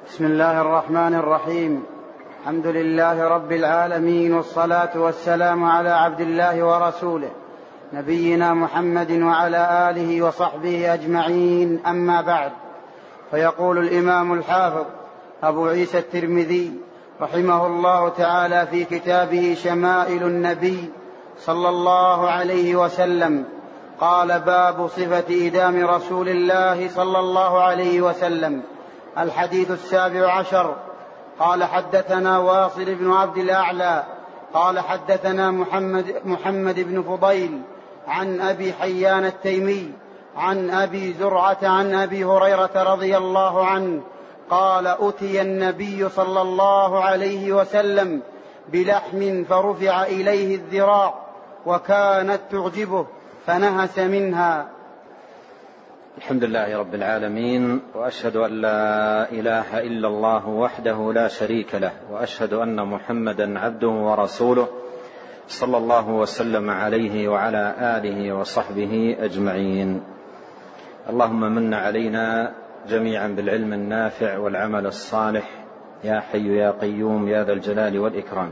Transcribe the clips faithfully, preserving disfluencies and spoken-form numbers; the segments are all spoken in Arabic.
بسم الله الرحمن الرحيم. الحمد لله رب العالمين، والصلاة والسلام على عبد الله ورسوله نبينا محمد وعلى آله وصحبه أجمعين، أما بعد. فيقول الإمام الحافظ أبو عيسى الترمذي رحمه الله تعالى في كتابه شمائل النبي صلى الله عليه وسلم: قال: باب صفة إدام رسول الله صلى الله عليه وسلم. الحديث السابع عشر. قال: حدثنا واصل بن عبد الأعلى قال: حدثنا محمد, محمد بن فضيل عن أبي حيان التيمي عن أبي زرعة عن أبي هريرة رضي الله عنه قال: أتي النبي صلى الله عليه وسلم بلحم فرفع إليه الذراع وكانت تعجبه فنهس منها. الحمد لله رب العالمين، وأشهد أن لا إله إلا الله وحده لا شريك له، وأشهد أن محمدا عبده ورسوله صلى الله وسلم عليه وعلى آله وصحبه أجمعين. اللهم من علينا جميعا بالعلم النافع والعمل الصالح، يا حي يا قيوم يا ذا الجلال والإكرام.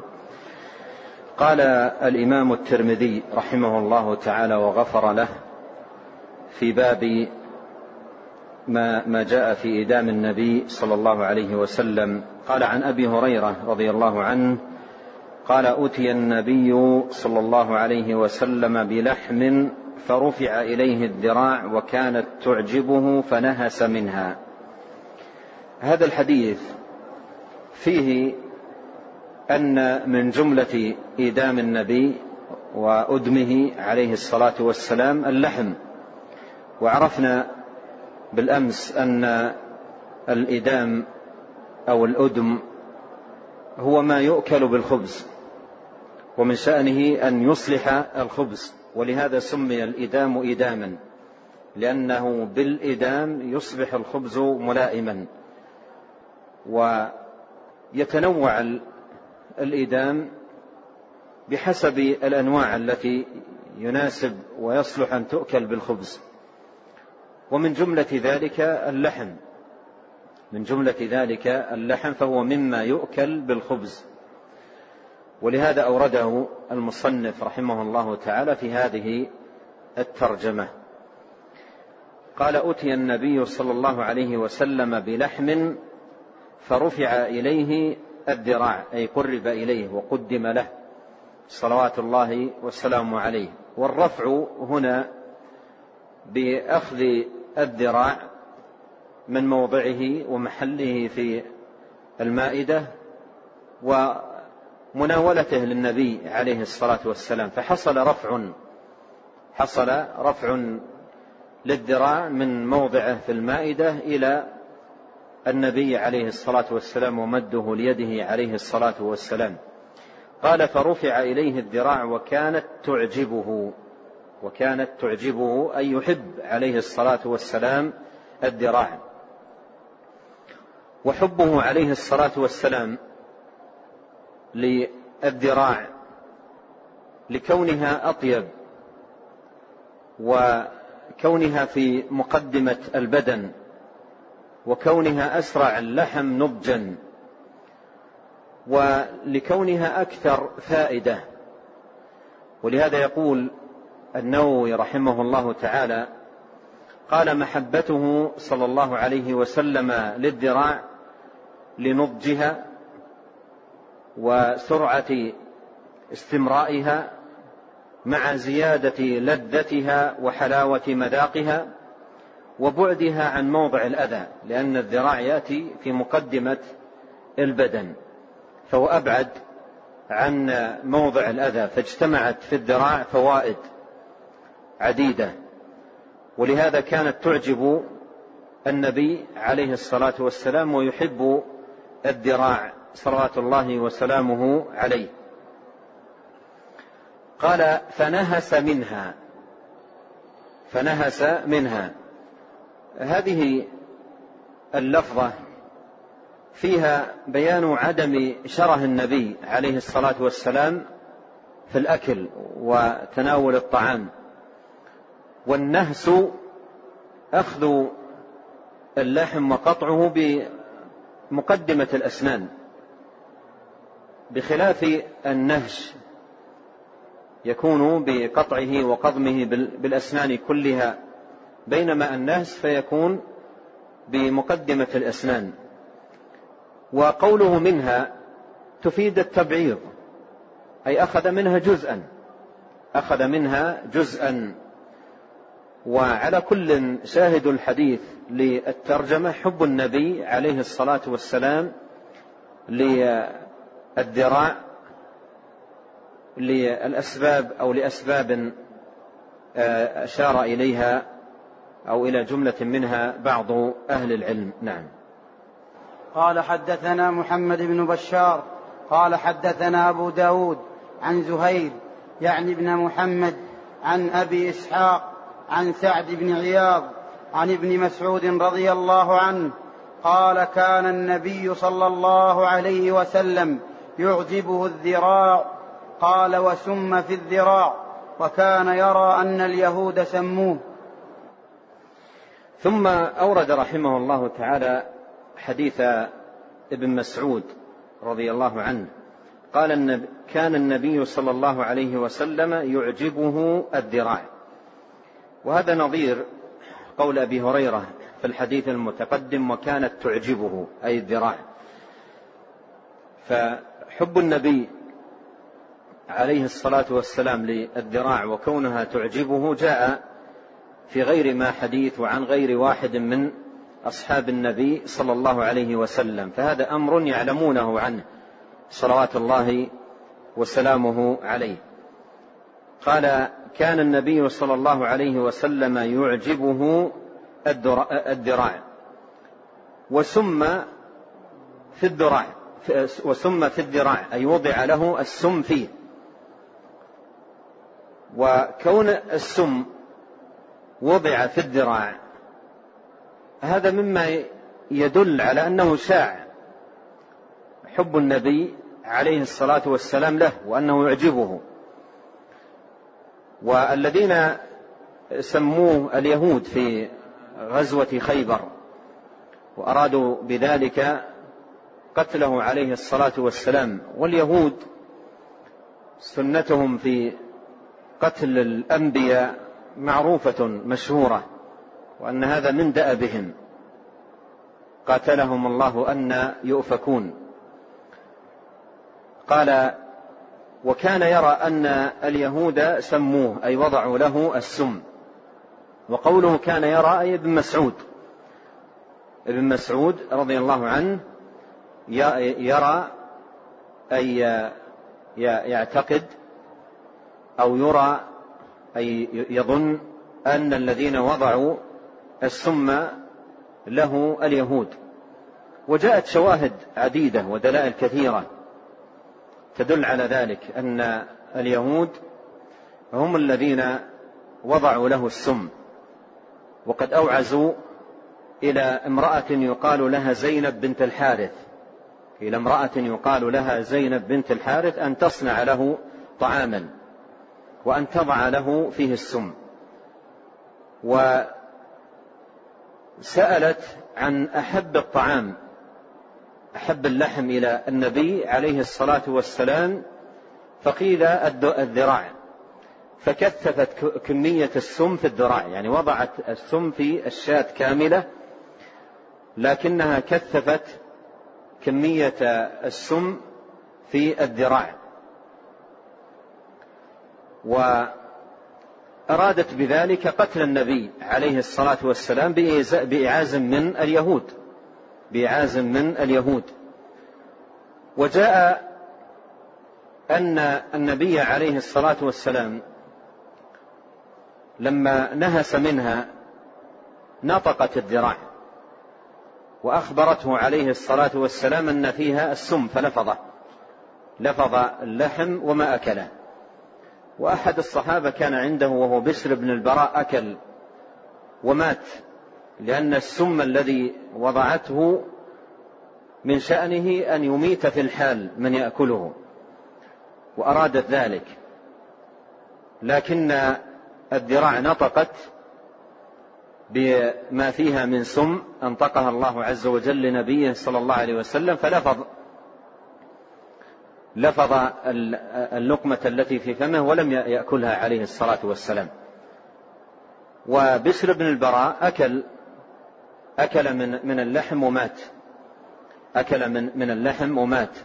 قال الإمام الترمذي رحمه الله تعالى وغفر له في باب ما, ما جاء في إدام النبي صلى الله عليه وسلم، قال: عن أبي هريرة رضي الله عنه قال: أتي النبي صلى الله عليه وسلم بلحم فرفع إليه الذراع وكانت تعجبه فنهس منها. هذا الحديث فيه أن من جملة إدام النبي وأدمه عليه الصلاة والسلام اللحم، وعرفنا بالأمس أن الإدام أو الأدم هو ما يؤكل بالخبز، ومن شأنه أن يصلح الخبز، ولهذا سمي الإدام إداما، لأنه بالإدام يصبح الخبز ملائما. ويتنوع الإدام بحسب الأنواع التي يناسب ويصلح أن تؤكل بالخبز، ومن جملة ذلك اللحم من جملة ذلك اللحم فهو مما يؤكل بالخبز، ولهذا أورده المصنف رحمه الله تعالى في هذه الترجمة. قال: أتي النبي صلى الله عليه وسلم بلحم فرفع إليه الذراع، أي قرب إليه وقدم له صلوات الله والسلام عليه. والرفع هنا بأخذ الذراع من موضعه ومحله في المائدة ومناولته للنبي عليه الصلاة والسلام، فحصل رفع حصل رفع للذراع من موضعه في المائدة إلى النبي عليه الصلاة والسلام ومده ليده عليه الصلاة والسلام. قال: فرفع إليه الذراع وكانت تعجبه وكانت تعجبه أي يحب عليه الصلاة والسلام الذراع. وحبه عليه الصلاة والسلام للذراع لكونها أطيب وكونها في مقدمة البدن وكونها أسرع اللحم نضجا ولكونها أكثر فائدة. ولهذا يقول النووي رحمه الله تعالى: قال: محبته صلى الله عليه وسلم للذراع لنضجها وسرعة استمرائها مع زيادة لذتها وحلاوة مذاقها وبعدها عن موضع الأذى، لأن الذراع يأتي في مقدمة البدن فهو أبعد عن موضع الأذى، فاجتمعت في الذراع فوائد عديدة. ولهذا كانت تعجب النبي عليه الصلاة والسلام ويحب الذراع صلوات الله وسلامه عليه. قال: فنهس منها فنهس منها هذه اللفظة فيها بيان عدم شره النبي عليه الصلاة والسلام في الأكل وتناول الطعام. والنهس أخذ اللحم وقطعه مقدمة الأسنان، بخلاف النهش يكون بقطعه وقضمه بالأسنان كلها، بينما النهس فيكون بمقدمة الأسنان. وقوله منها تفيد التبعيض، أي أخذ منها جزءا أخذ منها جزءا. وعلى كل شاهد الحديث للترجمة حب النبي عليه الصلاة والسلام للذراع للأسباب أو لأسباب أشار إليها أو إلى جملة منها بعض أهل العلم. نعم. قال حدثنا محمد بن بشار قال حدثنا أبو داود عن زهير يعني ابن محمد عن أبي إسحاق عن سعد بن عياض عن ابن مسعود رضي الله عنه قال كان النبي صلى الله عليه وسلم يعجبه الذراع. قال وسم في الذراع، وكان يرى أن اليهود سموه. ثم أورد رحمه الله تعالى حديث ابن مسعود رضي الله عنه قال إن كان النبي صلى الله عليه وسلم يعجبه الذراع، وهذا نظير قول أبي هريرة في الحديث المتقدم وكانت تعجبه أي الذراع. فحب النبي عليه الصلاة والسلام للذراع وكونها تعجبه جاء في غير ما حديث وعن غير واحد من أصحاب النبي صلى الله عليه وسلم، فهذا أمر يعلمونه عنه صلوات الله وسلامه عليه. قال كان النبي صلى الله عليه وسلم يعجبه الذراع وسم في الذراع وسم في الذراع أي وضع له السم فيه. وكون السم وضع في الذراع هذا مما يدل على أنه شاع حب النبي عليه الصلاة والسلام له وأنه يعجبه. والذين سموه اليهود في غزوة خيبر وأرادوا بذلك قتله عليه الصلاة والسلام، واليهود سنتهم في قتل الأنبياء معروفة مشهورة، وأن هذا من دأبهم قاتلهم الله أن يؤفكون. قال وكان يرى أن اليهود سموه أي وضعوا له السم. وقوله كان يرى أي ابن مسعود ابن مسعود رضي الله عنه يرى أي يعتقد أو يرى أي يظن أن الذين وضعوا السم له اليهود. وجاءت شواهد عديدة ودلائل كثيرة تدل على ذلك أن اليهود هم الذين وضعوا له السم. وقد أوعزوا إلى امرأة يقال لها زينب بنت الحارث إلى امرأة يقال لها زينب بنت الحارث أن تصنع له طعاما وأن تضع له فيه السم. وسألت عن أحب الطعام أحب اللحم إلى النبي عليه الصلاة والسلام، فقيل الذراع، فكثفت كمية السم في الذراع، يعني وضعت السم في الشاة كاملة لكنها كثفت كمية السم في الذراع. وأرادت بذلك قتل النبي عليه الصلاة والسلام بإعاز من اليهود بإعاز من اليهود. وجاء أن النبي عليه الصلاة والسلام لما نهس منها نطقت الذراع وأخبرته عليه الصلاة والسلام أن فيها السم فلفظ لفظ اللحم وما أكله. وأحد الصحابة كان عنده وهو بشر بن البراء أكل ومات، لأن السم الذي وضعته من شأنه أن يميت في الحال من يأكله، وأرادت ذلك، لكن الذراع نطقت بما فيها من سم أنطقها الله عز وجل لنبيه صلى الله عليه وسلم، فلفظ لفظ اللقمة التي في فمه ولم يأكلها عليه الصلاة والسلام. وبشر بن البراء أكل أكل من من اللحم ومات أكل من من اللحم ومات.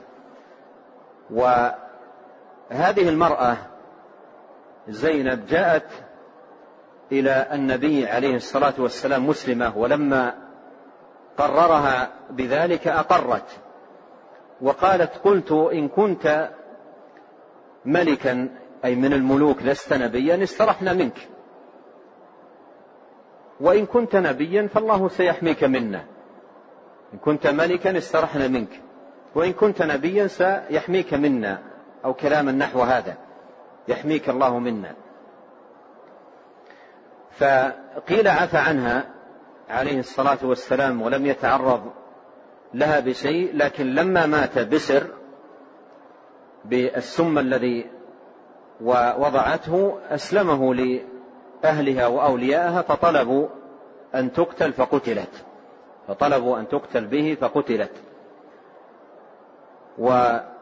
وهذه المرأة زينب جاءت إلى النبي عليه الصلاة والسلام مسلمة، ولما قررها بذلك أقرت وقالت: قلت إن كنت ملكا أي من الملوك لست نبيا استرحنا منك، وإن كنت نبيا فالله سيحميك منا. إن كنت ملكا استرحنا منك، وإن كنت نبيا سيحميك منا، أو كلاما نحو هذا، يحميك الله منا. فقيل عفى عنها عليه الصلاة والسلام ولم يتعرض لها بشيء، لكن لما مات بشر بالسم الذي ووضعته أسلمه لأهلها وأوليائها، فطلبوا أن تقتل فقتلت فطلبوا أن تقتل به فقتلت. وجاء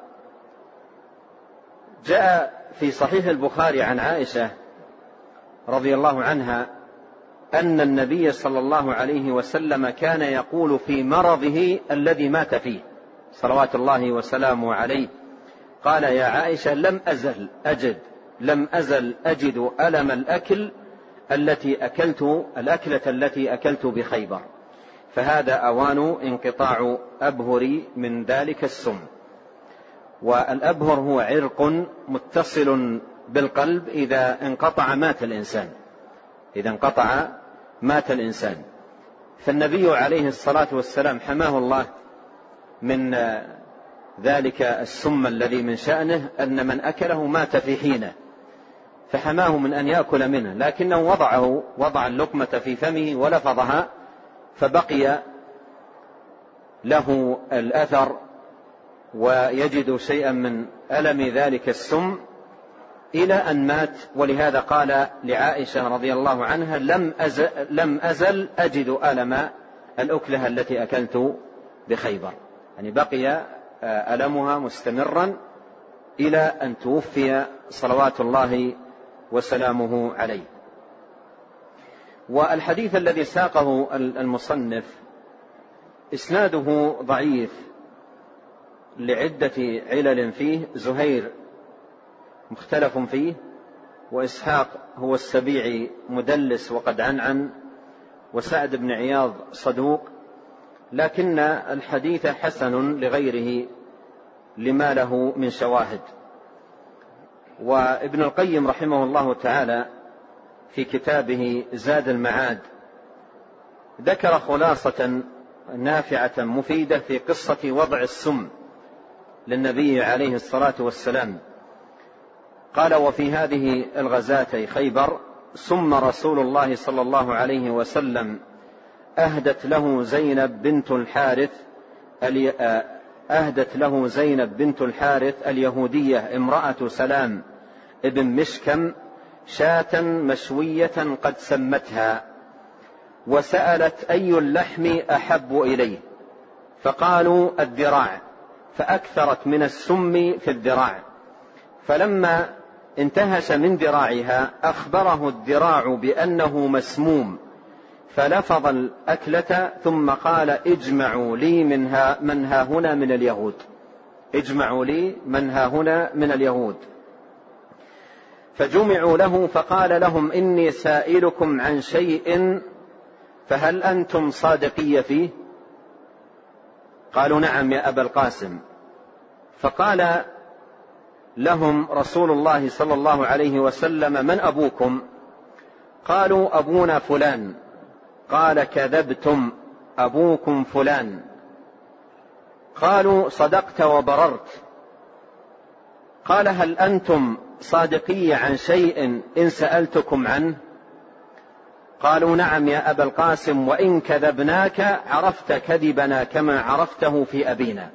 في صحيح البخاري عن عائشة رضي الله عنها أن النبي صلى الله عليه وسلم كان يقول في مرضه الذي مات فيه صلوات الله وسلامه عليه، قال: يا عائشة لم أزل أجد لم أزل أجد ألم الأكل التي أكلت الأكلة التي أكلت بخيبر، فهذا أوان انقطاع أبهري من ذلك السم. والأبهر هو عرق متصل بالقلب، إذا انقطع مات الإنسان إذا انقطع مات الإنسان. فالنبي عليه الصلاة والسلام حماه الله من ذلك السم الذي من شأنه أن من أكله مات في حينه، فحماه من أن يأكل منه، لكنه وضعه وضع اللقمة في فمه ولفظها، فبقي له الأثر ويجد شيئا من ألم ذلك السم إلى أن مات. ولهذا قال لعائشة رضي الله عنها: لم أزل, لم أزل أجد ألم الأكلة التي أكلت بخيبر، يعني بقي ألمها مستمرا إلى أن توفي صلوات الله وسلامه عليه. والحديث الذي ساقه المصنف إسناده ضعيف لعدة علل فيه: زهير مختلف فيه، وإسحاق هو السبيعي مدلس وقد عنعن، وسعد بن عياض صدوق، لكن الحديث حسن لغيره لما له من شواهد. وابن القيم رحمه الله تعالى في كتابه زاد المعاد ذكر خلاصة نافعة مفيدة في قصة وضع السم للنبي عليه الصلاة والسلام. قال: وفي هذه الغزاة خيبر سم رسول الله صلى الله عليه وسلم أهدت له زينب بنت الحارث أهدت له زينب بنت الحارث اليهودية امرأة سلام ابن مشكم شاة مشوية قد سمتها، وسألت أي اللحم أحب إليه، فقالوا الذراع، فأكثرت من السم في الذراع، فلما انتهش من ذراعها أخبره الذراع بأنه مسموم، فلفظ الأكلة ثم قال: اجمعوا لي منها من ها هنا من اليهود اجمعوا لي من ها هنا من اليهود فجمعوا له، فقال لهم: إني سائلكم عن شيء فهل أنتم صادقية فيه؟ قالوا: نعم يا أبا القاسم. فقال لهم رسول الله صلى الله عليه وسلم: من أبوكم؟ قالوا: أبونا فلان. قال: كذبتم، أبوكم فلان. قالوا: صدقت وبررت. قال: هل أنتم صادقية عن شيء إن سألتكم عنه؟ قالوا: نعم يا أبا القاسم، وإن كذبناك عرفت كذبنا كما عرفته في أبينا.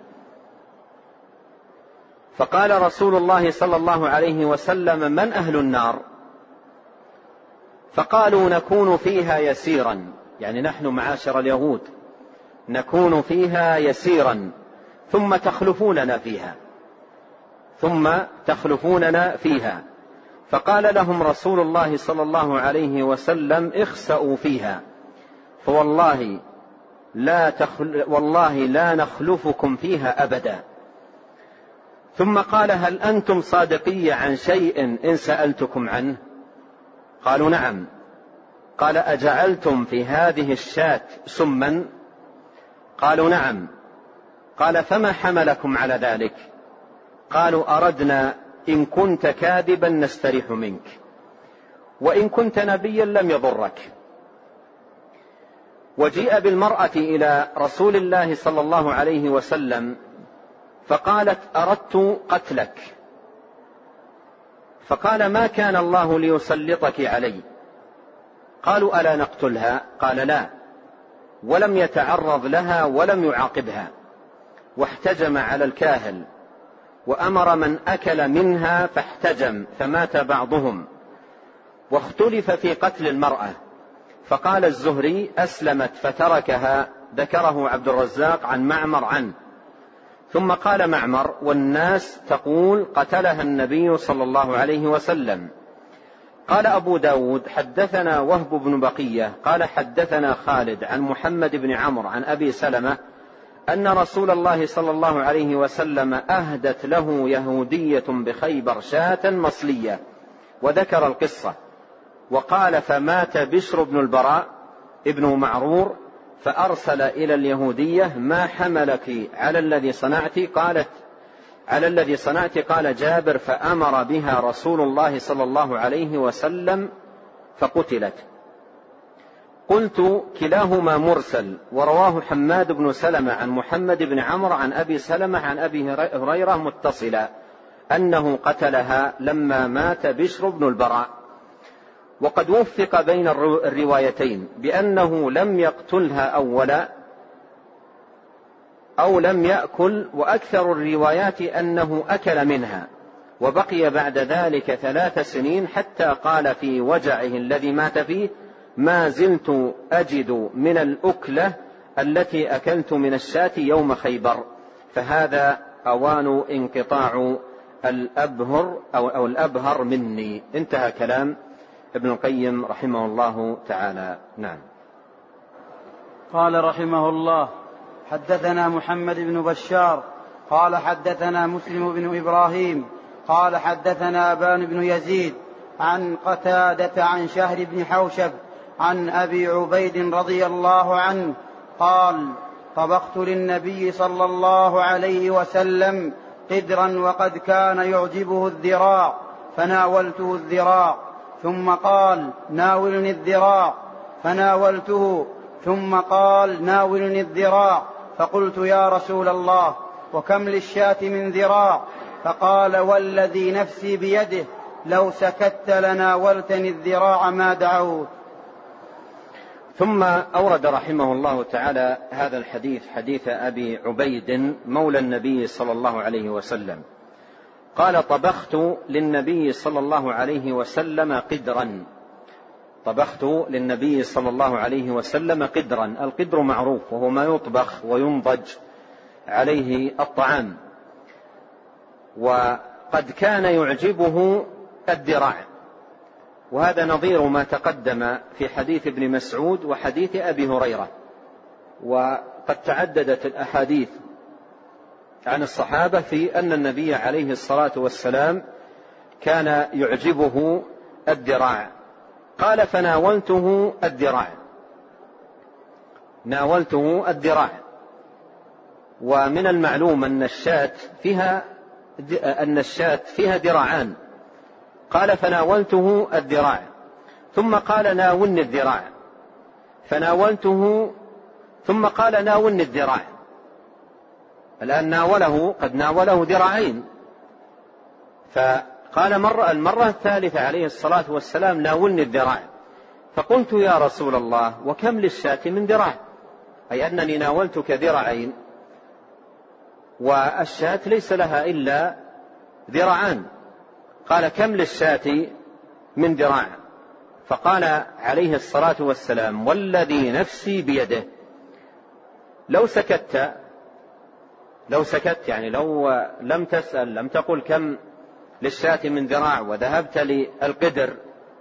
فقال رسول الله صلى الله عليه وسلم: من أهل النار؟ فقالوا نكون فيها يسيرا، يعني نحن معاشر اليهود نكون فيها يسيرا ثم تخلفوننا فيها ثم تخلفوننا فيها. فقال لهم رسول الله صلى الله عليه وسلم اخسأوا فيها فوالله لا, تخل... والله لا نخلفكم فيها أبدا. ثم قال هل أنتم صادقي عن شيء إن سألتكم عنه؟ قالوا نعم. قال أجعلتم في هذه الشاة سما؟ قالوا نعم. قال فما حملكم على ذلك؟ قالوا أردنا إن كنت كاذبا نستريح منك وإن كنت نبيا لم يضرك. وجيء بالمرأة إلى رسول الله صلى الله عليه وسلم فقالت أردت قتلك. فقال ما كان الله ليسلطك علي. قالوا ألا نقتلها؟ قال لا، ولم يتعرض لها ولم يعاقبها، واحتجم على الكاهل وأمر من أكل منها فاحتجم فمات بعضهم. واختلف في قتل المرأة، فقال الزهري أسلمت فتركها، ذكره عبد الرزاق عن معمر عنه. ثم قال معمر والناس تقول قتلها النبي صلى الله عليه وسلم. قال أبو داود حدثنا وهب بن بقية قال حدثنا خالد عن محمد بن عمرو عن أبي سلمة أن رسول الله صلى الله عليه وسلم أهدت له يهودية بخيبر شاة مصلية، وذكر القصة. وقال فمات بشر بن البراء ابن معرور فأرسل إلى اليهودية ما حملك على الذي صنعت؟ قالت على الذي صنعت. قال جابر فأمر بها رسول الله صلى الله عليه وسلم فقتلت. قلت كلاهما مرسل، ورواه حماد بن سلمة عن محمد بن عمرو عن أبي سلمة عن أبي هريرة متصلا أنه قتلها لما مات بشر بن البراء. وقد وفق بين الروايتين بأنه لم يقتلها أولا أو لم يأكل، وأكثر الروايات أنه أكل منها وبقي بعد ذلك ثلاث سنين حتى قال في وجعه الذي مات فيه ما زلت أجد من الأكلة التي أكلت من الشاة يوم خيبر. فهذا أوان انقطاع الأبهر أو, أو الأبهر مني. انتهى كلام ابن القيم رحمه الله تعالى. نعم. قال رحمه الله حدثنا محمد بن بشار قال حدثنا مسلم بن إبراهيم قال حدثنا أبان بن يزيد عن قتادة عن شهر بن حوشب عن أبي عبيد رضي الله عنه قال طبخت للنبي صلى الله عليه وسلم قدرا وقد كان يعجبه الذراع فناولته الذراع ثم قال ناولني الذراع فناولته ثم قال ناولني الذراع فقلت يا رسول الله وكم للشاة من ذراع؟ فقال والذي نفسي بيده لو سكت لناولتني الذراع ما دعوت. ثم أورد رحمه الله تعالى هذا الحديث حديث أبي عبيد مولى النبي صلى الله عليه وسلم قال طبخت للنبي صلى الله عليه وسلم قدرا. طبخت للنبي صلى الله عليه وسلم قدرا. القدر معروف وهو ما يطبخ وينضج عليه الطعام، وقد كان يعجبه الذراع، وهذا نظير ما تقدم في حديث ابن مسعود وحديث أبي هريرة. وقد تعددت الأحاديث عن الصحابة في أن النبي عليه الصلاة والسلام كان يعجبه الذراع. قال فناولته الذراع. ناولته الذراع. ومن المعلوم أن الشاة فيها أن الشاة فيها ذراعان. قال فناولته الذراع ثم قال ناولني الذراع فناولته ثم قال ناولني الذراع. الآن ناوله قد ناوله ذراعين. فقال مرة المرة الثالثة عليه الصلاة والسلام ناولني الذراع. فقلت يا رسول الله وكم للشاة من ذراع؟ أي أنني ناولتك ذراعين والشاة ليس لها إلا ذراعان. قال كم للشاة من ذراع؟ فقال عليه الصلاة والسلام: والذي نفسي بيده، لو سكت لو سكت يعني لو لم تسأل، لم تقل كم للشاة من ذراع، وذهبت للقدر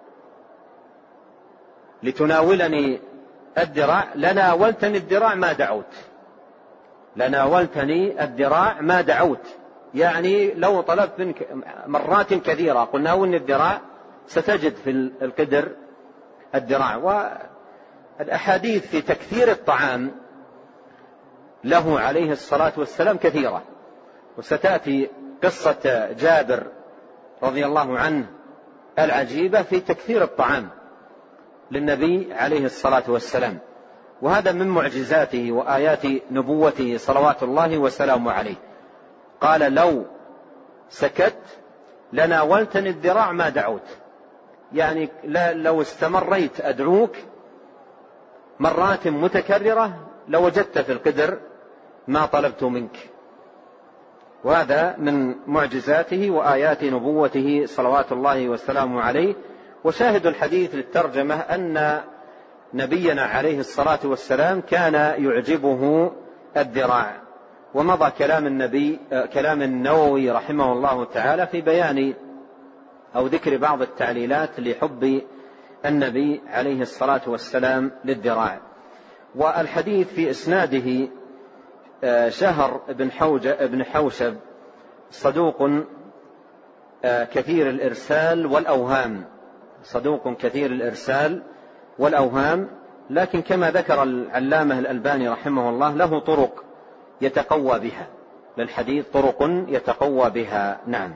لتناولني الذراع، لناولتني الذراع ما دعوت لناولتني الذراع ما دعوت يعني لو طلبت منك مرات كثيرة قل ناولني الذراع، ستجد في القدر الذراع. والأحاديث في تكثير الطعام له عليه الصلاة والسلام كثيرة، وستأتي قصة جابر رضي الله عنه العجيبة في تكثير الطعام للنبي عليه الصلاة والسلام، وهذا من معجزاته وآيات نبوته صلوات الله وسلامه عليه. قال: لو سكت لناولتني الذراع ما دعوت، يعني لو استمريت أدعوك مرات متكررة لوجدت في القدر ما طلبت منك. وهذا من معجزاته وآيات نبوته صلوات الله وسلامه عليه. وشاهد الحديث للترجمة أن نبينا عليه الصلاة والسلام كان يعجبه الذراع. ومضى كلام النبي كلام النووي رحمه الله تعالى في بيان أو ذكر بعض التعليلات لحب النبي عليه الصلاة والسلام للذراع. والحديث في إسناده شهر بن حوشب صدوق كثير الإرسال والأوهام صدوق كثير الإرسال والأوهام لكن كما ذكر العلامة الألباني رحمه الله له طرق يتقوى بها، للحديث طرق يتقوى بها. نعم.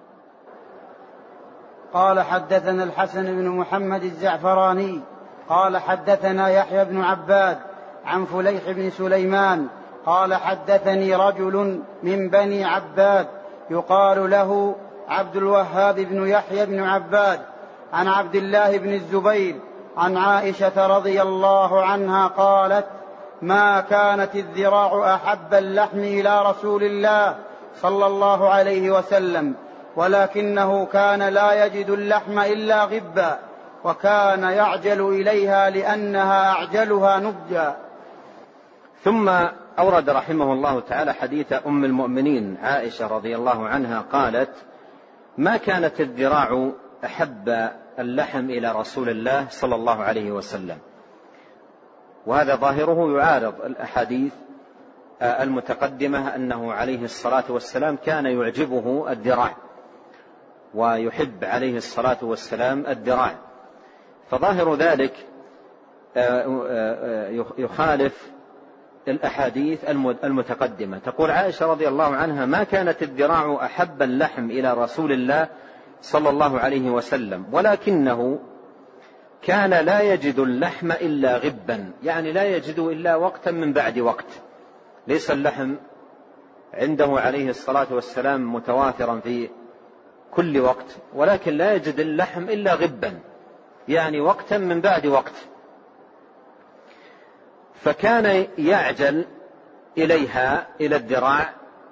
قال: حدثنا الحسن بن محمد الزعفراني قال حدثنا يحيى بن عباد عن فليح بن سليمان قال: حدثني رجل من بني عباد يقال له عبد الوهاب بن يحيى بن عباد عن عبد الله بن الزبير عن عائشة رضي الله عنها قالت: ما كانت الذراع أحب اللحم إلى رسول الله صلى الله عليه وسلم، ولكنه كان لا يجد اللحم إلا غبا، وكان يعجل إليها لأنها أعجلها نضجا. ثم أورد رحمه الله تعالى حديث أم المؤمنين عائشة رضي الله عنها قالت: ما كانت الذراع أحب اللحم إلى رسول الله صلى الله عليه وسلم. وهذا ظاهره يعارض الأحاديث المتقدمة أنه عليه الصلاة والسلام كان يعجبه الذراع ويحب عليه الصلاة والسلام الذراع، فظاهر ذلك يخالف الأحاديث المتقدمة. تقول عائشة رضي الله عنها: ما كانت الذراع أحب اللحم إلى رسول الله صلى الله عليه وسلم، ولكنه كان لا يجد اللحم إلا غبا، يعني لا يجد إلا وقتا من بعد وقت. ليس اللحم عنده عليه الصلاة والسلام متوافرا في كل وقت، ولكن لا يجد اللحم إلا غبا، يعني وقتا من بعد وقت. فكان يعجل إليها إلى الذراع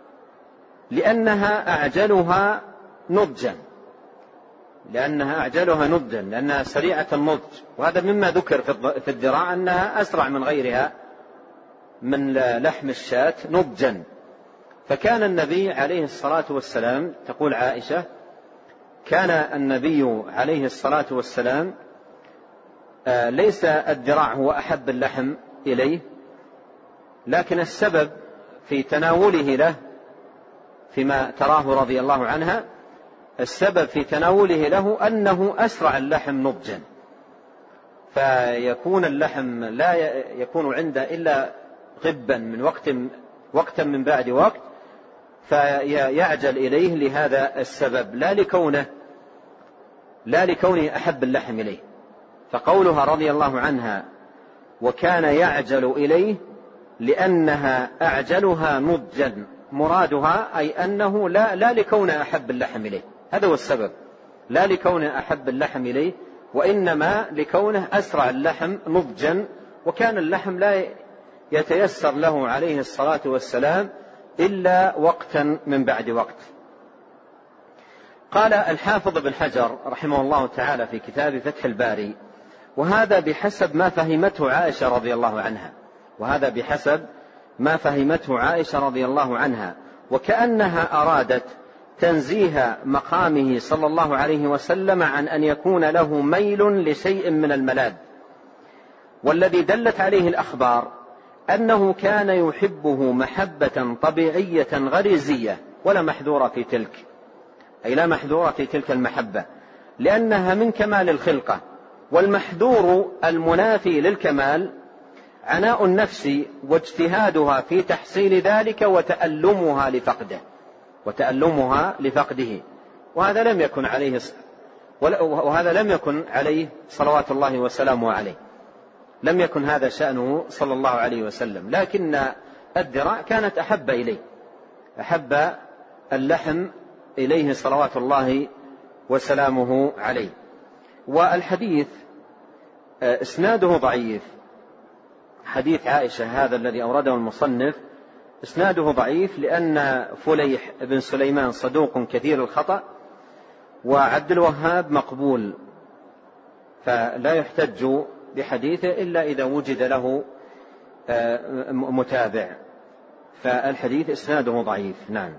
لأنها أعجلها نضجا لأنها أعجلها نضجا لأنها سريعة النضج. وهذا مما ذكر في الذراع أنها أسرع من غيرها من لحم الشاة نضجا. فكان النبي عليه الصلاة والسلام، تقول عائشة، كان النبي عليه الصلاة والسلام ليس الذراع هو أحب اللحم إليه، لكن السبب في تناوله له فيما تراه رضي الله عنها، السبب في تناوله له أنه أسرع اللحم نضجا، فيكون اللحم لا يكون عنده إلا غبا من وقت وقتا من بعد وقت، فيعجل إليه لهذا السبب، لا لكونه لا لكونه أحب اللحم إليه. فقولها رضي الله عنها وكان يعجل إليه لأنها أعجلها نضجا، مرادها أي أنه لا, لا لكونه أحب اللحم إليه، هذا هو السبب، لا لكونه أحب اللحم إليه، وإنما لكونه أسرع اللحم نضجا، وكان اللحم لا يتيسر له عليه الصلاة والسلام إلا وقتا من بعد وقت. قال الحافظ بن حجر رحمه الله تعالى في كتاب فتح الباري: وهذا بحسب ما فهمته عائشة رضي الله عنها وهذا بحسب ما فهمته عائشة رضي الله عنها وكأنها أرادت تنزيه مقامه صلى الله عليه وسلم عن أن يكون له ميل لشيء من الملاذ، والذي دلت عليه الأخبار أنه كان يحبه محبة طبيعية غريزية ولا محذور في تلك، أي لا محذور في تلك المحبة، لأنها من كمال الخلقة، والمحذور المنافي للكمال عناء النفس واجتهادها في تحصيل ذلك وتألمها لفقده وتألمها لفقده وهذا لم يكن عليه وهذا لم يكن عليه صلوات الله وسلامه عليه، لم يكن هذا شأنه صلى الله عليه وسلم، لكن الذراع كانت أحب إليه، أحب اللحم إليه صلوات الله وسلامه عليه. والحديث إسناده ضعيف، حديث عائشة هذا الذي أورده المصنف إسناده ضعيف، لأن فليح بن سليمان صدوق كثير الخطأ، وعبد الوهاب مقبول، فلا يحتج بحديثه إلا إذا وجد له متابع، فالحديث إسناده ضعيف. نعم.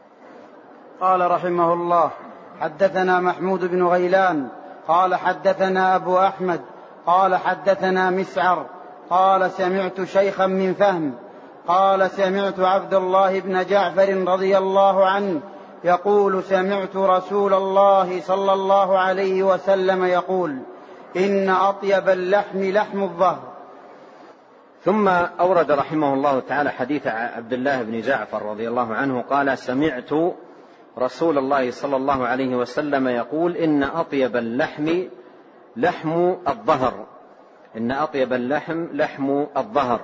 قال رحمه الله: حدثنا محمود بن غيلان قال حدثنا أبو أحمد قال حدثنا مسعر قال سمعت شيخا من فهم قال سمعت عبد الله بن جعفر رضي الله عنه يقول: سمعت رسول الله صلى الله عليه وسلم يقول: إن أطيب اللحم لحم الظهر. ثم أورد رحمه الله تعالى حديث عبد الله بن جعفر رضي الله عنه قال: سمعت رسول الله صلى الله عليه وسلم يقول: إن أطيب اللحم لحم الظهر إن أطيب اللحم لحم الظهر.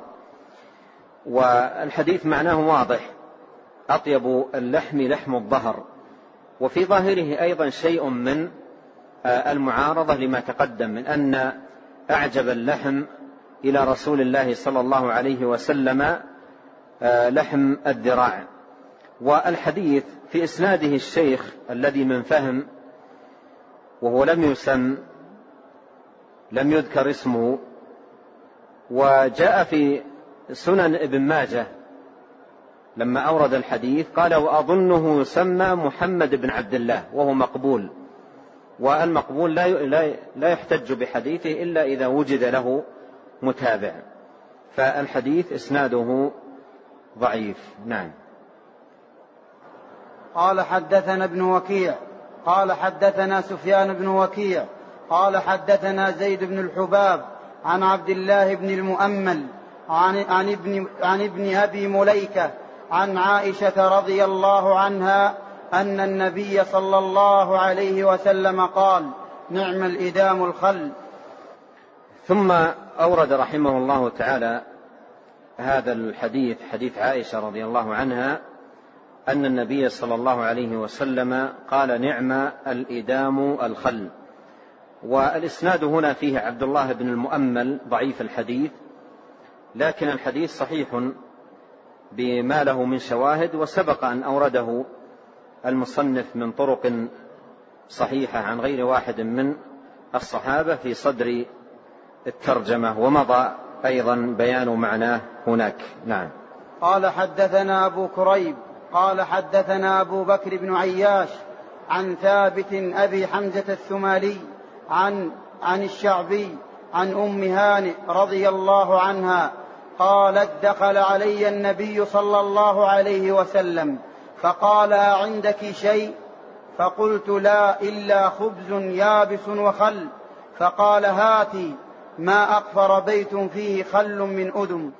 والحديث معناه واضح، أطيب اللحم لحم الظهر، وفي ظاهره أيضا شيء من المعارضة لما تقدم من أن أعجب اللحم إلى رسول الله صلى الله عليه وسلم لحم الذراع. والحديث في إسناده الشيخ الذي من فهم، وهو لم يسم لم يذكر اسمه، وجاء في سنن ابن ماجه لما أورد الحديث قال: وأظنه يسمى محمد بن عبد الله، وهو مقبول، والمقبول لا يحتج بحديثه إلا إذا وجد له متابع، فالحديث إسناده ضعيف. نعم. قال حدثنا ابن وكيع قال حدثنا سفيان بن وكيع قال حدثنا زيد بن الحباب عن عبد الله بن المؤمل عن, عن, ابن, عن ابن أبي مليكة عن عائشة رضي الله عنها أن النبي صلى الله عليه وسلم قال: نعم الإدام الخل. ثم أورد رحمه الله تعالى هذا الحديث، حديث عائشة رضي الله عنها أن النبي صلى الله عليه وسلم قال: نعم الإدام الخل. والإسناد هنا فيه عبد الله بن المؤمل ضعيف الحديث، لكن الحديث صحيح بما له من شواهد، وسبق أن أورده المصنف من طرق صحيحة عن غير واحد من الصحابة في صدر الترجمة، ومضى أيضا بيان معناه هناك. نعم. قال حدثنا أبو كريب قال حدثنا أبو بكر بن عياش عن ثابت أبي حمزة الثمالي عن, عن الشعبي عن أم هانئ رضي الله عنها قالت: دخل علي النبي صلى الله عليه وسلم فقال: أعندك شيء؟ فقلت: لا إلا خبز يابس وخل. فقال: هاتي. ما أقفر بيت فيه خل من أدم.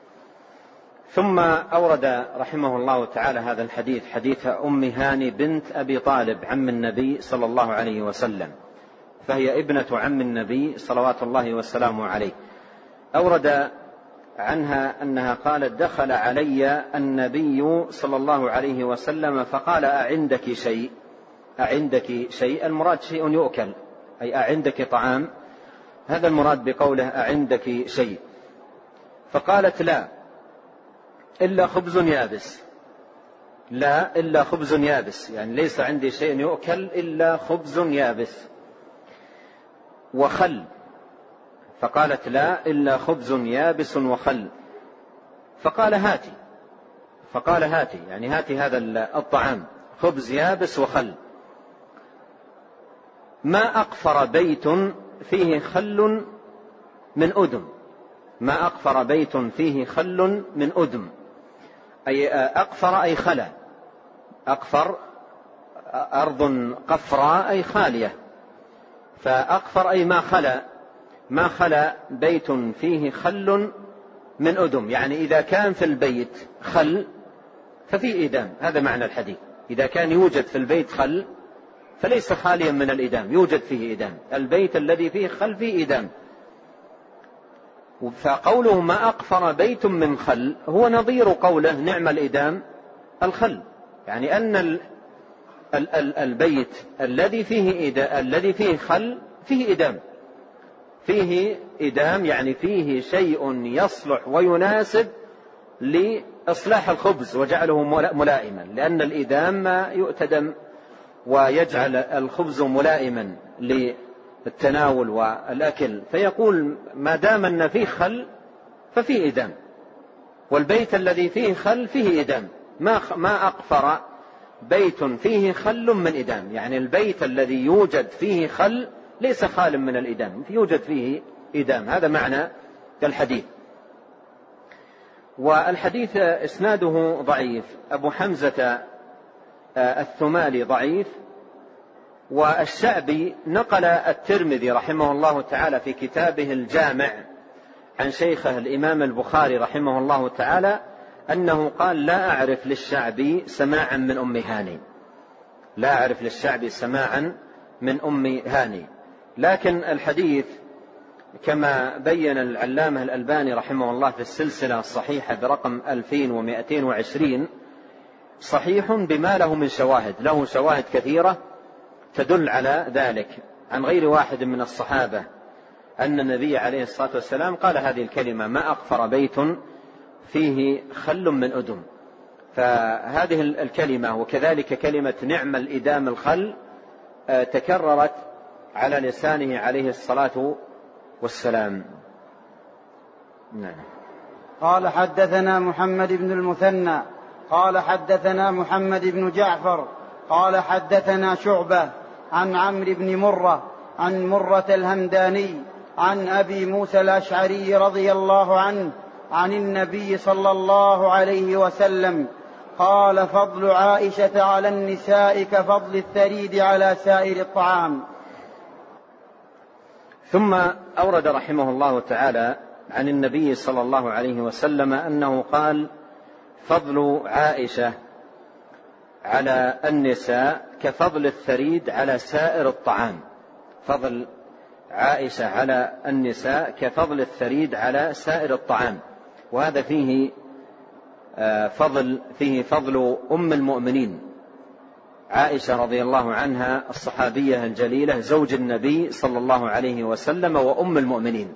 ثم أورد رحمه الله تعالى هذا الحديث، حديث أم هاني بنت أبي طالب عم النبي صلى الله عليه وسلم، فهي ابنة عم النبي صلوات الله وسلامه عليه. أورد عنها أنها قالت: دخل علي النبي صلى الله عليه وسلم فقال: أعندك شيء؟ أعندك شيء المراد شيء يؤكل، أي أعندك طعام، هذا المراد بقوله أعندك شيء. فقالت: لا إلا خبز يابس، لا إلا خبز يابس، يعني ليس عندي شيء يؤكل إلا خبز يابس. وخل، فقالت لا إلا خبز يابس وخل، فقال هاتي، فقال هاتي يعني هاتي هذا الطعام، خبز يابس وخل. ما أقفر بيت فيه خل من أدم، ما أقفر بيت فيه خل من أدم، أي أقفر أي خلا، أقفر أرض قفراء أي خالية، فأقفر أي ما خلا، ما خلا بيت فيه خل من أدم، يعني إذا كان في البيت خل ففيه إدام. هذا معنى الحديث، إذا كان يوجد في البيت خل فليس خاليا من الإدام، يوجد فيه إدام. البيت الذي فيه خل فيه إدام. فقوله ما أقفر بيت من خل هو نظير قوله نعم الإدام الخل، يعني أن ال ال ال البيت الذي فيه إدام الذي فيه خل فيه إدام، فيه إدام يعني فيه شيء يصلح ويناسب لإصلاح الخبز وجعله ملائما، لأن الإدام ما يؤتدم ويجعل الخبز ملائما للتناول والأكل، فيقول ما دام أن فيه خل ففيه إدام، والبيت الذي فيه خل فيه إدام. ما ما أقفر بيت فيه خل من إدام، يعني البيت الذي يوجد فيه خل ليس خال من الإدام، يوجد فيه إدام. هذا معنى الحديث. والحديث إسناده ضعيف، أبو حمزة الثمالي ضعيف، والشعبي نقل الترمذي رحمه الله تعالى في كتابه الجامع عن شيخه الإمام البخاري رحمه الله تعالى أنه قال لا أعرف للشعبي سماعا من أم هاني، لا أعرف للشعبي سماعا من أم هاني. لكن الحديث كما بين العلامة الألباني رحمه الله في السلسلة الصحيحة برقم ألفين ومئتين وعشرين صحيح بما له من شواهد، له شواهد كثيرة تدل على ذلك عن غير واحد من الصحابة أن النبي عليه الصلاة والسلام قال هذه الكلمة ما أقفر بيت فيه خل من أدم. فهذه الكلمة وكذلك كلمة نعم الإدام الخل تكررت على لسانه عليه الصلاة والسلام. نعم. قال حدثنا محمد بن المثنى قال حدثنا محمد بن جعفر قال حدثنا شعبة عن عمرو بن مرة عن مرة الهمداني عن أبي موسى الأشعري رضي الله عنه عن النبي صلى الله عليه وسلم قال فضل عائشة على النساء كفضل الثريد على سائر الطعام. ثم أورد رحمه الله تعالى عن النبي صلى الله عليه وسلم أنه قال فضل عائشة على النساء كفضل الثريد على سائر الطعام، فضل عائشة على النساء كفضل الثريد على سائر الطعام. وهذا فيه فضل فيه فضل أم المؤمنين عائشة رضي الله عنها الصحابية الجليلة زوج النبي صلى الله عليه وسلم وأم المؤمنين.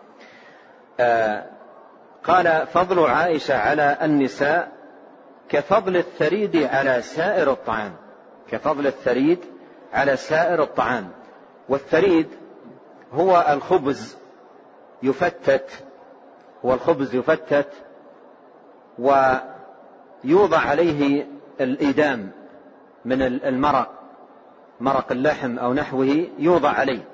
قال فضل عائشة على النساء كفضل الثريد على سائر الطعام، كفضل الثريد على سائر الطعام. والثريد هو الخبز يفتت، هو الخبز يفتت ويوضع عليه الإدام من المرق، مرق اللحم أو نحوه يوضع عليه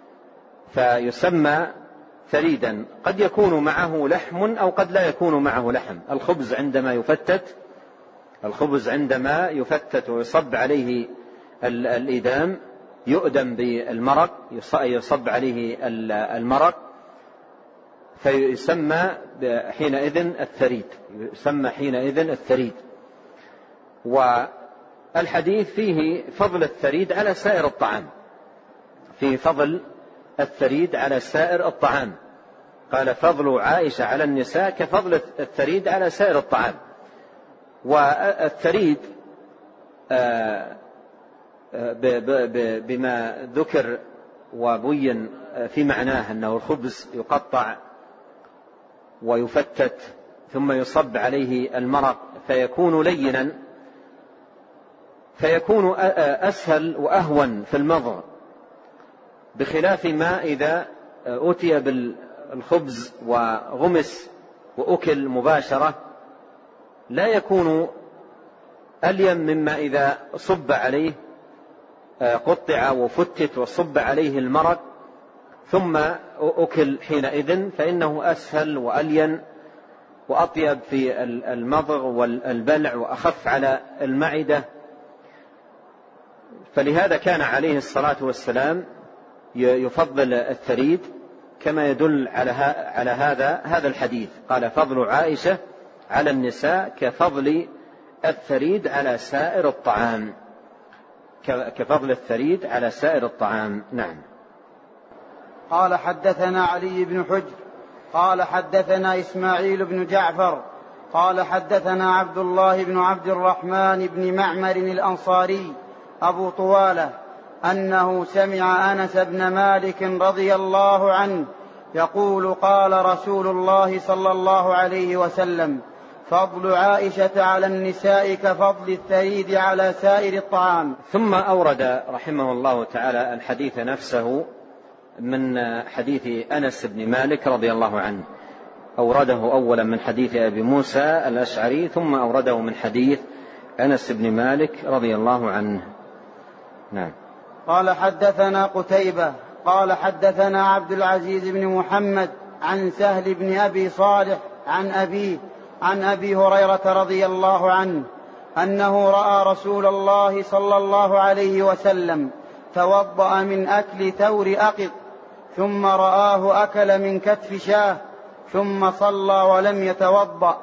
فيسمى ثريدا. قد يكون معه لحم أو قد لا يكون معه لحم. الخبز عندما يفتت الخبز عندما يفتت ويصب عليه الإدام يؤدم بالمرق، يصب عليه المرق فيسمى حينئذ الثريد، يسمى حينئذ الثريد. والحديث فيه فضل الثريد على سائر الطعام، فيه فضل الثريد على سائر الطعام. قال فضل عائشة على النساء كفضل الثريد على سائر الطعام. والثريد بما ذكر وبين في معناه أنه الخبز يقطع ويفتت ثم يصب عليه المرق فيكون لينا فيكون أسهل وأهون في المضغ، بخلاف ما إذا أتي بالخبز وغمس وأكل مباشرة لا يكون ألين مما إذا صب عليه قطع وفتت وصب عليه المرق ثم أكل حينئذ، فإنه أسهل وألين وأطيب في المضغ والبلع وأخف على المعدة. فلهذا كان عليه الصلاة والسلام يفضل الثريد، كما يدل على هذا هذا الحديث. قال: فضل عائشة على النساء كفضل الثريد على سائر الطعام، كفضل الثريد على سائر الطعام. نعم. قال: حدثنا علي بن حجر قال حدثنا إسماعيل بن جعفر قال حدثنا عبد الله بن عبد الرحمن بن معمر الأنصاري أبو طوالة أنه سمع أنس بن مالك رضي الله عنه يقول: قال رسول الله صلى الله عليه وسلم: فضل عائشة على النساء كفضل الثريد على سائر الطعام. ثم أورد رحمه الله تعالى الحديث نفسه من حديث أنس بن مالك رضي الله عنه، أورده أولا من حديث أبي موسى الأشعري، ثم أورده من حديث أنس بن مالك رضي الله عنه. نعم. قال: حدثنا قتيبة قال حدثنا عبد العزيز بن محمد عن سهل بن أبي صالح عن أبيه عن أبي هريرة رضي الله عنه أنه رأى رسول الله صلى الله عليه وسلم توضأ من أكل ثور أقط، ثم رآه أكل من كتف شاه، ثم صلى ولم يتوضأ.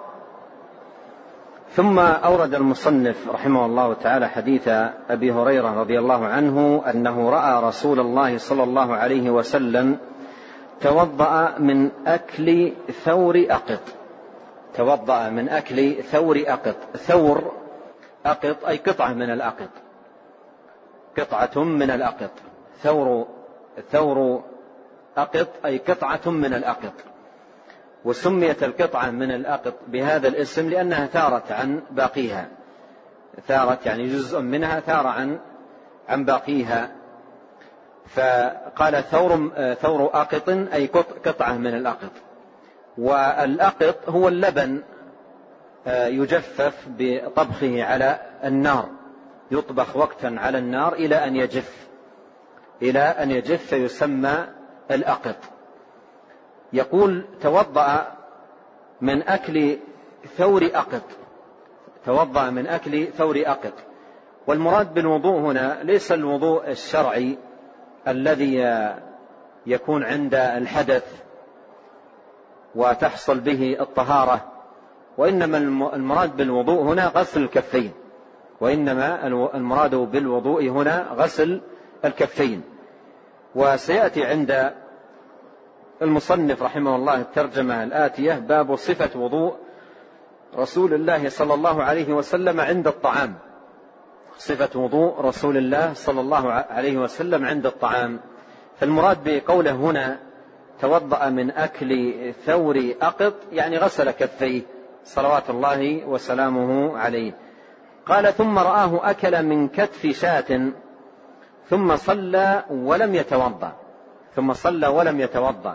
ثم أورد المصنف رحمه الله تعالى حديث أبي هريرة رضي الله عنه أنه رأى رسول الله صلى الله عليه وسلم توضأ من أكل ثور أقط. توضأ من أكل ثور أقط. ثور أقط أي قطعة من الأقط، قطعة من الأقط. ثور ثور أقط أي قطعة من الأقط. وسميت القطعة من الأقط بهذا الاسم لأنها ثارت عن باقيها، ثارت يعني جزء منها ثار عن عن باقيها، فقال ثور ثور أقط أي قطعة من الأقط. والأقط هو اللبن يجفف بطبخه على النار، يطبخ وقتا على النار إلى أن يجف إلى أن يجف فيسمى الأقط. يقول: توضأ من أكل ثور أقط. توضأ من أكل ثور أقط. والمراد بالوضوء هنا ليس الوضوء الشرعي الذي يكون عند الحدث وتحصل به الطهارة، وإنما المراد بالوضوء هنا غسل الكفين، وإنما المراد بالوضوء هنا غسل الكفين. وسيأتي عند المصنف رحمه الله الترجمة الآتية: باب صفة وضوء رسول الله صلى الله عليه وسلم عند الطعام. صفة وضوء رسول الله صلى الله عليه وسلم عند الطعام. فالمراد بقوله هنا توضأ من أكل ثور أقط يعني غسل كفيه صلوات الله وسلامه عليه. قال: ثم رآه أكل من كتف شاة ثم صلى ولم يتوضأ. ثم صلى ولم يتوضأ.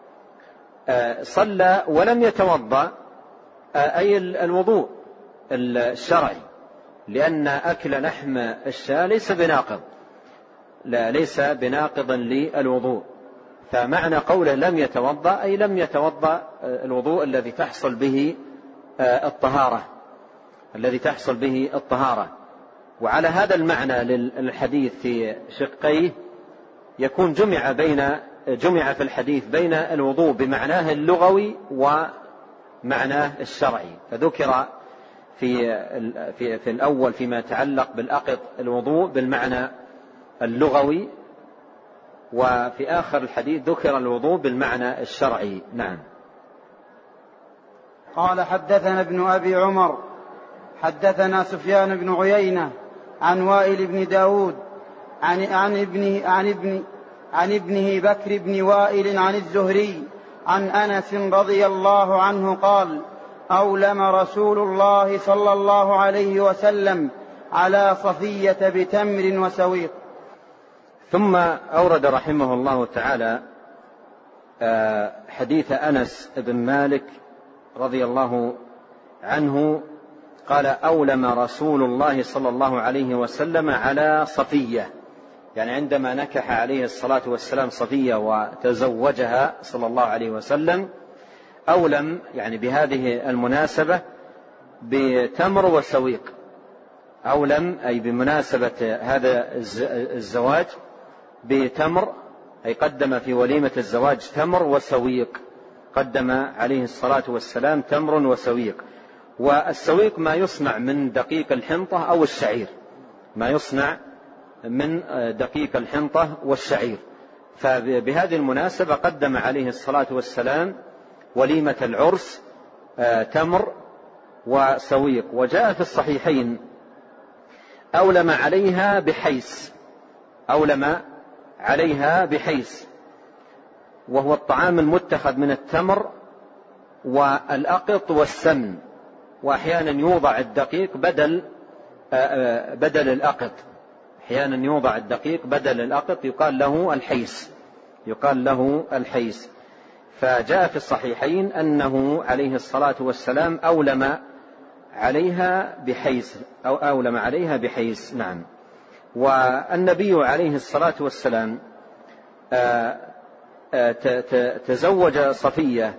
آه صلى ولم يتوضأ آه أي الوضوء الشرعي، لأن أكل لحم الشاة ليس بناقض، لا ليس بناقضا للوضوء. فمعنى قوله لم يتوضأ أي لم يتوضأ الوضوء الذي تحصل به الطهارة الذي تحصل به الطهارة. وعلى هذا المعنى للحديث في شقيه يكون جمع بين جمع في الحديث بين الوضوء بمعناه اللغوي ومعناه الشرعي. فذكر في في في الأول فيما يتعلق بالأقط الوضوء بالمعنى اللغوي، وفي آخر الحديث ذكر الوضوء بالمعنى الشرعي. نعم. قال: حدثنا ابن أبي عمر حدثنا سفيان بن عيينة عن وائل بن داود عن, عن, ابنه, عن, ابن عن ابنه بكر بن وائل عن الزهري عن أنس رضي الله عنه قال: أولم رسول الله صلى الله عليه وسلم على صفية بتمر وسويق. ثم أورد رحمه الله تعالى حديث أنس بن مالك رضي الله عنه قال: أولم رسول الله صلى الله عليه وسلم على صفية، يعني عندما نكح عليه الصلاة والسلام صفية وتزوجها صلى الله عليه وسلم، أولم يعني بهذه المناسبة بتمر وسويق. أولم أي بمناسبة هذا الزواج بتمر، أي قدم في وليمة الزواج تمر وسويق، قدم عليه الصلاة والسلام تمر وسويق. والسويق ما يصنع من دقيق الحنطة أو الشعير، ما يصنع من دقيق الحنطة والشعير. فبهذه المناسبة قدم عليه الصلاة والسلام وليمة العرس تمر وسويق. وجاء في الصحيحين: أولم عليها بحيس، أولم عليها بحيس، وهو الطعام المتخذ من التمر والأقط والسمن، وأحيانا يوضع الدقيق بدل بدل الأقط، أحيانا يوضع الدقيق بدل الأقط، يقال له الحيس، يقال له الحيس. فجاء في الصحيحين أنه عليه الصلاة والسلام أولم عليها بحيس، أو أولم عليها بحيس. نعم. والنبي عليه الصلاة والسلام تزوج صفية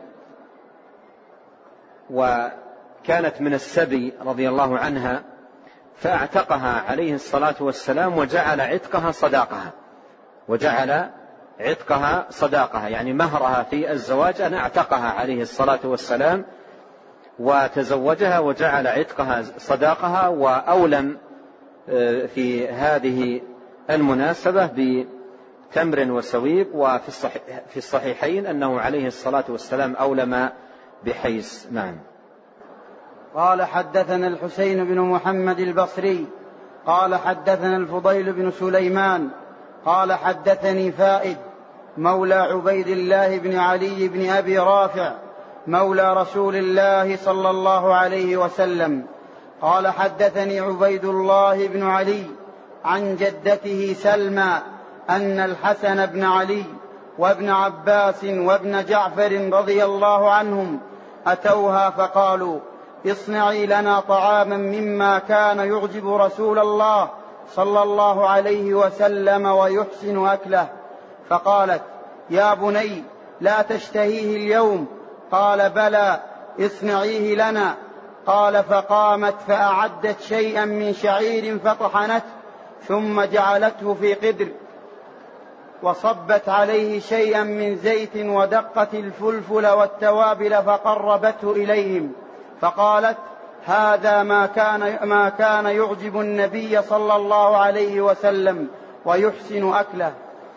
وكانت من السبي رضي الله عنها، فاعتقها عليه الصلاة والسلام وجعل عتقها صداقها، وجعل عتقها صداقها، يعني مهرها في الزواج أن اعتقها عليه الصلاة والسلام وتزوجها وجعل عتقها صداقها. وأولم في هذه المناسبة بتمر وسويق. وفي في الصحيحين أنه عليه الصلاة والسلام أولم بحيس. نعم. قال: حدثنا الحسين بن محمد البصري قال حدثنا الفضيل بن سليمان قال حدثني فائد مولى عبيد الله بن علي بن أبي رافع مولى رسول الله صلى الله عليه وسلم قال: حدثني عبيد الله بن علي عن جدته سلمى أن الحسن بن علي وابن عباس وابن جعفر رضي الله عنهم أتوها فقالوا: اصنعي لنا طعاما مما كان يعجب رسول الله صلى الله عليه وسلم ويحسن أكله. فقالت: يا بني لا تشتهيه اليوم؟ قال: بلى، اصنعيه لنا. قال: فقامت فأعدت شيئا من شعير فطحنته، ثم جعلته في قدر، وصبت عليه شيئا من زيت ودقت الفلفل والتوابل فقربته إليهم، فقالت: هذا ما كان, ما كان يعجب النبي صلى الله عليه وسلم ويحسن أكله.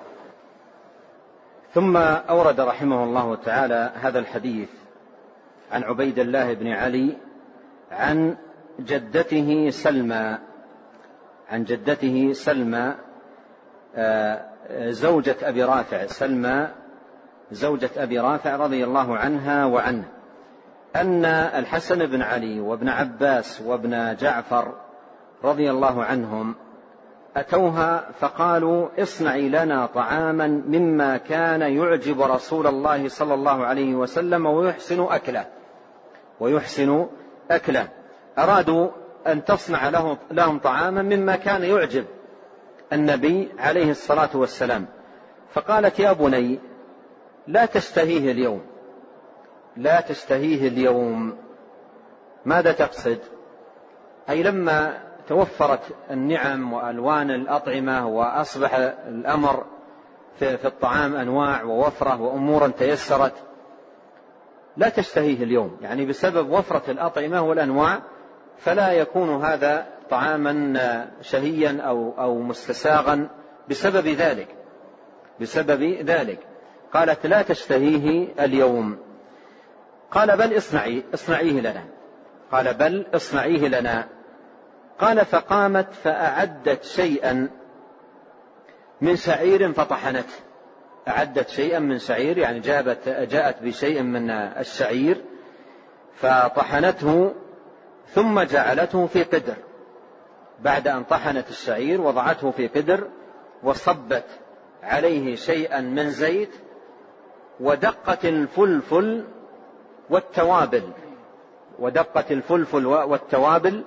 ثم أورد رحمه الله تعالى هذا الحديث عن عبيد الله بن علي عن جدته سلمى، عن جدته سلمى زوجة أبي رافع، سلمى زوجة أبي رافع رضي الله عنها وعنه، أن الحسن بن علي وابن عباس وابن جعفر رضي الله عنهم أتوها فقالوا: اصنعي لنا طعاما مما كان يعجب رسول الله صلى الله عليه وسلم ويحسن أكله، ويحسن أكله. أرادوا أن تصنع لهم طعاما مما كان يعجب النبي عليه الصلاة والسلام. فقالت: يا بني لا تشتهيه اليوم، لا تشتهيه اليوم. ماذا تقصد؟ أي لما توفرت النعم وألوان الأطعمة وأصبح الأمر في الطعام أنواع ووفرة وأمورا تيسرت، لا تشتهيه اليوم، يعني بسبب وفرة الأطعمة والأنواع فلا يكون هذا طعاما شهيا أو, أو مستساغا بسبب ذلك، بسبب ذلك. قالت: لا تشتهيه اليوم. قال: بل اصنعي اصنعيه لنا. قال: بل اصنعيه لنا. قال: فقامت فأعدت شيئا من شعير فطحنته. أعدت شيئا من شعير، يعني جابت جاءت بشيء من الشعير فطحنته، ثم جعلته في قدر، بعد أن طحنت الشعير وضعته في قدر وصبت عليه شيئا من زيت ودقت الفلفل والتوابل ودقت الفلفل والتوابل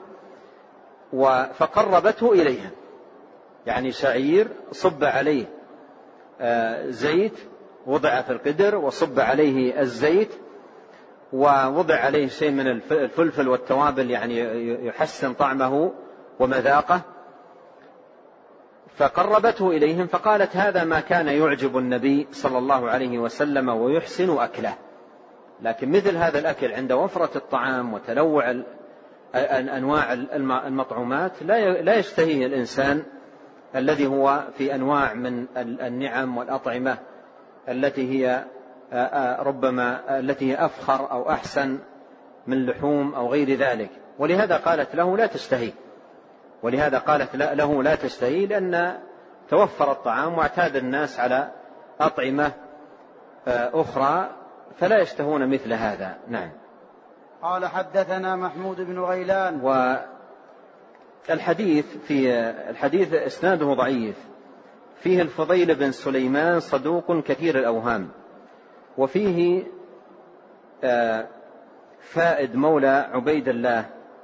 فقربته إليها. يعني شعير صب عليه زيت، وضع في القدر وصب عليه الزيت ووضع عليه شيء من الفلفل والتوابل يعني يحسن طعمه ومذاقه، فقربته إليهم فقالت هذا ما كان يعجب النبي صلى الله عليه وسلم ويحسن أكله. لكن مثل هذا الأكل عند وفرة الطعام وتنوع أنواع المطعومات لا يشتهيه الإنسان الذي هو في أنواع من النعم والأطعمة التي هي ربما التي هي أفخر أو أحسن من لحوم أو غير ذلك. ولهذا قالت له لا تشتهي ولهذا قالت له لا تشتهي لأن توفر الطعام واعتاد الناس على أطعمة أخرى فلا يشتهون مثل هذا. نعم. قال حدثنا محمود بن غيلان. والحديث في الحديث إسناده ضعيف، فيه الفضيل بن سليمان صدوق كثير الأوهام، وفيه فائد مولى عبيد الله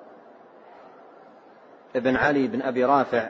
بن علي بن أبي رافع،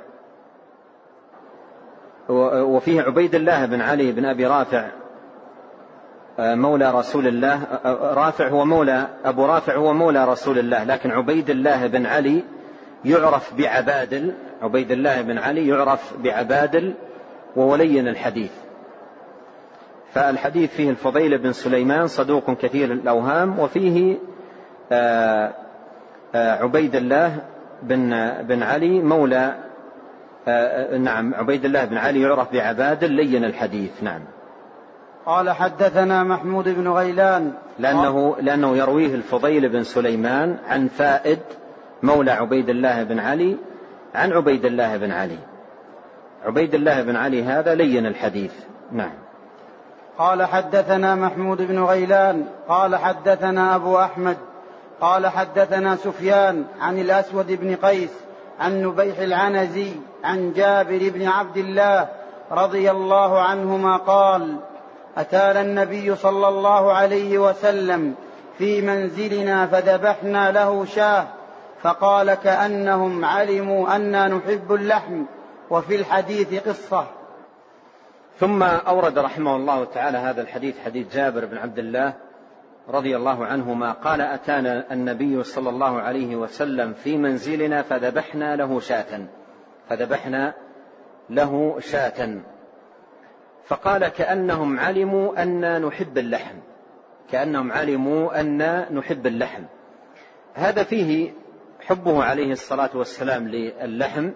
وفيه عبيد الله بن علي بن أبي رافع مولى رسول الله. رافع هو مولى أبو رافع هو مولى رسول الله، لكن عبيد الله بن علي يعرف بعبادل عبيد الله بن علي يعرف بعبادل وولين الحديث. فالحديث فيه الفضيل بن سليمان صدوق كثير الأوهام، وفيه آآ آآ عبيد الله بن, بن علي مولى نعم عبيد الله بن علي يعرف بعبادل لين الحديث. نعم. قال حدثنا محمود بن غيلان لأنه, لأنه يرويه الفضيل بن سليمان عن فائد مولى عبيد الله بن علي عن عبيد الله بن علي. عبيد الله بن علي هذا لين الحديث. نعم. قال حدثنا محمود بن غيلان قال حدثنا أبو أحمد قال حدثنا سفيان عن الأسود بن قيس عن نبيح العنزي عن جابر بن عبد الله رضي الله عنهما قال أتانا النبي صلى الله عليه وسلم في منزلنا فذبحنا له شاه فقال كأنهم علموا أننا نحب اللحم، وفي الحديث قصة. ثم أورد رحمه الله تعالى هذا الحديث حديث جابر بن عبد الله رضي الله عنهما قال أتانا النبي صلى الله عليه وسلم في منزلنا فذبحنا له شاة فذبحنا له شاة فقال كأنهم علموا أننا نحب اللحم كأنهم علموا أننا نحب اللحم. هذا فيه حبه عليه الصلاة والسلام للحم،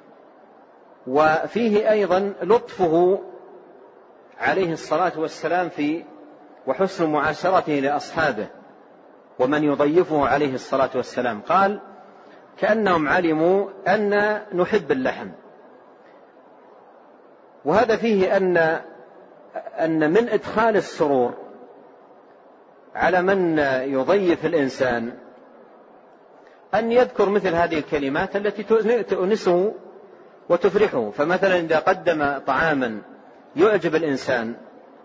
وفيه أيضا لطفه عليه الصلاة والسلام في وحسن معاشرته لأصحابه ومن يضيفه عليه الصلاة والسلام. قال كأنهم علموا أن نحب اللحم، وهذا فيه أن أن من إدخال السرور على من يضيف الإنسان أن يذكر مثل هذه الكلمات التي تؤنسه وتفرحه. فمثلا إذا قدم طعاما يعجب الإنسان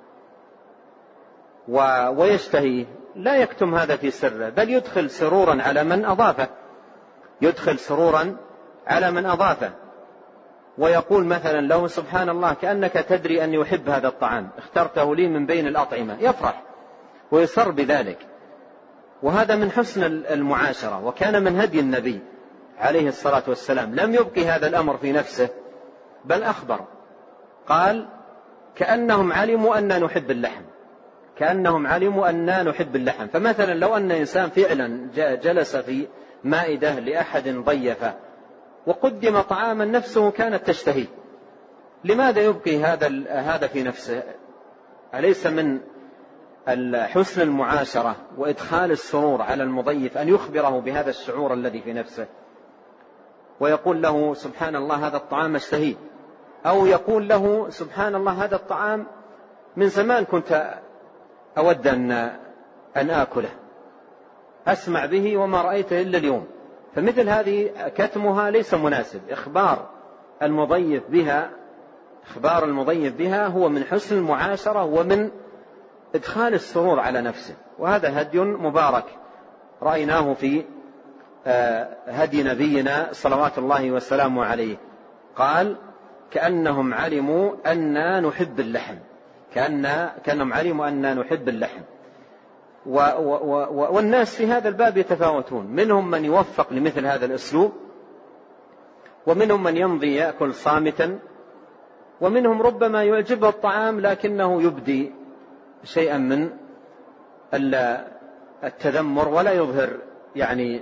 ويشتهيه لا يكتم هذا في سره، بل يدخل سرورا على من أضافه يدخل سرورا على من أضافه ويقول مثلا له سبحان الله كأنك تدري أن يحب هذا الطعام اخترته لي من بين الأطعمة، يفرح ويسر بذلك. وهذا من حسن المعاشرة، وكان من هدي النبي عليه الصلاة والسلام. لم يبقي هذا الأمر في نفسه بل أخبر قال كأنهم علموا أننا نحب اللحم كأنهم علموا أننا نحب اللحم. فمثلا لو أن إنسان فعلا جلس في مائدة لأحد ضيفه وقدم طعاما نفسه كانت تشتهي، لماذا يبقي هذا هذا في نفسه؟ أليس من حسن المعاشرة وإدخال السرور على المضيف أن يخبره بهذا الشعور الذي في نفسه ويقول له سبحان الله هذا الطعام اشتهيه، أو يقول له سبحان الله هذا الطعام من زمان كنت أود أن, أن آكله، أسمع به وما رأيته إلا اليوم. فمثل هذه كتمها ليس مناسب. إخبار المضيف بها إخبار المضيف بها هو من حسن المعاشرة ومن إدخال السرور على نفسه، وهذا هدي مبارك رأيناه في هدي نبينا صلوات الله وسلامه عليه. قال كأنهم علموا أننا نحب اللحم، كأن كأنهم علموا أننا نحب اللحم. و و و والناس في هذا الباب يتفاوتون، منهم من يوفق لمثل هذا الأسلوب، ومنهم من يمضي يأكل صامتا، ومنهم ربما يعجبه الطعام لكنه يبدي شيئا من التذمر ولا يظهر يعني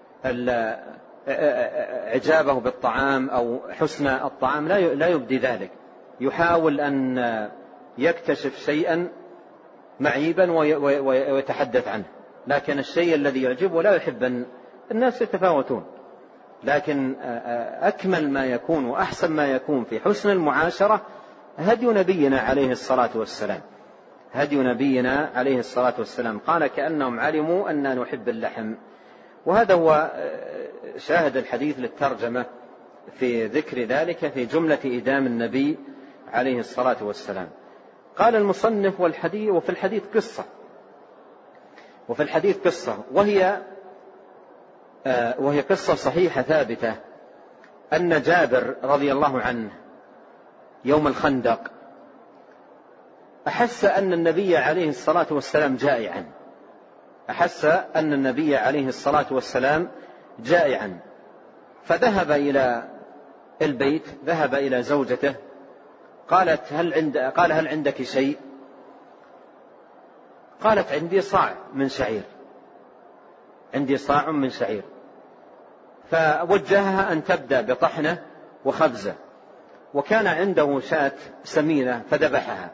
إعجابه بالطعام أو حسن الطعام، لا يبدي ذلك، يحاول أن يكتشف شيئا معيبا ويتحدث عنه، لكن الشيء الذي يعجبه لا يحب أن الناس يتفاوتون. لكن أكمل ما يكون وأحسن ما يكون في حسن المعاشرة هدي نبينا عليه الصلاة والسلام، هدي نبينا عليه الصلاة والسلام. قال كأنهم علموا أننا نحب اللحم، وهذا هو شاهد الحديث للترجمة في ذكر ذلك في جملة إدام النبي عليه الصلاة والسلام. قال المصنف والحديث وفي الحديث قصة وفي الحديث قصة وهي وهي قصة صحيحة ثابتة، أن جابر رضي الله عنه يوم الخندق أحس أن النبي عليه الصلاة والسلام جائعا أحس أن النبي عليه الصلاة والسلام جائعا فذهب إلى البيت، ذهب إلى زوجته، قالت هل عند قال هل عندك شيء؟ قالت عندي صاع من شعير عندي صاع من شعير فوجهها أن تبدأ بطحنه وخبزه، وكان عنده شاة سمينة فذبحها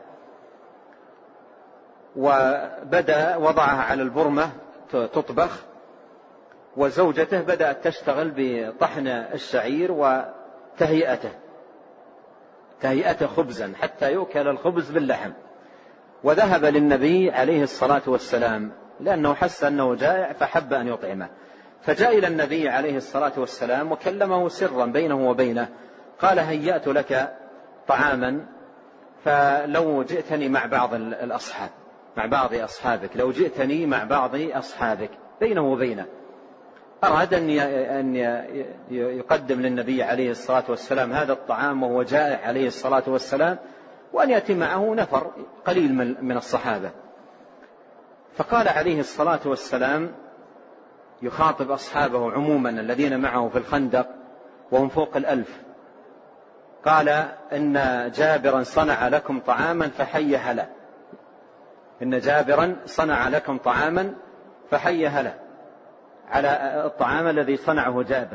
وبدأ وضعها على البرمة تطبخ، وزوجته بدأت تشتغل بطحن الشعير وتهيئته تهيئته خبزا حتى يؤكل الخبز باللحم. وذهب للنبي عليه الصلاة والسلام لأنه حس أنه جائع فحب أن يطعمه، فجاء إلى النبي عليه الصلاة والسلام وكلمه سرا بينه وبينه، قال هيأت لك طعاما فلو جئتني مع بعض الأصحاب مع بعض أصحابك لو جئتني مع بعض أصحابك بينه وبينه. أراد أن يقدم للنبي عليه الصلاة والسلام هذا الطعام وهو جائع عليه الصلاة والسلام، وأن يأتي معه نفر قليل من الصحابة. فقال عليه الصلاة والسلام يخاطب أصحابه عموما الذين معه في الخندق وهم فوق الألف، قال إن جابرا صنع لكم طعاما فحيه له إن جابرا صنع لكم طعاما فحيه له على الطعام الذي صنعه جابر،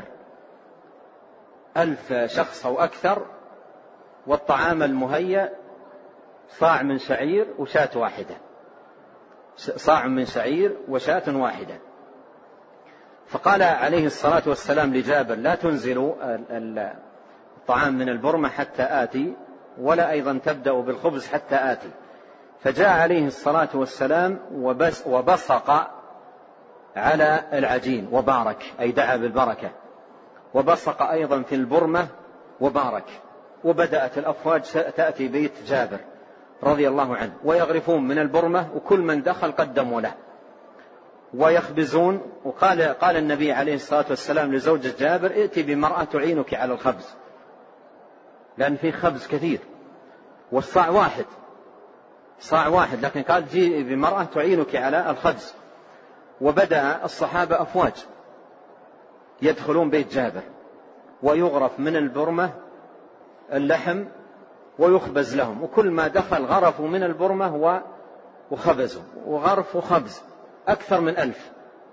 ألف شخص أو أكثر، والطعام المهيأ صاع من شعير وشاة واحدة صاع من شعير وشاة واحدة. فقال عليه الصلاة والسلام لجابر لا تنزلوا الطعام من البرمة حتى آتي، ولا أيضا تبدأ بالخبز حتى آتي. فجاء عليه الصلاة والسلام وبس وبصق على العجين وبارك، أي دعا بالبركة، وبصق أيضا في البرمة وبارك، وبدأت الأفواج تأتي بيت جابر رضي الله عنه ويغرفون من البرمة، وكل من دخل قدموا له ويخبزون. وقال قال النبي عليه الصلاة والسلام لزوجة جابر ائتي بمرأة تعينك على الخبز، لأن فيه خبز كثير والصاع واحد صاع واحد لكن قال جي بمرأة تعينك على الخبز. وبدأ الصحابة أفواج يدخلون بيت جابر ويغرف من البرمة اللحم ويخبز لهم، وكل ما دخل غرفوا من البرمة وخبزوا وغرف وخبز أكثر من ألف.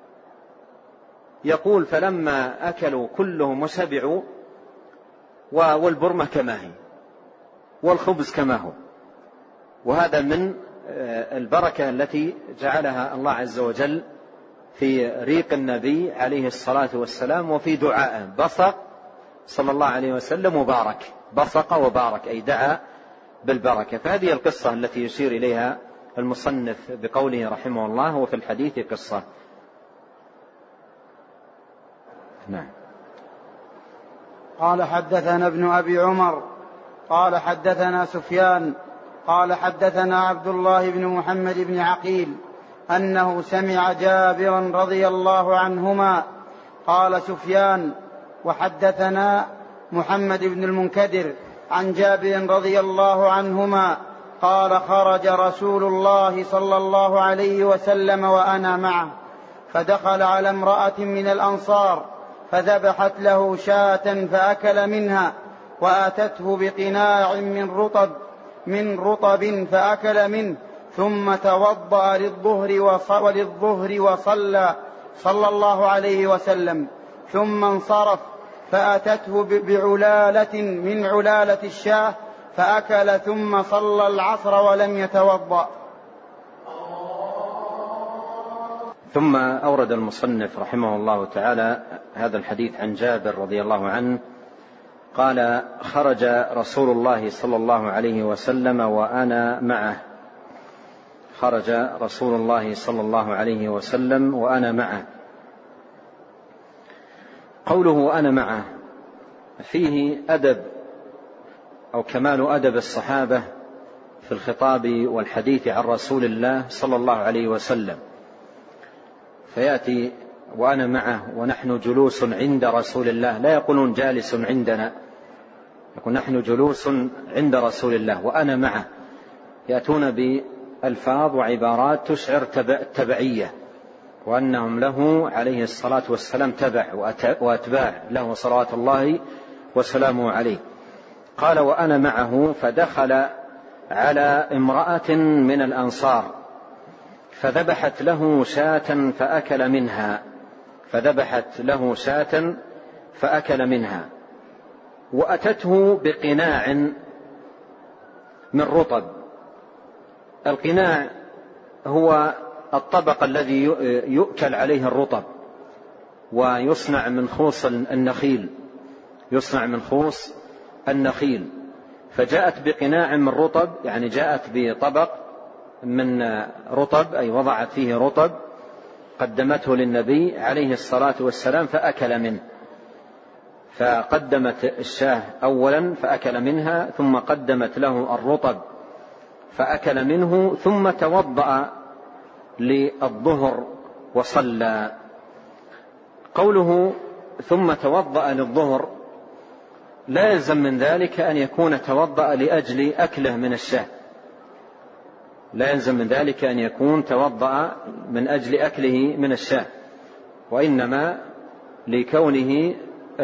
يقول فلما أكلوا كلهم وشبعوا والبرمة كما هي والخبز كما هو. وهذا من البركة التي جعلها الله عز وجل في ريق النبي عليه الصلاة والسلام وفي دعائه. بصق صلى الله عليه وسلم وبارك، بصق وبارك أي دعا بالبركة. فهذه القصة التي يشير إليها المصنف بقوله رحمه الله وفي الحديث قصة. نعم. قال حدثنا ابن أبي عمر قال حدثنا سفيان قال حدثنا عبد الله بن محمد بن عقيل أنه سمع جابرا رضي الله عنهما قال سفيان وحدثنا محمد بن المنكدر عن جابر رضي الله عنهما قال خرج رسول الله صلى الله عليه وسلم وأنا معه فدخل على امرأة من الأنصار فذبحت له شاة فأكل منها وآتته بقناع من رطب من رطب فأكل منه ثم توضأ للظهر وللظهر وصلى صلى الله عليه وسلم ثم انصرف فأتته بعلالة من علالة الشاة فأكل ثم صلى العصر ولم يتوضأ. ثم أورد المصنف رحمه الله تعالى هذا الحديث عن جابر رضي الله عنه قال خرج رسول الله صلى الله عليه وسلم وأنا معه خرج رسول الله صلى الله عليه وسلم وأنا معه. قوله وأنا معه فيه أدب أو كمال أدب الصحابة في الخطاب والحديث عن رسول الله صلى الله عليه وسلم، فيأتي وأنا معه ونحن جلوس عند رسول الله، لا يقولون جالس عندنا، يقول نحن جلوس عند رسول الله وأنا معه، يأتون بألفاظ وعبارات تشعر تبعية وأنهم له عليه الصلاة والسلام تبع وأتباع له صلوات الله وسلامه عليه. قال وأنا معه فدخل على امرأة من الأنصار فذبحت له شاة فأكل منها فذبحت له شاة فأكل منها وأتته بقناع من رطب. القناع هو الطبق الذي يؤكل عليه الرطب ويصنع من خوص النخيل يصنع من خوص النخيل فجاءت بقناع من رطب، يعني جاءت بطبق من رطب أي وضعت فيه رطب قدمته للنبي عليه الصلاة والسلام فأكل منه، فقدمت الشاه أولا فأكل منها ثم قدمت له الرطب فأكل منه ثم توضأ للظهر وصلى. قوله ثم توضأ للظهر لا يلزم من ذلك أن يكون توضأ لأجل أكله من الشاه، لا يلزم من ذلك أن يكون توضأ من أجل أكله من الشاه، وإنما لكونه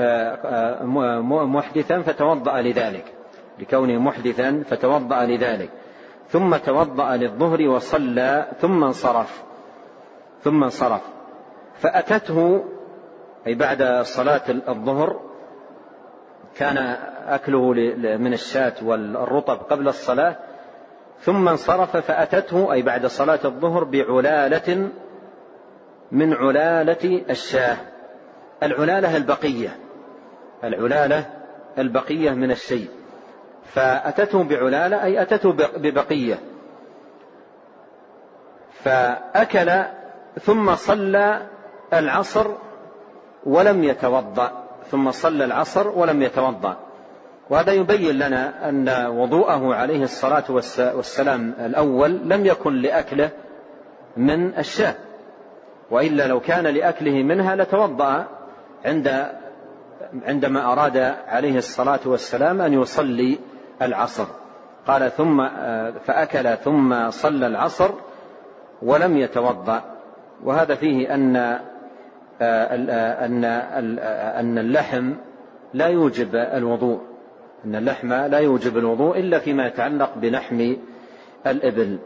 محدثا فتوضأ لذلك لكونه محدثا فتوضأ لذلك ثم توضأ للظهر وصلى ثم انصرف ثم انصرف فأتته أي بعد صلاة الظهر، كان أكله من الشاة والرطب قبل الصلاة، ثم انصرف فأتته أي بعد صلاة الظهر بعلالة من علالة الشاة. العلالة البقية العلالة البقية من الشيء، فأتته بعلالة أي أتته ببقية فأكل ثم صلى العصر ولم يتوضأ ثم صلى العصر ولم يتوضأ. وهذا يبين لنا أن وضوءه عليه الصلاة والسلام الأول لم يكن لأكله من الشاة، وإلا لو كان لأكله منها لتوضأ عند عندما أراد عليه الصلاة والسلام أن يصلي العصر. قال ثم فأكل ثم صلى العصر ولم يتوضأ. وهذا فيه أن أن أن اللحم لا يوجب الوضوء أن اللحم لا يوجب الوضوء إلا فيما يتعلق بلحم الإبل.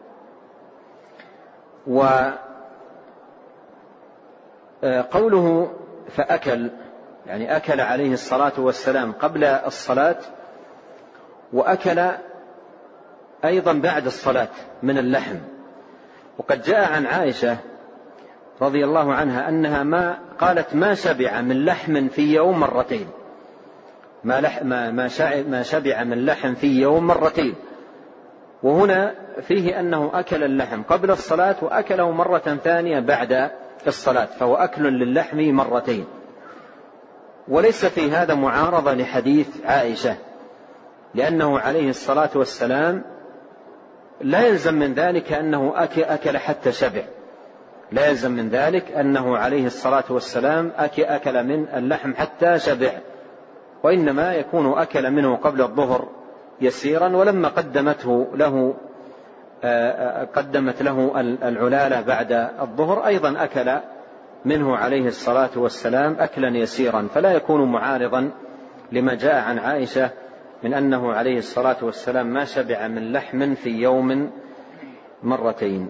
وقوله فأكل يعني أكل عليه الصلاة والسلام قبل الصلاة، وأكل أيضا بعد الصلاة من اللحم. وقد جاء عن عائشة رضي الله عنها أنها ما قالت ما شبع من لحم في يوم مرتين ما, لح ما, ما شبع من لحم في يوم مرتين. وهنا فيه أنه أكل اللحم قبل الصلاة وأكله مرة ثانية بعد الصلاة، فهو أكل للحم مرتين. وليس في هذا معارضة لحديث عائشة، لأنه عليه الصلاة والسلام لا يلزم من ذلك أنه أكل حتى شبع، لا يلزم من ذلك أنه عليه الصلاة والسلام أكل من اللحم حتى شبع، وإنما يكون أكل منه قبل الظهر يسيرا، ولما قدمته له قدمت له العلالة بعد الظهر أيضا أكل منه عليه الصلاة والسلام أكلا يسيرا، فلا يكون معارضا لما جاء عن عائشة من أنه عليه الصلاة والسلام ما شبع من لحم في يوم مرتين.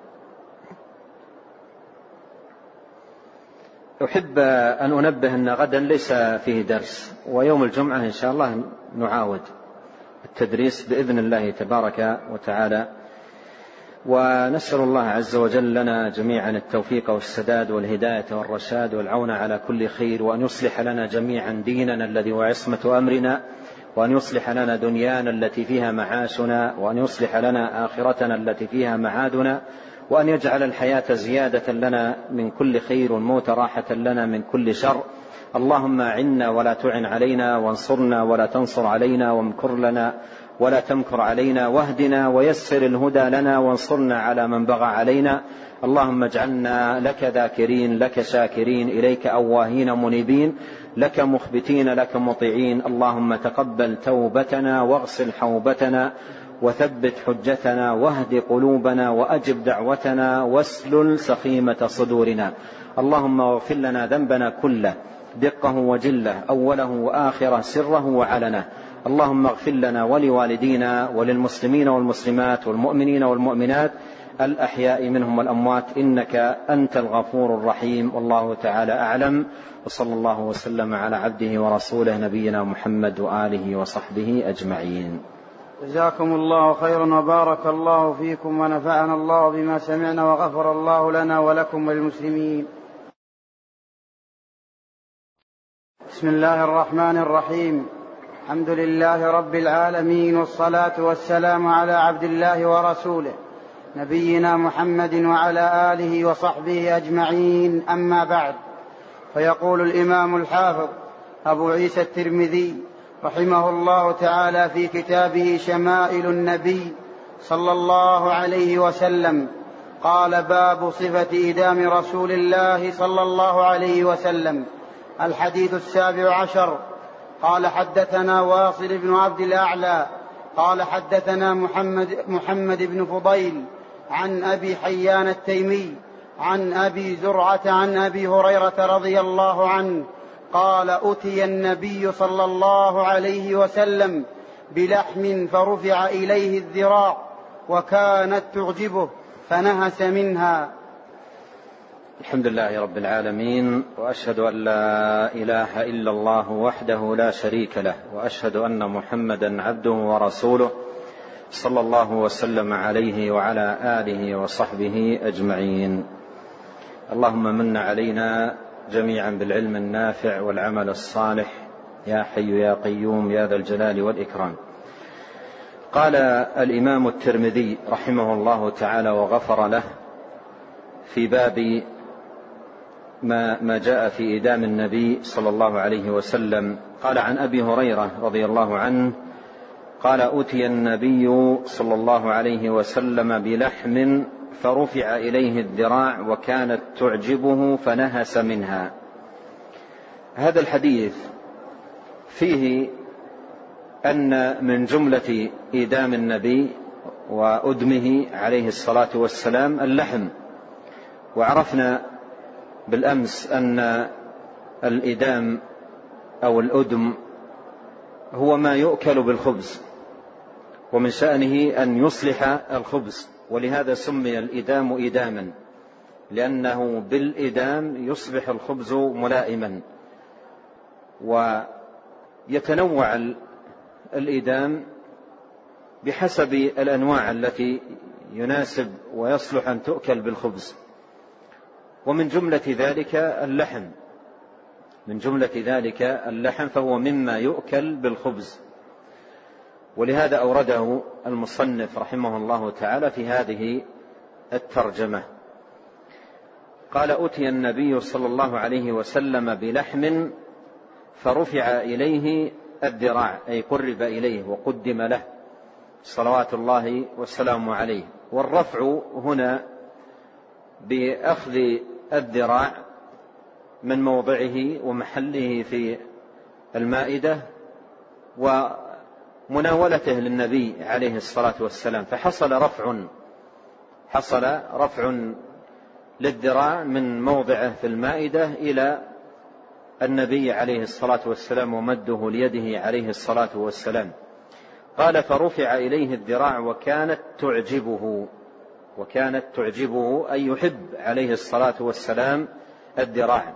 أحب أن أنبه أن غدا ليس فيه درس، ويوم الجمعة إن شاء الله نعاود التدريس بإذن الله تبارك وتعالى، ونسأل الله عز وجل لنا جميعا التوفيق والسداد والهداية والرشاد والعون على كل خير، وأن يصلح لنا جميعا ديننا الذي هو عصمة أمرنا، وأن يصلح لنا دنيانا التي فيها معاشنا، وأن يصلح لنا آخرتنا التي فيها معادنا، وأن يجعل الحياة زيادة لنا من كل خير والموت راحة لنا من كل شر. اللهم أعنا ولا تعن علينا، وانصرنا ولا تنصر علينا، وامكر لنا ولا تمكر علينا، واهدنا ويسر الهدى لنا، وانصرنا على من بغى علينا. اللهم اجعلنا لك ذاكرين، لك شاكرين، إليك أواهين منيبين، لك مخبتين، لك مطيعين. اللهم تقبل توبتنا، واغسل حوبتنا، وثبت حجتنا، واهد قلوبنا، وأجب دعوتنا، واسلل سخيمة صدورنا. اللهم اغفر لنا ذنبنا كله، دقه وجله، أوله وآخره، سره وعلنه. اللهم اغفر لنا ولوالدينا وللمسلمين والمسلمات والمؤمنين والمؤمنات الأحياء منهم والأموات، إنك أنت الغفور الرحيم. والله تعالى أعلم، وصلى الله وسلم على عبده ورسوله نبينا محمد وآله وصحبه أجمعين. جزاكم الله خيرا وبارك الله فيكم، ونفعنا الله بما سمعنا، وغفر الله لنا ولكم وللمسلمين. بسم الله الرحمن الرحيم. الحمد لله رب العالمين، والصلاة والسلام على عبد الله ورسوله نبينا محمد وعلى آله وصحبه أجمعين، أما بعد. فيقول الإمام الحافظ أبو عيسى الترمذي رحمه الله تعالى في كتابه شمائل النبي صلى الله عليه وسلم، قال: باب صفة إدام رسول الله صلى الله عليه وسلم. الحديث السابع عشر. قال: حدثنا واصل بن عبد الأعلى قال: حدثنا محمد, محمد بن فضيل عن أبي حيان التيمي عن أبي زرعة عن أبي هريرة رضي الله عنه قال: أتي النبي صلى الله عليه وسلم بلحم فرفع إليه الذراع وكانت تعجبه فنهس منها. الحمد لله رب العالمين، وأشهد أن لا إله إلا الله وحده لا شريك له، وأشهد أن محمدا عبده ورسوله صلى الله وسلم عليه وعلى آله وصحبه أجمعين. اللهم من علينا جميعا بالعلم النافع والعمل الصالح، يا حي يا قيوم يا ذا الجلال والإكرام. قال الإمام الترمذي رحمه الله تعالى وغفر له في باب ما, ما جاء في إدام النبي صلى الله عليه وسلم، قال: عن أبي هريرة رضي الله عنه قال: أتي النبي صلى الله عليه وسلم بلحم فرفع إليه الذراع وكانت تعجبه فنهس منها. هذا الحديث فيه أن من جملة إدام النبي وأدمه عليه الصلاة والسلام اللحم، وعرفنا بالأمس أن الإدام أو الأدم هو ما يؤكل بالخبز، ومن شأنه أن يصلح الخبز، ولهذا سمي الإدام إداما، لأنه بالإدام يصبح الخبز ملائما. ويتنوع الإدام بحسب الأنواع التي يناسب ويصلح أن تؤكل بالخبز، ومن جملة ذلك اللحم من جملة ذلك اللحم فهو مما يؤكل بالخبز، ولهذا أورده المصنف رحمه الله تعالى في هذه الترجمة. قال: أتي النبي صلى الله عليه وسلم بلحم فرفع إليه الذراع، أي قرب إليه وقدم له صلوات الله والسلام عليه. والرفع هنا بأخذ الذراع من موضعه ومحله في المائدة ومناولته للنبي عليه الصلاة والسلام، فحصل رفع حصل رفع للذراع من موضعه في المائدة إلى النبي عليه الصلاة والسلام ومده ليده عليه الصلاة والسلام. قال فرفع إليه الذراع وكانت تعجبه وكانت تعجبه أي يحب عليه الصلاة والسلام الذراع.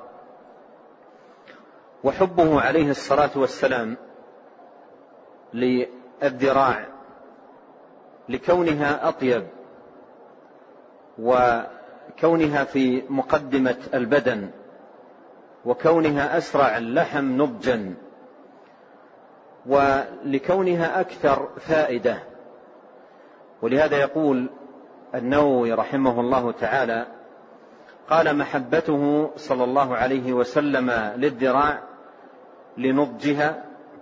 وحبه عليه الصلاة والسلام للذراع لكونها أطيب وكونها في مقدمة البدن وكونها أسرع اللحم نضجا ولكونها أكثر فائدة. ولهذا يقول النووي رحمه الله تعالى قال محبته صلى الله عليه وسلم للذراع لنضجها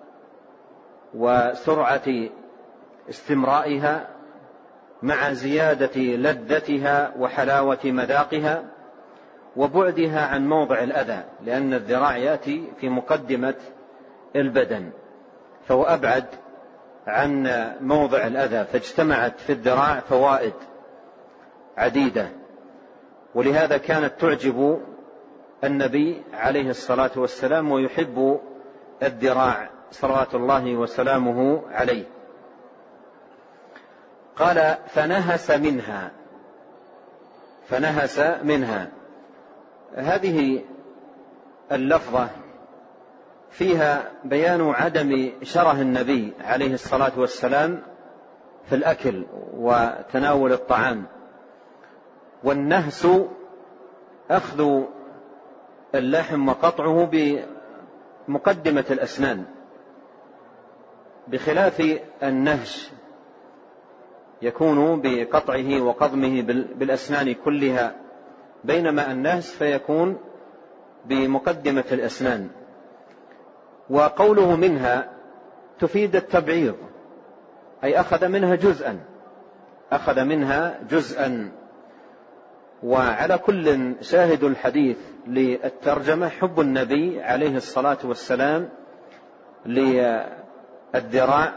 وسرعة استمرائها مع زيادة لذتها وحلاوة مذاقها وبعدها عن موضع الأذى، لأن الذراع يأتي في مقدمة البدن فهو أبعد عن موضع الأذى، فاجتمعت في الذراع فوائد عديدة. ولهذا كانت تعجب النبي عليه الصلاة والسلام ويحب الذراع صلوات الله وسلامه عليه. قال فنهس منها فنهس منها هذه اللفظة فيها بيان عدم شره النبي عليه الصلاة والسلام في الأكل وتناول الطعام. والنهس أخذ اللحم وقطعه بمقدمة الأسنان، بخلاف النهش يكون بقطعه وقضمه بالأسنان كلها، بينما النهس فيكون بمقدمة الأسنان. وقوله منها تفيد التبعيض، أي أخذ منها جزءا أخذ منها جزءا. وعلى كل شاهد الحديث للترجمة حب النبي عليه الصلاة والسلام للذراع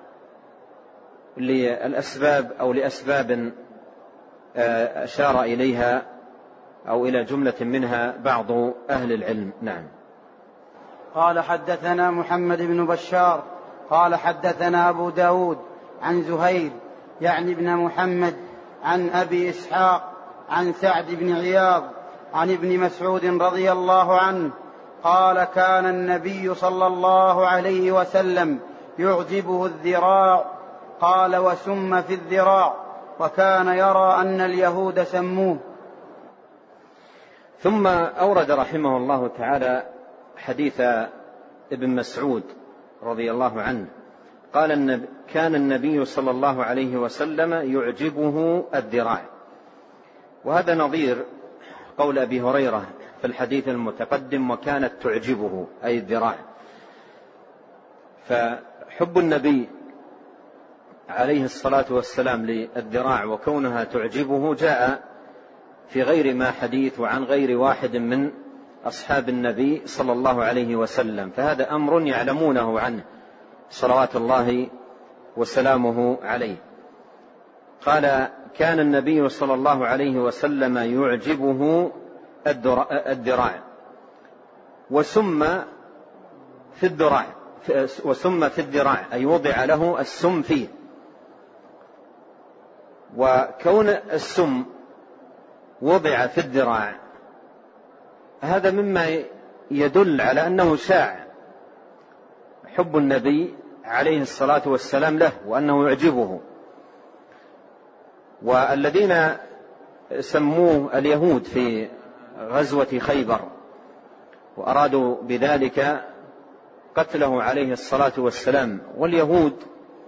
للأسباب أو لأسباب أشار إليها أو إلى جملة منها بعض أهل العلم. نعم. قال حدثنا محمد بن بشار قال حدثنا أبو داود عن زهير يعني ابن محمد عن أبي إسحاق عن سعد بن عياض عن ابن مسعود رضي الله عنه قال كان النبي صلى الله عليه وسلم يعجبه الذراع. قال وسم في الذراع وكان يرى أن اليهود سموه. ثم أورد رحمه الله تعالى حديث ابن مسعود رضي الله عنه قال النبي كان النبي صلى الله عليه وسلم يعجبه الذراع. وهذا نظير قول أبي هريرة في الحديث المتقدم وكانت تعجبه أي الذراع. فحب النبي عليه الصلاة والسلام للذراع وكونها تعجبه جاء في غير ما حديث وعن غير واحد من أصحاب النبي صلى الله عليه وسلم، فهذا أمر يعلمونه عنه صلوات الله وسلامه عليه. قال كان النبي صلى الله عليه وسلم يعجبه الذراع وسم في الذراع وسم في الذراع أي وضع له السم فيه. وكون السم وضع في الذراع هذا مما يدل على أنه شاع حب النبي عليه الصلاة والسلام له وأنه يعجبه. والذين سموه اليهود في غزوة خيبر وأرادوا بذلك قتله عليه الصلاة والسلام، واليهود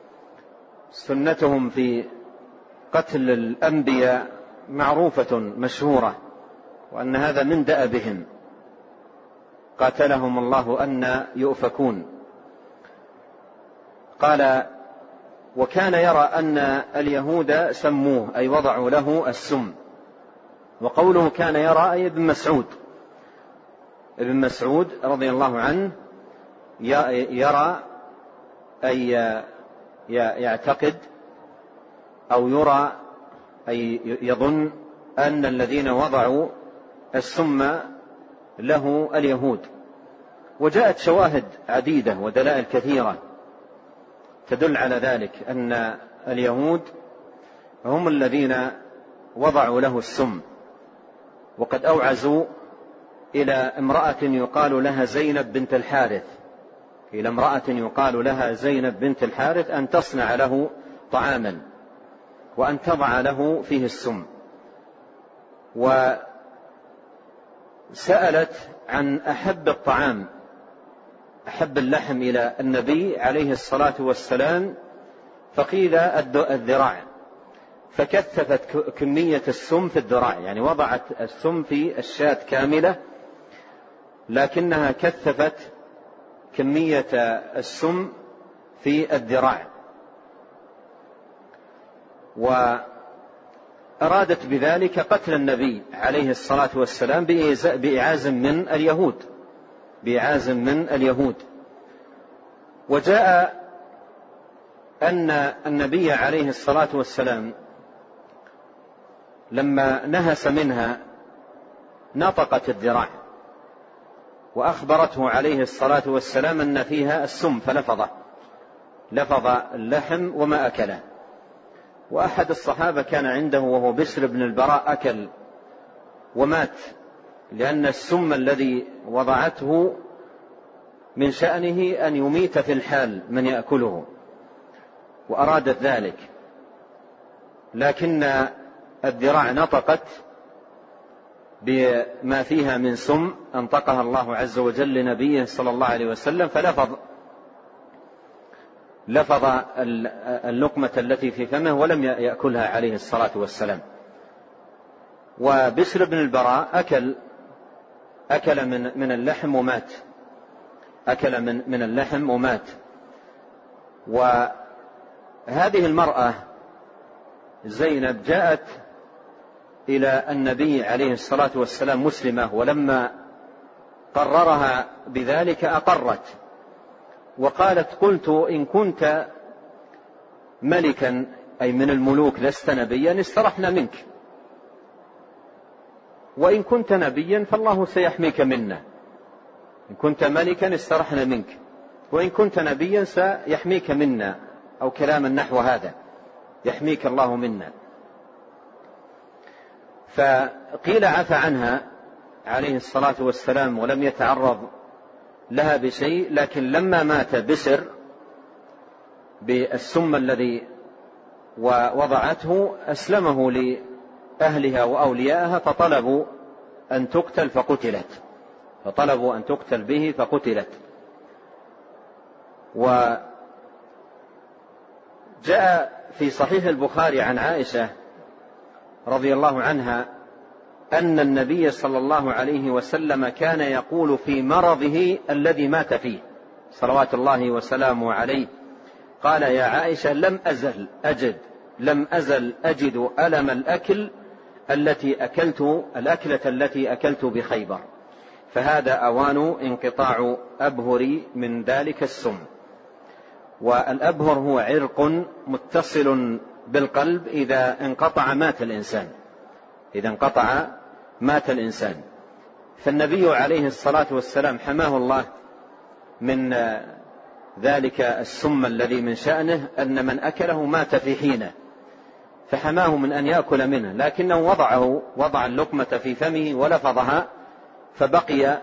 سنتهم في قتل الأنبياء معروفة مشهورة وأن هذا من دأبهم. قاتلهم الله أن يؤفكون. قال: وكان يرى أن اليهود سموه، أي وضعوا له السم. وقوله كان يرى أي ابن مسعود، ابن مسعود رضي الله عنه يرى أي يعتقد أو يرى أي يظن أن الذين وضعوا السم له اليهود. وجاءت شواهد عديدة ودلائل كثيرة تدل على ذلك، أن اليهود هم الذين وضعوا له السم. وقد أوعزوا إلى امرأة يقال لها زينب بنت الحارث إلى امرأة يقال لها زينب بنت الحارث أن تصنع له طعاما وأن تضع له فيه السم. وسألت عن أحب الطعام، أحب اللحم إلى النبي عليه الصلاة والسلام، فقيل الذراع، فكثفت كمية السم في الذراع، يعني وضعت السم في الشاة كاملة، لكنها كثفت كمية السم في الذراع. وأرادت بذلك قتل النبي عليه الصلاة والسلام بإعاز من اليهود بإعاز من اليهود. وجاء أن النبي عليه الصلاة والسلام لما نهس منها نطقت الذراع، وأخبرته عليه الصلاة والسلام أن فيها السم، فلفظ لفظ اللحم وما أكله. وأحد الصحابة كان عنده وهو بشر بن البراء أكل ومات، لأن السم الذي وضعته من شأنه أن يميت في الحال من يأكله، وأرادت ذلك، لكن الذراع نطقت بما فيها من سم أنطقها الله عز وجل لنبيه صلى الله عليه وسلم، فلفظ لفظ اللقمة التي في فمه ولم يأكلها عليه الصلاة والسلام. وبشر بن البراء أكل أكل من من اللحم ومات أكل من من اللحم ومات. وهذه المرأة زينب جاءت إلى النبي عليه الصلاة والسلام مسلمة، ولما قررها بذلك أقرت وقالت: قلت إن كنت ملكا أي من الملوك لست نبيا استرحنا منك، وإن كنت نبيا فالله سيحميك منا. إن كنت ملكا استرحنا منك، وإن كنت نبيا سيحميك منا، أو كلاما نحو هذا، يحميك الله منا. فقيل عفى عنها عليه الصلاة والسلام ولم يتعرض لها بشيء، لكن لما مات بشر بالسم الذي ووضعته أسلمه لأهلها وأوليائها، فطلبوا أن تقتل فقتلت فطلبوا أن تقتل به فقتلت. وجاء في صحيح البخاري عن عائشة رضي الله عنها أن النبي صلى الله عليه وسلم كان يقول في مرضه الذي مات فيه صلوات الله وسلامه عليه، قال: يا عائشة لم أزل أجد لم أزل أجد ألم الأكل التي أكلت الأكلة التي أكلت بخيبر، فهذا أوان انقطاع أبهري من ذلك السم. والأبهر هو عرق متصل بالقلب، إذا انقطع مات الإنسان إذا انقطع مات الإنسان. فالنبي عليه الصلاة والسلام حماه الله من ذلك السم الذي من شأنه أن من أكله مات في حينه، فحماه من أن يأكل منه، لكنه وضعه وضع اللقمة في فمه ولفظها، فبقي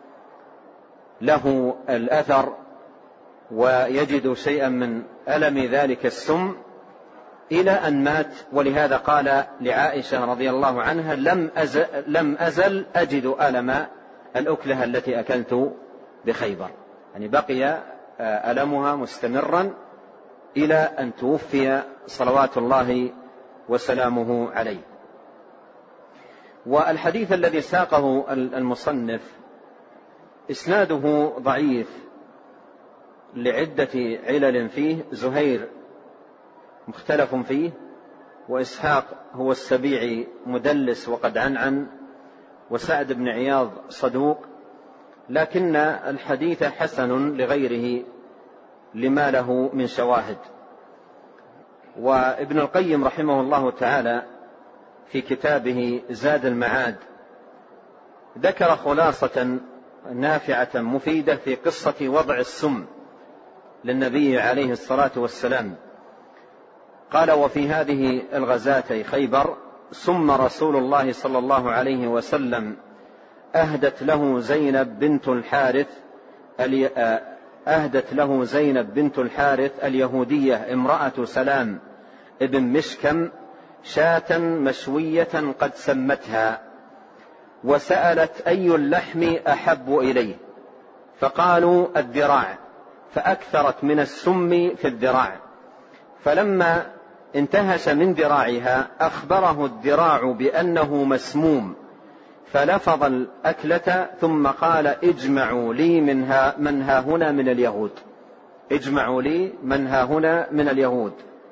له الأثر ويجد شيئا من ألم ذلك السم إلى أن مات. ولهذا قال لعائشة رضي الله عنها: لم أزل, لم أزل أجد ألم الأكلة التي أكلت بخيبر، يعني بقي ألمها مستمرا إلى أن توفي صلوات الله وسلامه عليه. والحديث الذي ساقه المصنف إسناده ضعيف لعدة علل فيه. زهير مختلف فيه، وإسحاق هو السبيعي مدلس وقد عنعن، وسعد بن عياض صدوق، لكن الحديث حسن لغيره لما له من شواهد. وابن القيم رحمه الله تعالى في كتابه زاد المعاد ذكر خلاصة نافعة مفيدة في قصة وضع السم للنبي عليه الصلاة والسلام. قال: وفي هذه الغزاة خيبر سم رسول الله صلى الله عليه وسلم أهدت له زينب بنت الحارث أهدت له زينب بنت الحارث اليهودية امرأة سلام ابن مشكم شاة مشوية قد سمتها، وسألت أي اللحم أحب إليه، فقالوا الذراع، فأكثرت من السم في الذراع، فلما انتهش من ذراعها أخبره الذراع بأنه مسموم، فلفظ الأكلة ثم قال: اجمعوا لي منها من ها هنا من اليهود، اجمعوا لي من ها هنا من اليهود.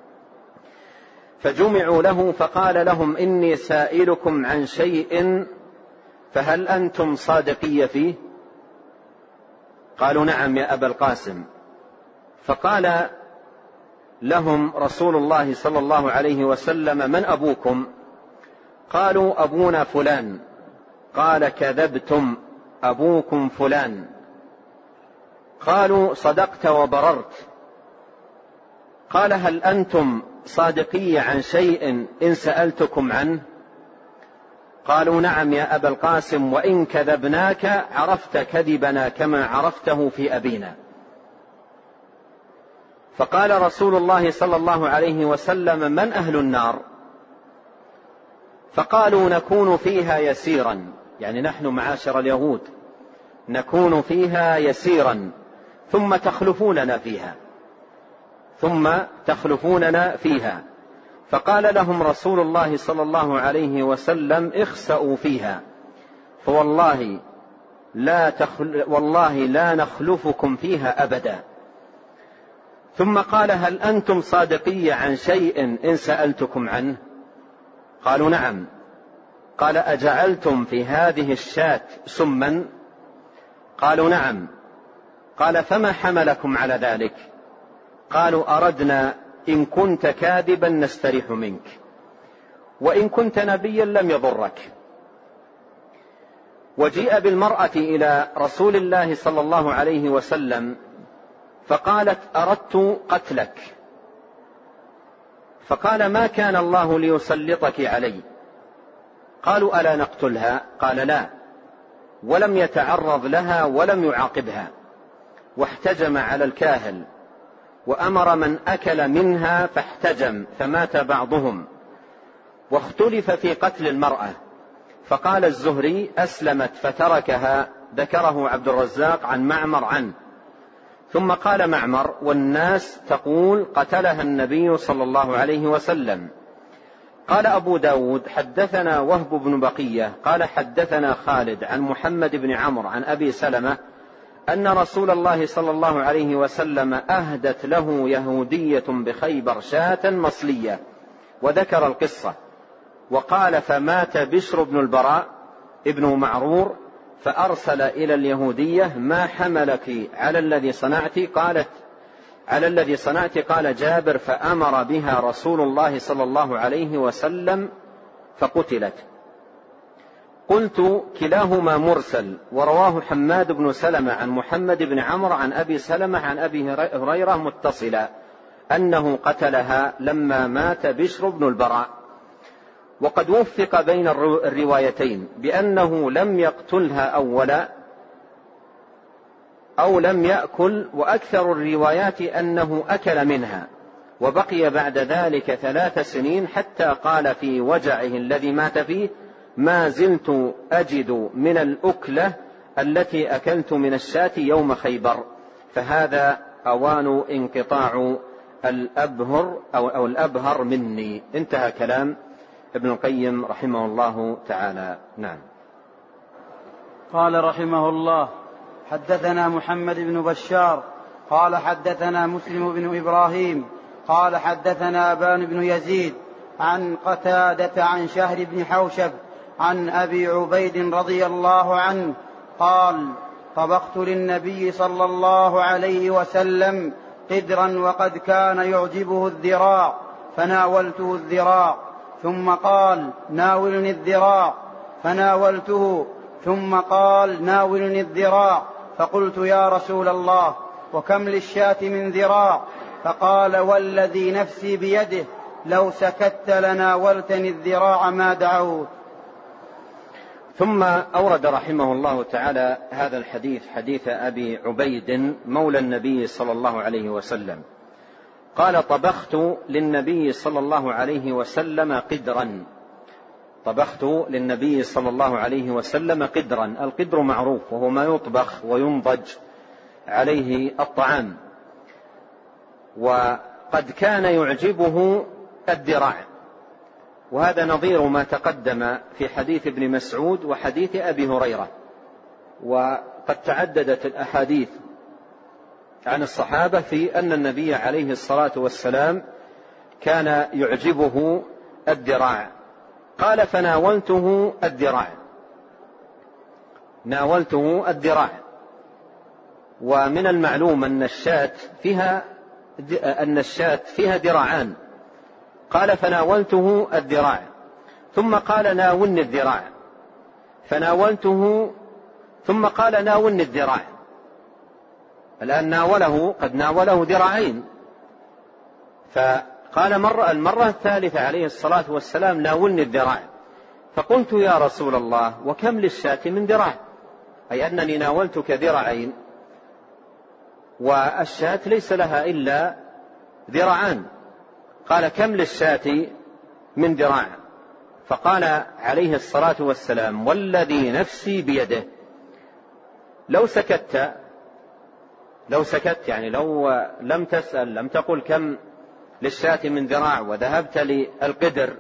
فجمعوا له فقال لهم: إني سائلكم عن شيء فهل أنتم صادقية فيه؟ قالوا: نعم يا أبا القاسم. فقال لهم رسول الله صلى الله عليه وسلم: من أبوكم؟ قالوا: أبونا فلان. قال: كذبتم، أبوكم فلان. قالوا: صدقت وبررت. قال: هل أنتم صادقية عن شيء إن سألتكم عنه؟ قالوا: نعم يا أبا القاسم، وإن كذبناك عرفت كذبنا كما عرفته في أبينا. فقال رسول الله صلى الله عليه وسلم: من أهل النار؟ فقالوا: نكون فيها يسيرا، يعني نحن معاشر اليهود نكون فيها يسيرا ثم تخلفوننا فيها ثم تخلفوننا فيها. فقال لهم رسول الله صلى الله عليه وسلم: اخسأوا فيها، فوالله لا, تخل... والله لا نخلفكم فيها أبدا. ثم قال: هل أنتم صادقية عن شيء إن سألتكم عنه؟ قالوا: نعم. قال: أجعلتم في هذه الشاة سما؟ قالوا: نعم. قال: فما حملكم على ذلك؟ قالوا: أردنا إن كنت كاذبا نستريح منك، وإن كنت نبيا لم يضرك. وجيء بالمرأة إلى رسول الله صلى الله عليه وسلم فقالت: أردت قتلك. فقال: ما كان الله ليسلطك علي. قالوا: ألا نقتلها؟ قال: لا. ولم يتعرض لها ولم يعاقبها، واحتجم على الكاهل، وأمر من أكل منها فاحتجم فمات بعضهم. واختلف في قتل المرأة، فقال الزهري: أسلمت فتركها. ذكره عبد الرزاق عن معمر عنه. ثم قال معمر: والناس تقول قتلها النبي صلى الله عليه وسلم. قال أبو داود: حدثنا وهب بن بقية قال حدثنا خالد عن محمد بن عمرو عن أبي سلمة أن رسول الله صلى الله عليه وسلم أهدت له يهودية بخيبر شاة مصلية، وذكر القصة. وقال: فمات بشر بن البراء ابن معرور فأرسل إلى اليهودية: ما حملك على الذي صنعت؟ قالت: على الذي صنعت. قال جابر: فأمر بها رسول الله صلى الله عليه وسلم فقتلت. قلت: كلاهما مرسل، ورواه حماد بن سلمة عن محمد بن عمرو عن أبي سلمة عن أبي هريرة متصلا أنه قتلها لما مات بشر بن البراء. وقد وفق بين الروايتين بأنه لم يقتلها أولا أو لم يأكل، وأكثر الروايات أنه أكل منها، وبقي بعد ذلك ثلاث سنين حتى قال في وجعه الذي مات فيه: ما زلت أجد من الأكلة التي أكلت من الشاة يوم خيبر. فهذا أوان انقطاع الأبهر أو, أو الأبهر مني. انتهى كلام ابن القيم رحمه الله تعالى. نعم. قال رحمه الله: حدثنا محمد بن بشار قال حدثنا مسلم بن إبراهيم قال حدثنا أبان بن يزيد عن قتادة عن شهر بن حوشب عن أبي عبيد رضي الله عنه قال طبخت للنبي صلى الله عليه وسلم قدرا وقد كان يعجبه الذراع فناولته الذراع ثم قال ناولني الذراع فناولته ثم قال ناولني الذراع فقلت يا رسول الله وكم للشاة من ذراع؟ فقال والذي نفسي بيده لو سكت لناولتني الذراع ما دعوت. ثم أورد رحمه الله تعالى هذا الحديث حديث أبي عبيد مولى النبي صلى الله عليه وسلم قال طبخت للنبي صلى الله عليه وسلم قدرا. طبخت للنبي صلى الله عليه وسلم قدرا. القدر معروف وهو ما يطبخ وينضج عليه الطعام، وقد كان يعجبه الذراع، وهذا نظير ما تقدم في حديث ابن مسعود وحديث أبي هريرة. وقد تعددت الأحاديث عن الصحابة في أن النبي عليه الصلاة والسلام كان يعجبه الذراع. قال فناولته الذراع. ناولته الذراع. ومن المعلوم أن الشاة فيها أن الشاة فيها ذراعان. قال فناولته الذراع ثم قال ناولني الذراع فناولته ثم قال ناولني الذراع. الآن ناوله قد ناوله ذراعين، فقال مرة المرة الثالثة عليه الصلاة والسلام ناولني الذراع. فقلت يا رسول الله وكم للشاة من ذراع؟ أي أنني ناولتك ذراعين والشاة ليس لها إلا ذراعان. قال كم للشاة من ذراع؟ فقال عليه الصلاة والسلام والذي نفسي بيده لو سكت لو سكت يعني لو لم تسأل لم تقل كم للشاة من ذراع وذهبت للقدر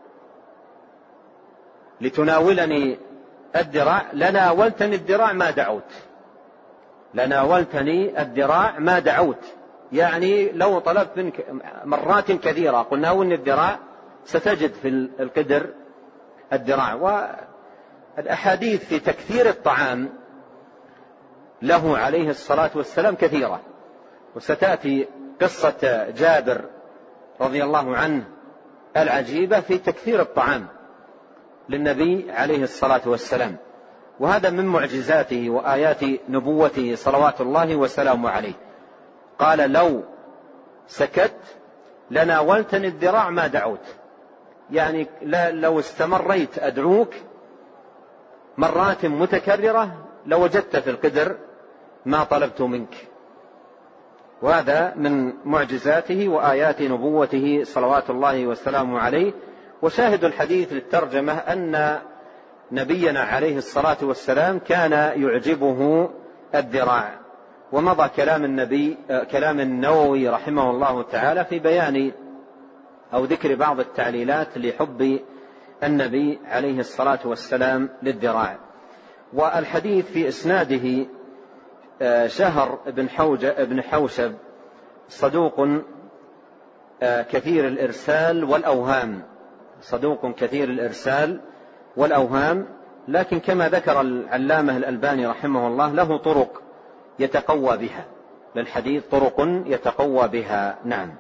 لتناولني الذراع لناولتني الذراع ما دعوت. لناولتني الذراع ما دعوت، يعني لو طلبت منك مرات كثيرة قل ناولني الذراع ستجد في القدر الذراع. والأحاديث في تكثير الطعام له عليه الصلاة والسلام كثيرة، وستأتي قصة جابر رضي الله عنه العجيبة في تكثير الطعام للنبي عليه الصلاة والسلام، وهذا من معجزاته وآيات نبوته صلوات الله وسلامه عليه. قال لو سكت لناولتني الذراع ما دعوت، يعني لو استمريت أدعوك مرات متكررة لوجدت في القدر ما طلبت منك. وهذا من معجزاته وآيات نبوته صلوات الله وسلامه عليه. وشاهد الحديث للترجمة أن نبينا عليه الصلاة والسلام كان يعجبه الذراع. ومضى كلام النبي كلام النووي رحمه الله تعالى في بيان أو ذكر بعض التعليلات لحب النبي عليه الصلاة والسلام للذراع. والحديث في إسناده شهر بن بن حوشب صدوق كثير الإرسال والأوهام صدوق كثير الإرسال والأوهام لكن كما ذكر العلامة الألباني رحمه الله له طرق يتقوى بها للحديث طرق يتقوى بها. نعم.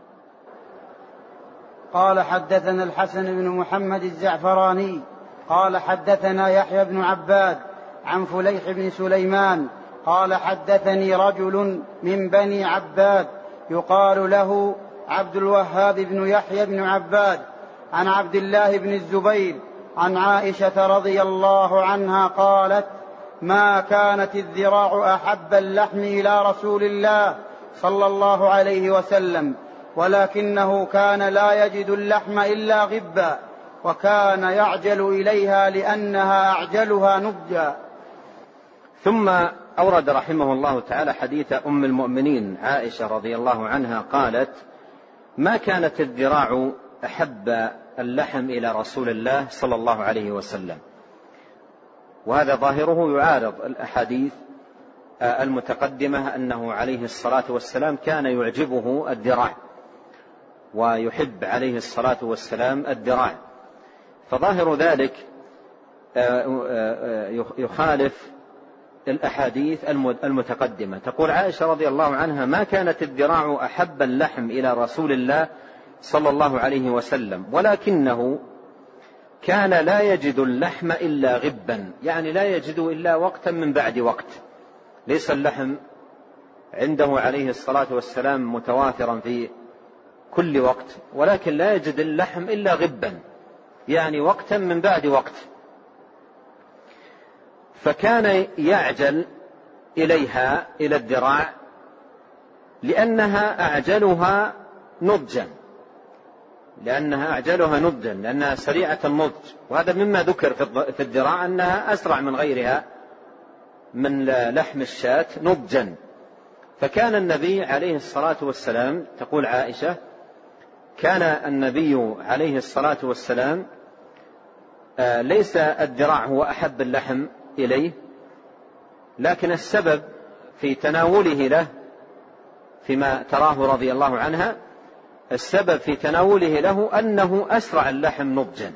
قال حدثنا الحسن بن محمد الزعفراني قال حدثنا يحيى بن عباد عن فليح بن سليمان قال حدثني رجل من بني عباد يقال له عبد الوهاب بن يحيى بن عباد عن عبد الله بن الزبير عن عائشة رضي الله عنها قالت ما كانت الذراع أحب اللحم إلى رسول الله صلى الله عليه وسلم ولكنه كان لا يجد اللحم إلا غبا وكان يعجل إليها لأنها أعجلها نضجا. ثم أورد رحمه الله تعالى حديث أم المؤمنين عائشة رضي الله عنها قالت ما كانت الذراع أحب اللحم إلى رسول الله صلى الله عليه وسلم. وهذا ظاهره يعارض الأحاديث المتقدمة أنه عليه الصلاة والسلام كان يعجبه الذراع، ويحب عليه الصلاة والسلام الذراع، فظاهر ذلك يخالف الأحاديث المتقدمة. تقول عائشة رضي الله عنها: ما كانت الذراع أحب اللحم إلى رسول الله صلى الله عليه وسلم، ولكنه كان لا يجد اللحم إلا غبا، يعني لا يجده إلا وقتا من بعد وقت، ليس اللحم عنده عليه الصلاة والسلام متوافرا في كل وقت، ولكن لا يجد اللحم إلا غبا، يعني وقتا من بعد وقت، فكان يعجل إليها إلى الذراع لأنها أعجلها نضجا لأنها أعجلها نضجا لأنها سريعة النضج، وهذا مما ذكر في الذراع أنها أسرع من غيرها من لحم الشاة نضجا. فكان النبي عليه الصلاة والسلام، تقول عائشة: كان النبي عليه الصلاة والسلام ليس الذراع هو أحب اللحم إليه، لكن السبب في تناوله له فيما تراه رضي الله عنها، السبب في تناوله له أنه أسرع اللحم نضجا،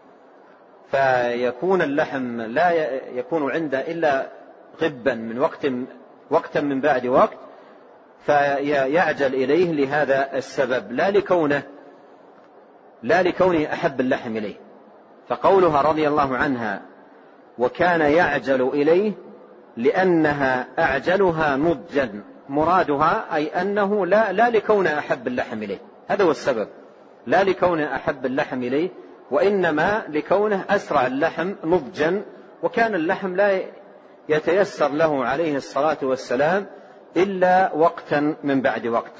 فيكون اللحم لا يكون عنده إلا غبا من وقت وقتا من بعد وقت، فيعجل إليه لهذا السبب، لا لكونه لا لكونه أحب اللحم إليه. فقولها رضي الله عنها: وكان يعجل إليه لأنها أعجلها نضجا، مرادها أي أنه لا, لا لكونه أحب اللحم إليه، هذا هو السبب، لا لكونه أحب اللحم إليه، وإنما لكونه أسرع اللحم نضجا، وكان اللحم لا يتيسر له عليه الصلاة والسلام إلا وقتا من بعد وقت.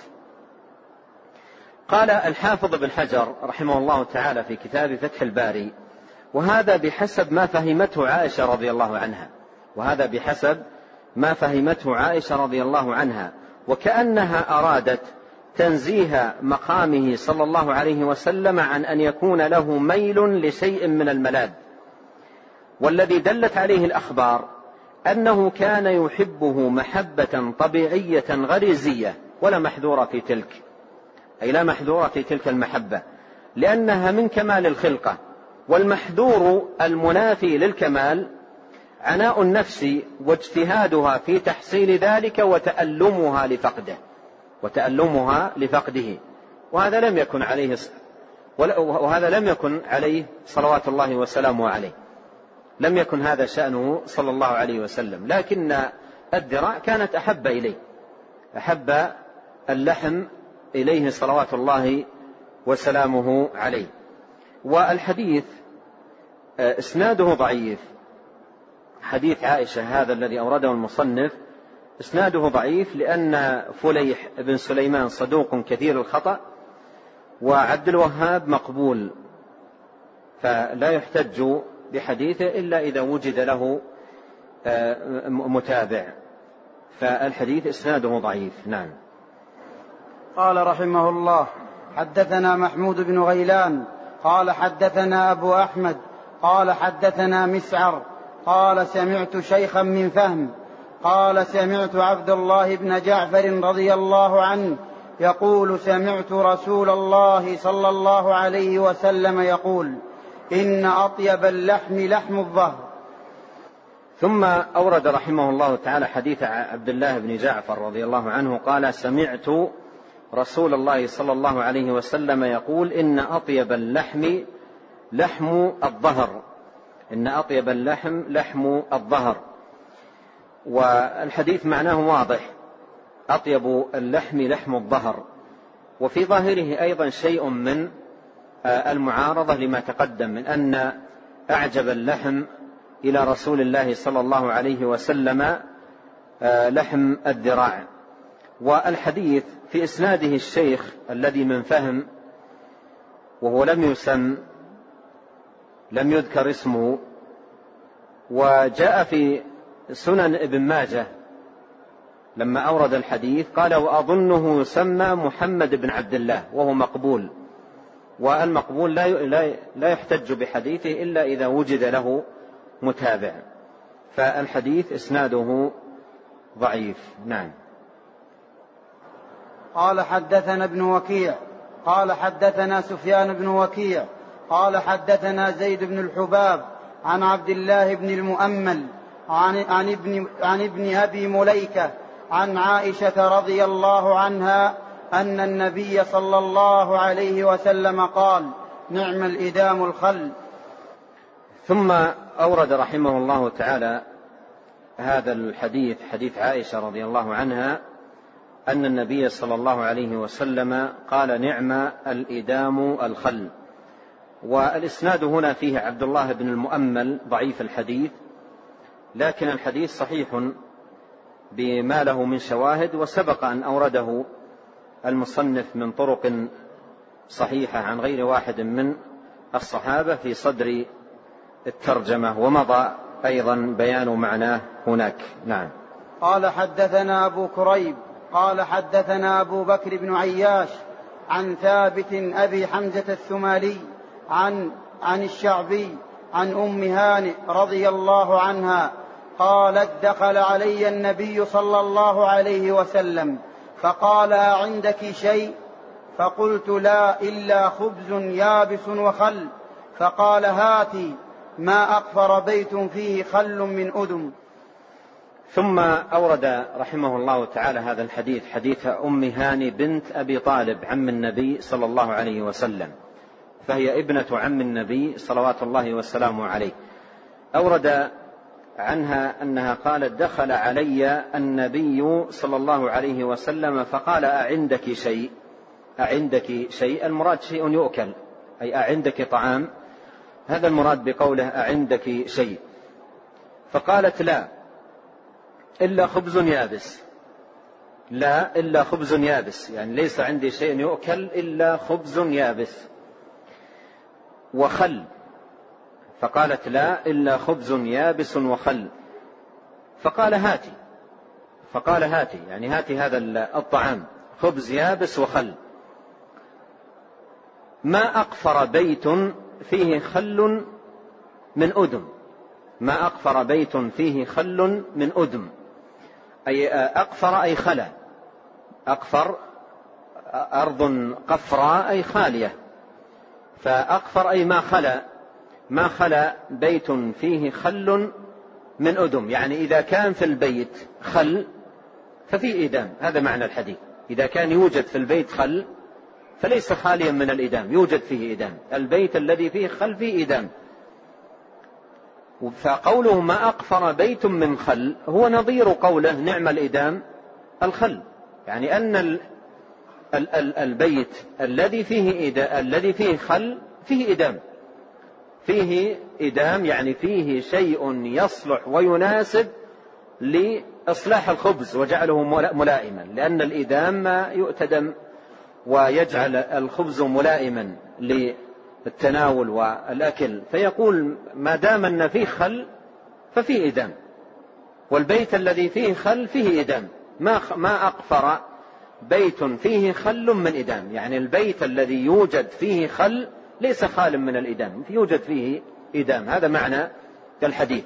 قال الحافظ بن حجر رحمه الله تعالى في كتاب فتح الباري: وهذا بحسب ما فهمته عائشة رضي الله عنها وهذا بحسب ما فهمته عائشة رضي الله عنها وكأنها أرادت تنزيه مقامه صلى الله عليه وسلم عن أن يكون له ميل لشيء من الملاذ، والذي دلت عليه الأخبار أنه كان يحبه محبة طبيعية غريزية ولا محذور في تلك، أي لا محذور في تلك المحبة، لأنها من كمال الخلقة، والمحذور المنافي للكمال عناء النفس واجتهادها في تحصيل ذلك وتألمها لفقده وتألمها لفقده وهذا لم يكن عليه وهذا لم يكن عليه صلوات الله وسلامه عليه، لم يكن هذا شأنه صلى الله عليه وسلم، لكن الذراع كانت أحب إليه، أحب اللحم إليه صلوات الله وسلامه عليه. والحديث إسناده ضعيف، حديث عائشة هذا الذي أورده المصنف إسناده ضعيف، لأن فليح بن سليمان صدوق كثير الخطأ، وعبد الوهاب مقبول، فلا يحتج بحديثه إلا إذا وجد له متابع، فالحديث إسناده ضعيف. نعم. قال رحمه الله: حدثنا محمود بن غيلان قال حدثنا أبو أحمد قال حدثنا مسعر قال سمعت شيخا من فهم قال سمعت عبد الله بن جعفر رضي الله عنه يقول: سمعت رسول الله صلى الله عليه وسلم يقول: إن أطيب اللحم لحم الظهر. ثم أورد رحمه الله تعالى حديث عبد الله بن جعفر رضي الله عنه قال: سمعت رسول الله صلى الله عليه وسلم يقول: إن أطيب اللحم لحم الظهر إن أطيب اللحم لحم الظهر. والحديث معناه واضح، أطيب اللحم لحم الظهر، وفي ظاهره أيضا شيء من المعارضة لما تقدم من أن أعجب اللحم إلى رسول الله صلى الله عليه وسلم لحم الذراع. والحديث في إسناده الشيخ الذي من فهم، وهو لم يسم لم يذكر اسمه، وجاء في سنن ابن ماجه لما أورد الحديث قال: وأظنه يسمى محمد بن عبد الله، وهو مقبول، والمقبول لا يحتج بحديثه إلا إذا وجد له متابع، فالحديث إسناده ضعيف. نعم. قال حدثنا ابن وكيع قال حدثنا سفيان بن وكيع قال حدثنا زيد بن الحباب عن عبد الله بن المؤمل عن, عن, ابن, عن ابن أبي مليكة عن عائشة رضي الله عنها أن النبي صلى الله عليه وسلم قال: نعم الإدام الخل. ثم أورد رحمه الله تعالى هذا الحديث، حديث عائشة رضي الله عنها أن النبي صلى الله عليه وسلم قال: نعم الإدام الخل. والإسناد هنا فيه عبد الله بن المؤمل ضعيف الحديث، لكن الحديث صحيح بما له من شواهد، وسبق أن أورده المصنف من طرق صحيحة عن غير واحد من الصحابة في صدر الترجمة، ومضى أيضا بيان معناه هناك. نعم. قال حدثنا أبو كريب قال حدثنا أبو بكر بن عياش عن ثابت أبي حمزة الثمالي عن, عن الشعبي عن أم هانئ رضي الله عنها قالت: دخل علي النبي صلى الله عليه وسلم فقال: أعندك شيء؟ فقلت: لا، إلا خبز يابس وخل. فقال: هاتي. ما أقفر بيت فيه خل من أدم. ثم أورد رحمه الله تعالى هذا الحديث، حديث أم هاني بنت أبي طالب عم النبي صلى الله عليه وسلم، فهي ابنة عم النبي صلوات الله وسلامه عليه. أورد عنها أنها قالت: دخل علي النبي صلى الله عليه وسلم فقال: أعندك شيء؟ أعندك شيء المراد شيء يؤكل، أي أعندك طعام، هذا المراد بقوله أعندك شيء. فقالت: لا، إلا خبز يابس. لا، إلا خبز يابس، يعني ليس عندي شيء يؤكل إلا خبز يابس وخل. فقالت: لا، إلا خبز يابس وخل. فقال: هاتي. فقال: هاتي، يعني هاتي هذا الطعام، خبز يابس وخل. ما أقفر بيت فيه خل من أدم. ما أقفر بيت فيه خل من أدم، أي أقفر أي خلا. أقفر أرض قفراء أي خالية، فأقفر أي ما خلا، ما خلا بيت فيه خل من أدم، يعني إذا كان في البيت خل ففيه إدام. هذا معنى الحديث، إذا كان يوجد في البيت خل فليس خاليا من الإدام، يوجد فيه إدام. البيت الذي فيه خل فيه إدام. فقوله ما أقفر بيت من خل هو نظير قوله نعم الإدام الخل، يعني أن ال ال ال البيت الذي فيه إدام الذي فيه خل فيه إدام، فيه إدام يعني فيه شيء يصلح ويناسب لإصلاح الخبز وجعله ملائما، لأن الإدام ما يؤتدم ويجعل الخبز ملائما للتناول والأكل. فيقول ما دام أن فيه خل ففيه إدام، والبيت الذي فيه خل فيه إدام. ما ما أقفر بيت فيه خل من إدام، يعني البيت الذي يوجد فيه خل ليس خال من الإدام، يوجد فيه إدام. هذا معنى الحديث.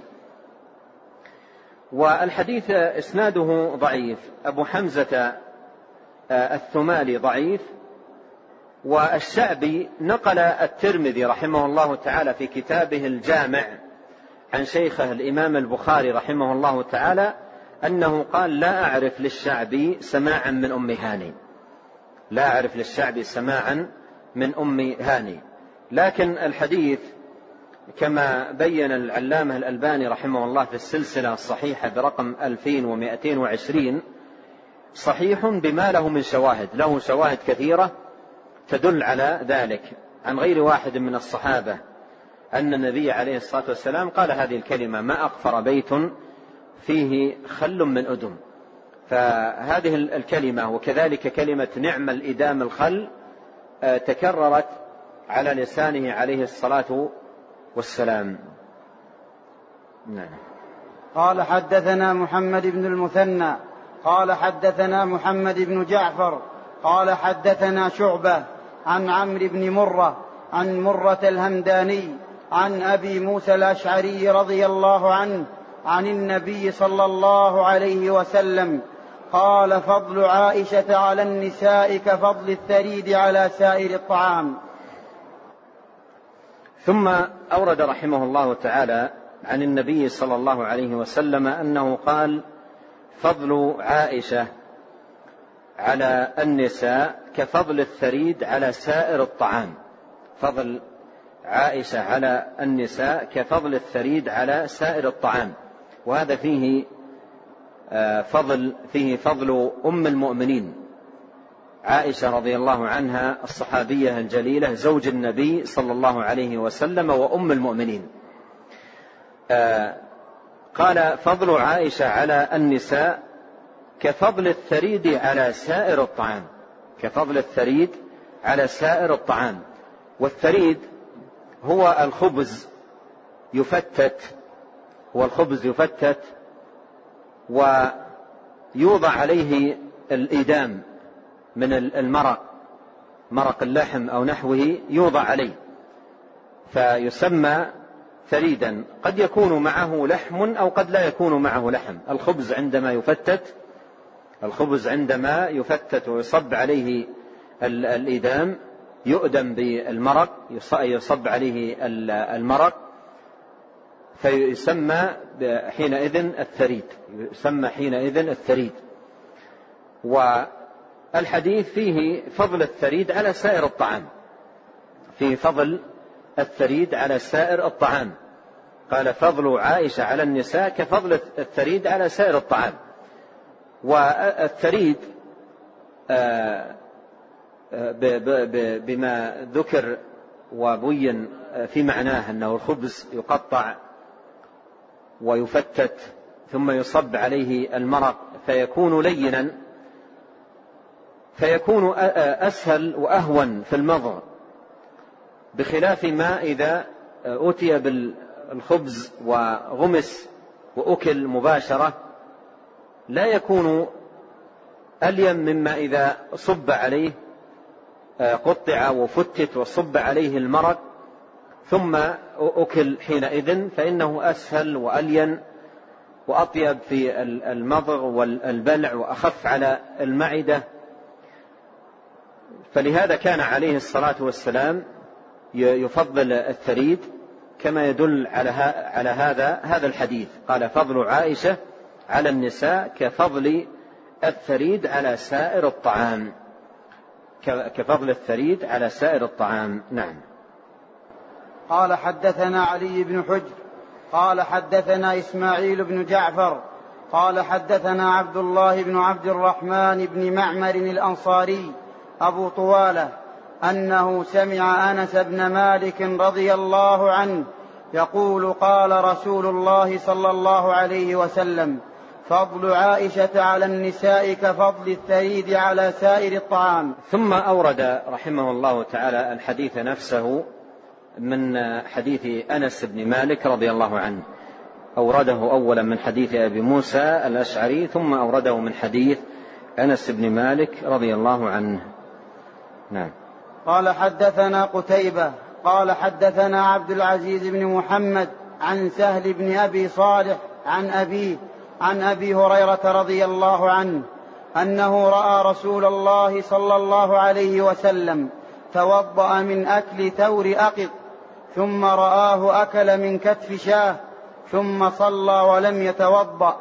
والحديث إسناده ضعيف، أبو حمزة الثمالي ضعيف. والشعبي نقل الترمذي رحمه الله تعالى في كتابه الجامع عن شيخه الإمام البخاري رحمه الله تعالى أنه قال: لا أعرف للشعبي سماعا من أم هاني. لا أعرف للشعبي سماعا من أم هاني. لكن الحديث كما بين العلامة الألباني رحمه الله في السلسلة الصحيحة برقم ألفين ومئتين وعشرين صحيح بما له من شواهد، له شواهد كثيرة تدل على ذلك عن غير واحد من الصحابة أن النبي عليه الصلاة والسلام قال هذه الكلمة: ما أقفر بيت فيه خل من أدم. فهذه الكلمة وكذلك كلمة نعم الإدام الخل تكررت على لسانه عليه الصلاة والسلام. نعم. قال حدثنا محمد بن المثنى قال حدثنا محمد بن جعفر قال حدثنا شعبة عن عمرو بن مرة عن مرة الهمداني عن أبي موسى الأشعري رضي الله عنه عن النبي صلى الله عليه وسلم قال: فضل عائشة على النساء كفضل الثريد على سائر الطعام. ثم أورد رحمه الله تعالى عن النبي صلى الله عليه وسلم أنه قال: فضل عائشة على النساء كفضل الثريد على سائر الطعام. فضل عائشة على النساء كفضل الثريد على سائر الطعام. وهذا فيه فضل فيه فضل أم المؤمنين عائشة رضي الله عنها الصحابية الجليلة زوج النبي صلى الله عليه وسلم وأم المؤمنين. قال: فضل عائشة على النساء كفضل الثريد على سائر الطعام. كفضل الثريد على سائر الطعام. والثريد هو الخبز يفتت هو الخبز يفتت ويوضع عليه الإدام من المرق، مرق اللحم أو نحوه يوضع عليه فيسمى ثريدا. قد يكون معه لحم أو قد لا يكون معه لحم. الخبز عندما يفتت الخبز عندما يفتت ويصب عليه الإدام يؤدم بالمرق، يصب عليه المرق فيسمى حينئذ الثريد يسمى حينئذ الثريد. والحديث فيه فضل الثريد على سائر الطعام فيه فضل الثريد على سائر الطعام. قال: فضل عائشة على النساء كفضل الثريد على سائر الطعام. والثريد بما ذكر وبين في معناه أنه الخبز يقطع ويفتت ثم يصب عليه المرق فيكون لينا، فيكون أسهل وأهون في المضغ، بخلاف ما إذا أتي بالخبز وغمس وأكل مباشرة لا يكون ألين مما إذا صب عليه قطع وفتت وصب عليه المرق ثم أكل حينئذ، فإنه أسهل وألين وأطيب في المضغ والبلع وأخف على المعدة. فلهذا كان عليه الصلاة والسلام يفضل الثريد كما يدل على هذا هذا الحديث. قال: فضل عائشة على النساء كفضل الثريد على سائر الطعام. كفضل الثريد على سائر الطعام. نعم. قال: حدثنا علي بن حجر قال: حدثنا إسماعيل بن جعفر قال: حدثنا عبد الله بن عبد الرحمن بن معمر الأنصاري أبو طوالة أنه سمع أنس بن مالك رضي الله عنه يقول: قال رسول الله صلى الله عليه وسلم: فضل عائشة على النساء كفضل الثريد على سائر الطعام. ثم أورد رحمه الله تعالى الحديث نفسه من حديث أنس بن مالك رضي الله عنه. أورده أولا من حديث أبي موسى الأشعري ثم أورده من حديث أنس بن مالك رضي الله عنه. نعم. قال: حدثنا قتيبة قال: حدثنا عبد العزيز بن محمد عن سهل بن أبي صالح عن أبيه عن أبي هريرة رضي الله عنه أنه رأى رسول الله صلى الله عليه وسلم توضأ من أكل ثور أقط ثم رآه أكل من كتف شاه ثم صلى ولم يتوضأ.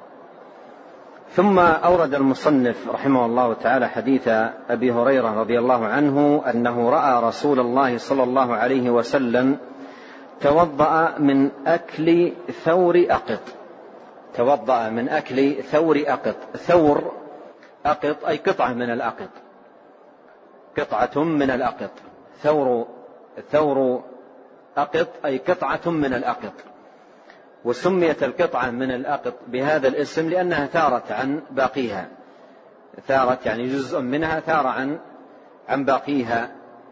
ثم أورد المصنف رحمه الله تعالى حديث أبي هريرة رضي الله عنه أنه رأى رسول الله صلى الله عليه وسلم توضأ من أكل ثور أقط. توضأ من أكل ثور أقط. ثور أقط أي قطعة من الأقط، قطعة من الأقط. ثور ثور أقط أي قطعة من الأقط. وسميت القطعة من الأقط بهذا الاسم لأنها ثارت عن باقيها، ثارت يعني جزء منها ثار عن عن باقيها،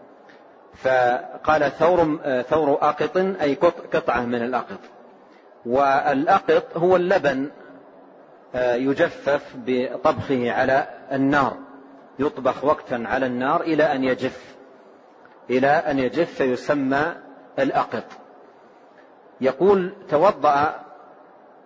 فقال ثور ثور أقط أي قطعة من الأقط. والأقط هو اللبن يجفف بطبخه على النار، يطبخ وقتا على النار إلى أن يجف إلى أن يجف فيسمى الأقط. يقول توضأ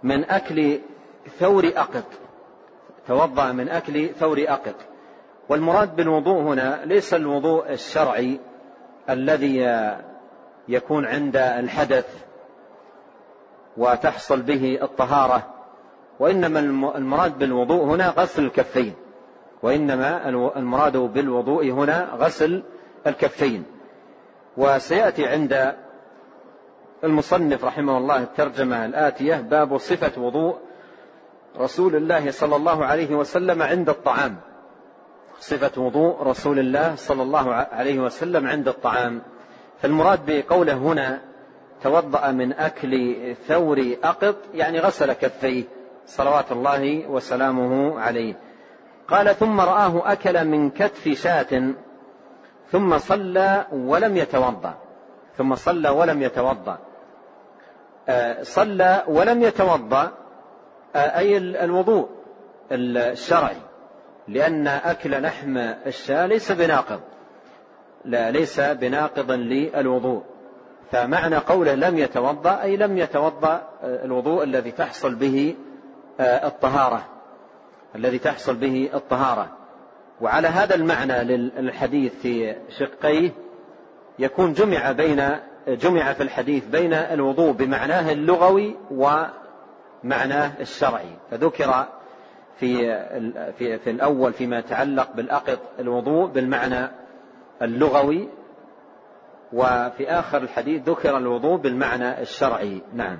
من أكل ثور أقط، توضأ من أكل ثور أقط. والمراد بالوضوء هنا ليس الوضوء الشرعي الذي يكون عند الحدث وتحصل به الطهارة، وإنما المراد بالوضوء هنا غسل الكفين، وإنما المراد بالوضوء هنا غسل الكفين. وسيأتي عند المصنف رحمه الله الترجمة الآتية: باب صفة وضوء رسول الله صلى الله عليه وسلم عند الطعام. صفة وضوء رسول الله صلى الله عليه وسلم عند الطعام. فالمراد بقوله هنا توضأ من أكل ثور أقط يعني غسل كفيه صلوات الله وسلامه عليه. قال: ثم رآه أكل من كتف شاة ثم صلى ولم يتوضأ. ثم صلى ولم يتوضأ. آه صلى ولم يتوضأ آه أي الوضوء الشرعي، لأن أكل لحم الشاة ليس بناقض، لا ليس بناقضا للوضوء. فمعنى قوله لم يتوضأ أي لم يتوضأ الوضوء الذي تحصل به الطهارة، الذي تحصل به الطهارة. وعلى هذا المعنى للحديث في شقيه يكون جمع بين جمع في الحديث بين الوضوء بمعناه اللغوي ومعناه الشرعي. فذكر في في في الأول فيما يتعلق بالأقط الوضوء بالمعنى اللغوي، وفي آخر الحديث ذكر الوضوء بالمعنى الشرعي. نعم.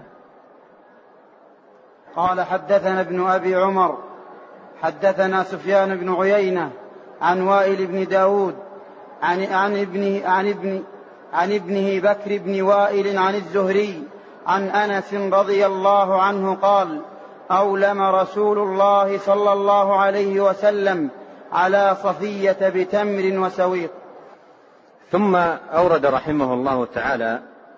قال: حدثنا ابن أبي عمر حدثنا سفيان بن عيينة عن وائل بن داود عن, عن, ابنه, عن, ابن عن ابنه بكر بن وائل عن الزهري عن أنس رضي الله عنه قال: أولم رسول الله صلى الله عليه وسلم على صفية بتمر وسويق. ثم أورد رحمه الله تعالى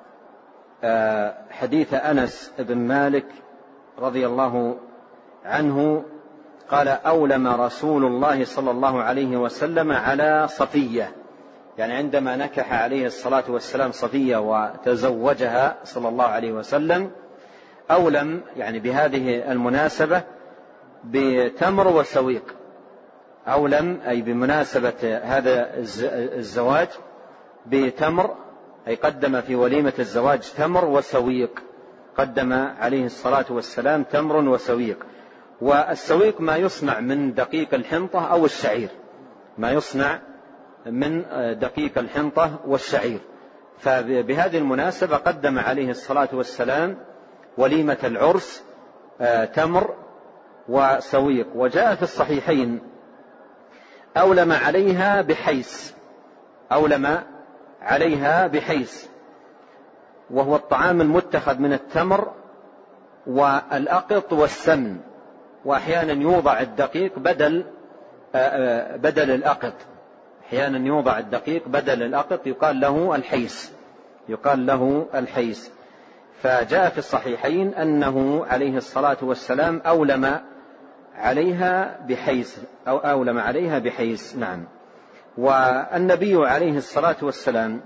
حديث أنس بن مالك رضي الله عنه قال: أولم رسول الله صلى الله عليه وسلم على صفية، يعني عندما نكح عليه الصلاة والسلام صفية وتزوجها صلى الله عليه وسلم، أولم يعني بهذه المناسبة بتمر وسويق. أولم أي بمناسبة هذا الزواج بتمر، أي قدم في وليمة الزواج تمر وسويق، قدم عليه الصلاة والسلام تمر وسويق. والسويق ما يصنع من دقيق الحنطة أو الشعير، ما يصنع من دقيق الحنطة والشعير. فبهذه المناسبة قدم عليه الصلاة والسلام وليمة العرس تمر وسويق. وجاء في الصحيحين: أولم عليها بحيس، أولم عليها بحيس، وهو الطعام المتخذ من التمر والأقط والسمن، وأحيانا يوضع الدقيق بدل بدل الأقط، أحيانا يوضع الدقيق بدل الأقط يقال له الحيس، يقال له الحيس. فجاء في الصحيحين أنه عليه الصلاة والسلام أولم عليها بحيس أو أولم عليها بحيس. نعم. والنبي عليه الصلاة والسلام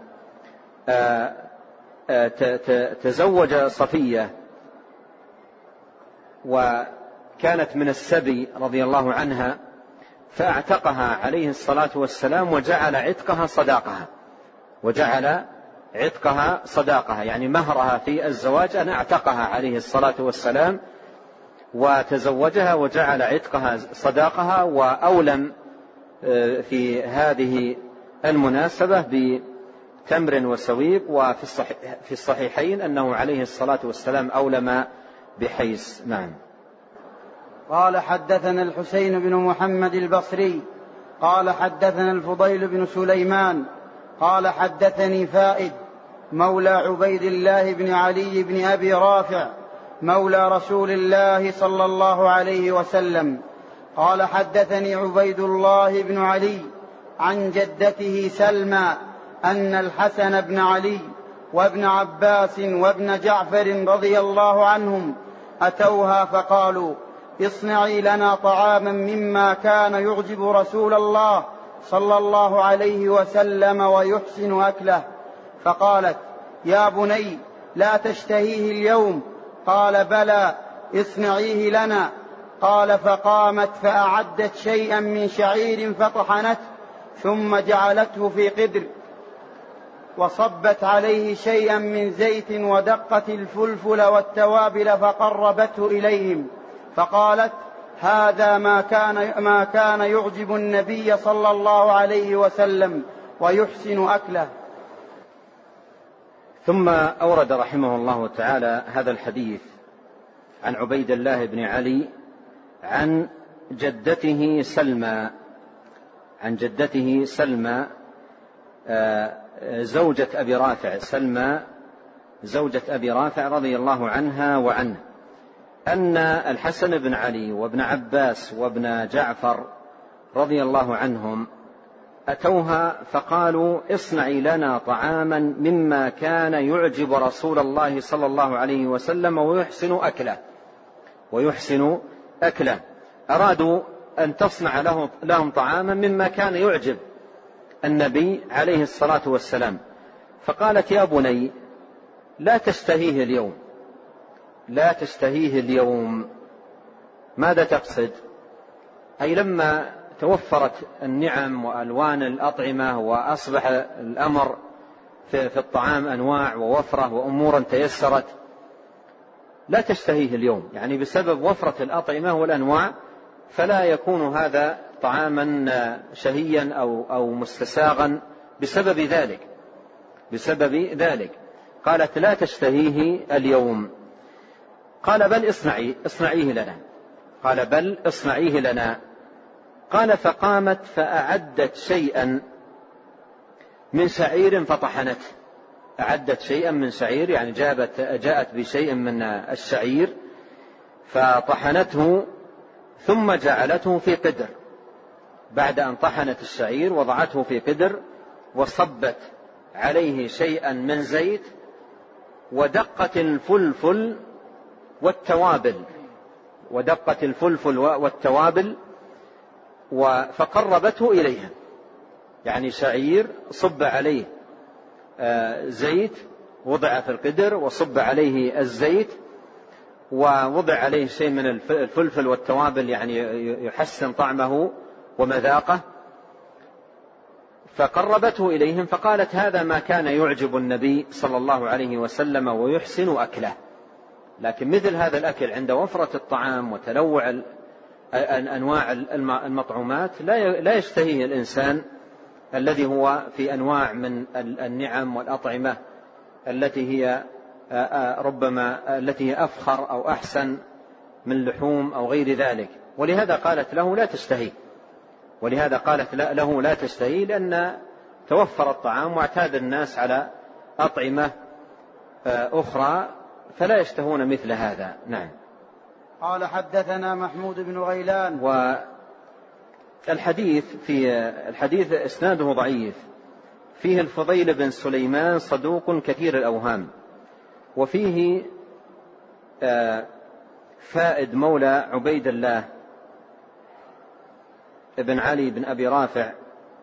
تزوج صفية وكانت من السبي رضي الله عنها، فاعتقها عليه الصلاة والسلام وجعل عتقها صداقها، وجعل عتقها صداقها يعني مهرها في الزواج أن اعتقها عليه الصلاة والسلام وتزوجها وجعل عتقها صداقها. وأولم في هذه المناسبة بتمر وسويق. وفي الصحيح في الصحيحين أنه عليه الصلاة والسلام أولم بحيس. نعم. قال: حدثنا الحسين بن محمد البصري قال: حدثنا الفضيل بن سليمان قال: حدثني فائد مولى عبيد الله بن علي بن أبي رافع مولى رسول الله صلى الله عليه وسلم قال: حدثني عبيد الله بن علي عن جدته سلمى أن الحسن بن علي وابن عباس وابن جعفر رضي الله عنهم أتوها فقالوا: اصنعي لنا طعاما مما كان يعجب رسول الله صلى الله عليه وسلم ويحسن أكله. فقالت: يا بني لا تشتهيه اليوم؟ قال: بلى، اصنعيه لنا. قال فقامت فأعدت شيئا من شعير فطحنته ثم جعلته في قدر وصبت عليه شيئا من زيت ودقت الفلفل والتوابل فقربته إليهم فقالت هذا ما كان, ما كان يعجب النبي صلى الله عليه وسلم ويحسن أكله. ثم أورد رحمه الله تعالى هذا الحديث عن عبيد الله بن علي عن جدته سلمى عن جدته سلمى زوجة أبي رافع سلمى زوجة أبي رافع رضي الله عنها وعنه أن الحسن بن علي وابن عباس وابن جعفر رضي الله عنهم أتوها فقالوا اصنعي لنا طعاما مما كان يعجب رسول الله صلى الله عليه وسلم ويحسن أكله ويحسن أكله أرادوا أن تصنع لهم طعاما مما كان يعجب النبي عليه الصلاة والسلام. فقالت يا بني لا تشتهيه اليوم لا تشتهيه اليوم. ماذا تقصد؟ أي لما توفرت النعم وألوان الأطعمة وأصبح الأمر في الطعام أنواع ووفرة وأمورا تيسرت لا تشتهيه اليوم، يعني بسبب وفرة الأطعمة والأنواع فلا يكون هذا طعاما شهيا أو, أو مستساغا بسبب ذلك بسبب ذلك قالت لا تشتهيه اليوم. قال بل اصنعي اصنعيه لنا قال بل اصنعيه لنا. قال فقامت فأعدت شيئا من شعير فطحنته. أعدت شيئا من شعير يعني جابت جاءت بشيء من الشعير فطحنته ثم جعلته في قدر. بعد أن طحنت الشعير وضعته في قدر وصبت عليه شيئا من زيت ودقت الفلفل والتوابل ودقت الفلفل والتوابل فقربته إليها، يعني شعير صب عليه زيت وضع في القدر وصب عليه الزيت ووضع عليه شيء من الفلفل والتوابل يعني يحسن طعمه ومذاقه فقربته إليهم فقالت هذا ما كان يعجب النبي صلى الله عليه وسلم ويحسن أكله. لكن مثل هذا الأكل عند وفرة الطعام وتنوع أنواع المطعومات لا يشتهيه الإنسان الذي هو في أنواع من النعم والأطعمة التي هي ربما التي هي أفخر أو أحسن من لحوم أو غير ذلك. ولهذا قالت له لا تشتهي ولهذا قالت له لا تشتهي لأن توفر الطعام واعتاد الناس على أطعمة أخرى فلا يشتهون مثل هذا. نعم. قال حدثنا محمود بن غيلان. والحديث في الحديث إسناده ضعيف فيه الفضيل بن سليمان صدوق كثير الأوهام وفيه فائد مولى عبيد الله بن علي بن أبي رافع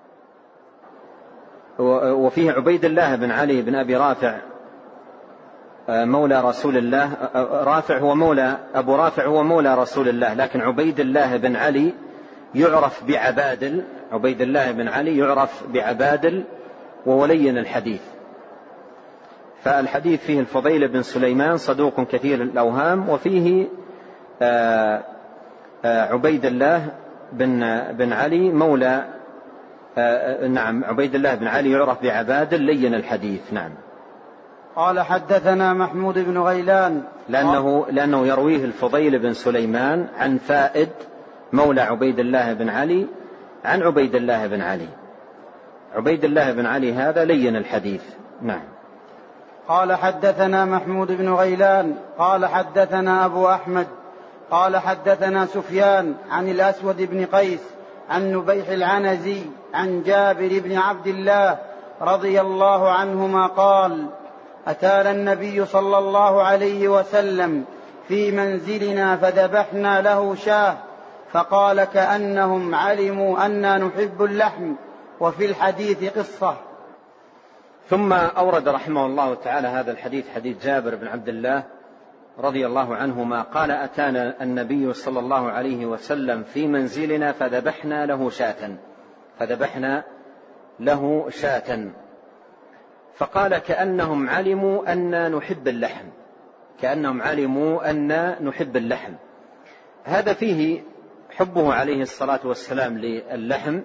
وفيه عبيد الله بن علي بن أبي رافع مولى رسول الله. رافع هو مولى أبو رافع هو مولى رسول الله لكن عبيد الله بن علي يعرف بعبادل عبيد الله بن علي يعرف بعبادل وولين الحديث. فالحديث فيه الفضيل بن سليمان صدوق كثير الأوهام وفيه آآ آآ عبيد الله بن, بن علي مولى نعم عبيد الله بن علي يعرف بعبادل لين الحديث. نعم. قال حدثنا محمود بن غيلان لأنه, لأنه يرويه الفضيل بن سليمان عن فائد مولى عبيد الله بن علي عن عبيد الله بن علي. عبيد الله بن علي هذا لين الحديث. نعم. قال حدثنا محمود بن غيلان قال حدثنا أبو أحمد قال حدثنا سفيان عن الأسود بن قيس عن نبيح العنزي عن جابر بن عبد الله رضي الله عنهما قال أتانا النبي صلى الله عليه وسلم في منزلنا فذبحنا له شاه فقال كأنهم علموا أننا نحب اللحم وفي الحديث قصة. ثم أورد رحمه الله تعالى هذا الحديث حديث جابر بن عبد الله رضي الله عنهما قال: أتانا النبي صلى الله عليه وسلم في منزلنا فذبحنا له شاة فذبحنا له شاة فقال: كأنهم علموا أن نحب اللحم كأنهم علموا أن نحب اللحم. هذا فيه حبه عليه الصلاة والسلام للحم،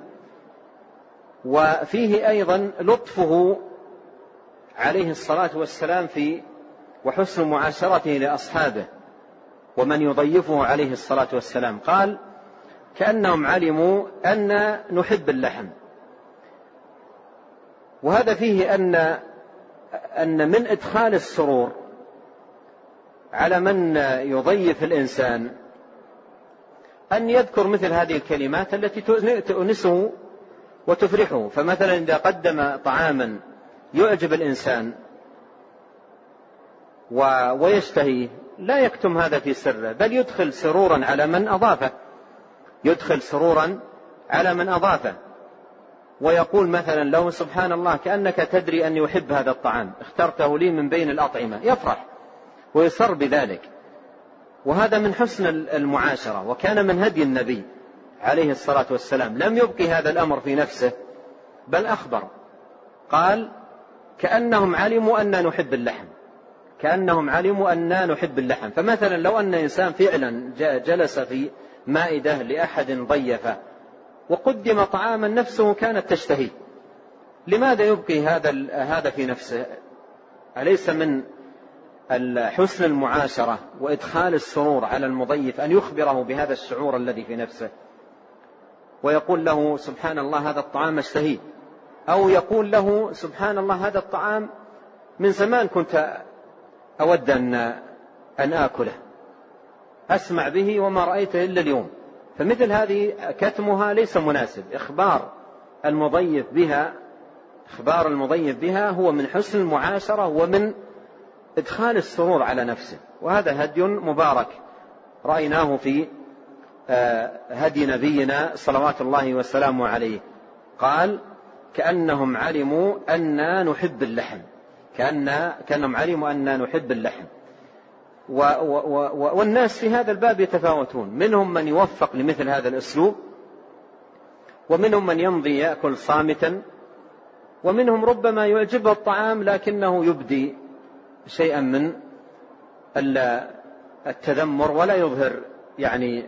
وفيه أيضا لطفه عليه الصلاة والسلام في وحسن معاشرته لأصحابه ومن يضيفه عليه الصلاة والسلام. قال: كأنهم علموا أن نحب اللحم. وهذا فيه أن أن من إدخال السرور على من يضيف الإنسان أن يذكر مثل هذه الكلمات التي تؤنسه وتفرحه. فمثلا إذا قدم طعاما يعجب الإنسان ويشتهيه لا يكتم هذا في سره، بل يدخل سرورا على من أضافه يدخل سرورا على من أضافه ويقول مثلا له: سبحان الله، كأنك تدري أن يحب هذا الطعام، اخترته لي من بين الأطعمة. يفرح ويسر بذلك. وهذا من حسن المعاشرة، وكان من هدي النبي عليه الصلاة والسلام. لم يبقي هذا الأمر في نفسه بل أخبر، قال: كأنهم علموا أن نحب اللحم كأنهم علموا أن نحب اللحم. فمثلا لو أن إنسان فعلا جلس في مائدة لأحد ضيفه وقدم طعاما نفسه كانت تشتهي، لماذا يبقي هذا هذا في نفسه؟ أليس من حسن المعاشرة وإدخال السرور على المضيف أن يخبره بهذا الشعور الذي في نفسه ويقول له: سبحان الله، هذا الطعام اشتهيه، أو يقول له: سبحان الله، هذا الطعام من زمان كنت أود أن أن آكله، أسمع به وما رأيته إلا اليوم. فمثل هذه كتمها ليس مناسب. إخبار المضيف بها إخبار المضيف بها هو من حسن المعاشرة ومن إدخال السرور على نفسه. وهذا هدي مبارك رأيناه في هدي نبينا صلوات الله وسلامه عليه. قال: كأنهم علموا أن نحب اللحم كأن كأنهم علموا أن نحب اللحم. و و و والناس في هذا الباب يتفاوتون، منهم من يوفق لمثل هذا الأسلوب، ومنهم من يمضي يأكل صامتا، ومنهم ربما يعجبه الطعام لكنه يبدي شيئا من التذمر ولا يظهر يعني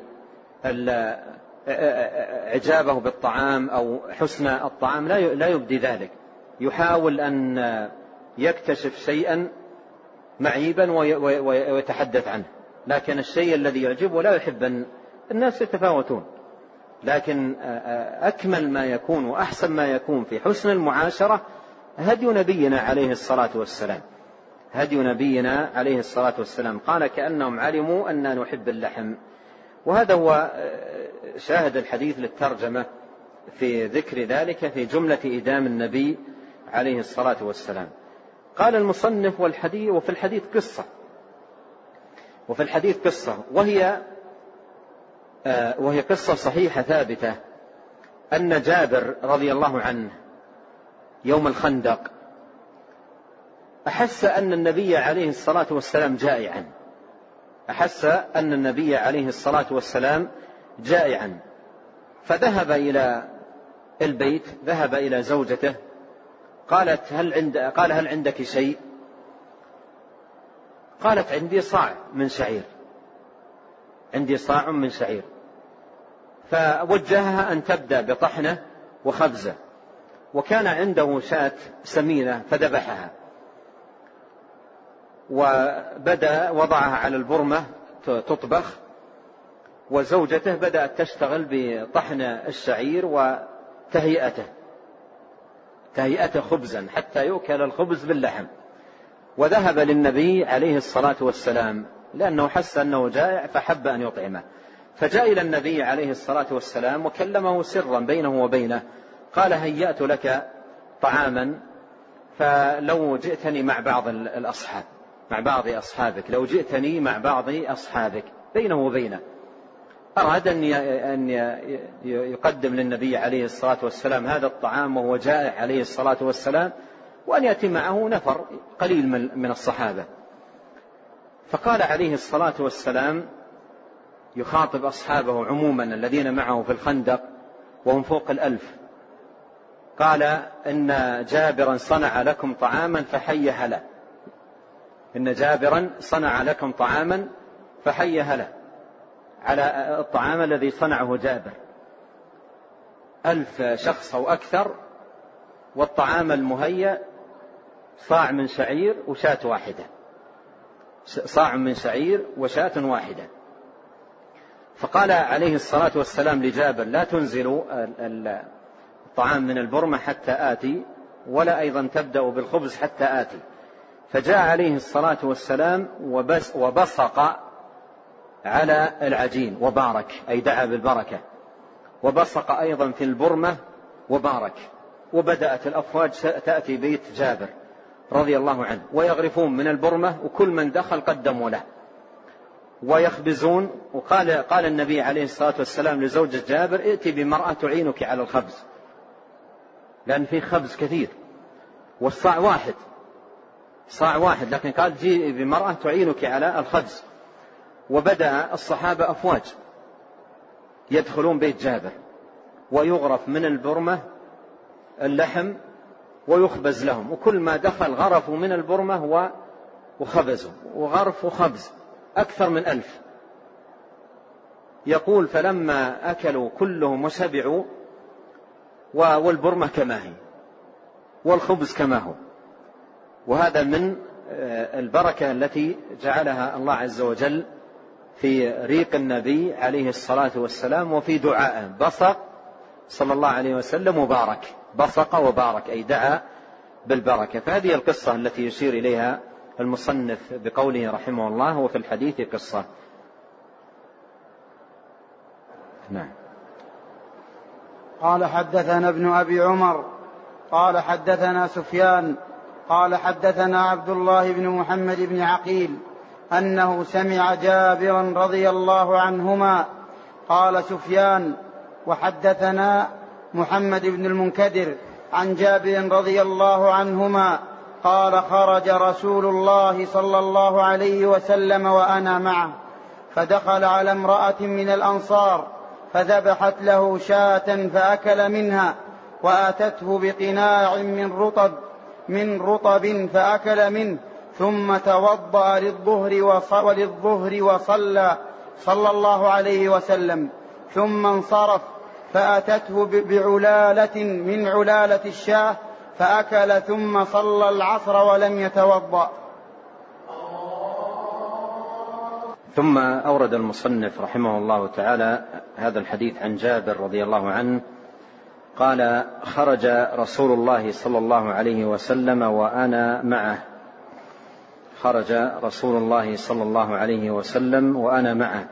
إعجابه بالطعام أو حسن الطعام، لا يبدي ذلك. يحاول أن يكتشف شيئا معيبا ويتحدث عنه، لكن الشيء الذي يعجبه لا يحب أن الناس يتفاوتون. لكن أكمل ما يكون وأحسن ما يكون في حسن المعاشرة هدي نبينا عليه الصلاة والسلام هدي نبينا عليه الصلاة والسلام. قال: كأنهم علموا أن نحب اللحم. وهذا هو شاهد الحديث للترجمة في ذكر ذلك في جملة إدام النبي عليه الصلاة والسلام. قال المصنف: والحديث وفي الحديث قصة وفي الحديث قصة وهي وهي قصة صحيحة ثابتة، أن جابر رضي الله عنه يوم الخندق أحس أن النبي عليه الصلاة والسلام جائعا أحس أن النبي عليه الصلاة والسلام جائعا فذهب إلى البيت ذهب إلى زوجته. قالت: هل عند قال: هل عندك شيء؟ قالت: عندي صاع من شعير عندي صاع من شعير. فوجهها أن تبدأ بطحنه وخبزه، وكان عنده شاة سمينة فذبحها وبدأ وضعها على البرمة تطبخ، وزوجته بدأت تشتغل بطحن الشعير وتهيئته تهيئته خبزا حتى يؤكل الخبز باللحم. وذهب للنبي عليه الصلاة والسلام لأنه حس أنه جائع فحب أن يطعمه، فجاء إلى النبي عليه الصلاة والسلام وكلمه سرا بينه وبينه. قال: هيأت لك طعاما، فلو جئتني مع بعض الأصحاب مع بعض أصحابك لو جئتني مع بعض أصحابك بينه وبينه. أراد أن يقدم للنبي عليه الصلاة والسلام هذا الطعام وهو جائع عليه الصلاة والسلام، وأن يأتي معه نفر قليل من الصحابة. فقال عليه الصلاة والسلام يخاطب أصحابه عموما الذين معه في الخندق وهم فوق الألف، قال إن جابرا صنع لكم طعاما فحي هلا، إن جابرا صنع لكم طعاما فحي هلا، على الطعام الذي صنعه جابر، ألف شخص أو أكثر، والطعام المهيأ صاع من شعير وشاة واحدة، صاع من شعير وشاة واحدة. فقال عليه الصلاة والسلام لجابر لا تنزلوا الطعام من البرمة حتى آتي، ولا أيضا تبدأ بالخبز حتى آتي. فجاء عليه الصلاة والسلام وبصق على العجين وبارك، أي دعا بالبركة، وبصق أيضا في البرمة وبارك، وبدأت الأفواج تأتي بيت جابر رضي الله عنه ويغرفون من البرمة، وكل من دخل قدموا له ويخبزون. وقال قال النبي عليه الصلاة والسلام لزوجة جابر ائتي بمرأة تعينك على الخبز، لأن فيه خبز كثير والصاع واحد، صاع واحد، لكن قال جي بمرأة تعينك على الخبز. وبدأ الصحابة أفواج يدخلون بيت جابر ويغرف من البرمة اللحم ويخبز لهم، وكل ما دخل غرفوا من البرمة وخبزوا، وغرف وخبز أكثر من ألف. يقول فلما أكلوا كلهم وشبعوا والبرمة كما هي والخبز كما هو. وهذا من البركة التي جعلها الله عز وجل في ريق النبي عليه الصلاة والسلام وفي دعائه. بصق صلى الله عليه وسلم وبارك، بصق وبارك أي دعا بالبركة. فهذه القصة التي يشير إليها المصنف بقوله رحمه الله وفي الحديث قصة. نعم. قال حدثنا ابن أبي عمر قال حدثنا سفيان قال حدثنا عبد الله بن محمد بن عقيل أنه سمع جابرا رضي الله عنهما. قال سفيان وحدثنا محمد بن المنكدر عن جابر رضي الله عنهما قال خرج رسول الله صلى الله عليه وسلم وأنا معه، فدخل على امرأة من الأنصار فذبحت له شاة فأكل منها، وآتته بقناع من رطب من رطب فأكل منه، ثم توضأ للظهر وللظهر وصلى صلى الله عليه وسلم، ثم انصرف فأتته بعلالة من علالة الشاة فأكل، ثم صلى العصر ولم يتوضأ. ثم أورد المصنف رحمه الله تعالى هذا الحديث عن جابر رضي الله عنه قال خرج رسول الله صلى الله عليه وسلم وأنا معه، خرج رسول الله صلى الله عليه وسلم وأنا معه.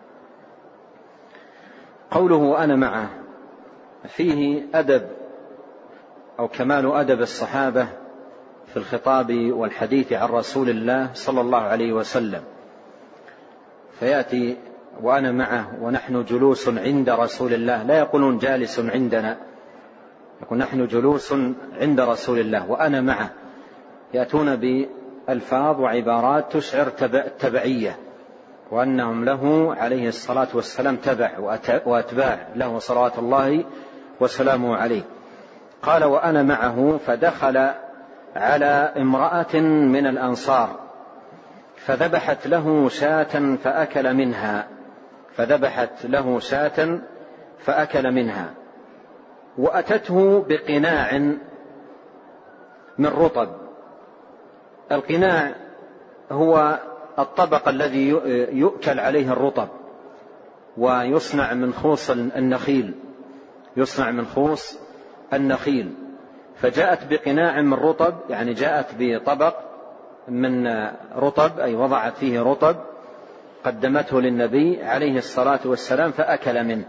قوله وأنا معه فيه أدب أو كمال أدب الصحابة في الخطاب والحديث عن رسول الله صلى الله عليه وسلم، فيأتي وأنا معه ونحن جلوس عند رسول الله، لا يقولون جالس عندنا، يقول نحن جلوس عند رسول الله وأنا معه. يأتون بألفاظ وعبارات تشعر تبعية، وأنهم له عليه الصلاة والسلام تبع وأتباع له صلوات الله وسلامه عليه. قال وأنا معه فدخل على امرأة من الأنصار فذبحت له شاة فأكل منها، فذبحت له شاة فأكل منها، وأتته بقناع من رطب. القناع هو الطبق الذي يؤكل عليه الرطب، ويصنع من خوص النخيل، يصنع من خوص النخيل. فجاءت بقناع من رطب، يعني جاءت بطبق من رطب، أي وضعت فيه رطب قدمته للنبي عليه الصلاة والسلام فأكل منه.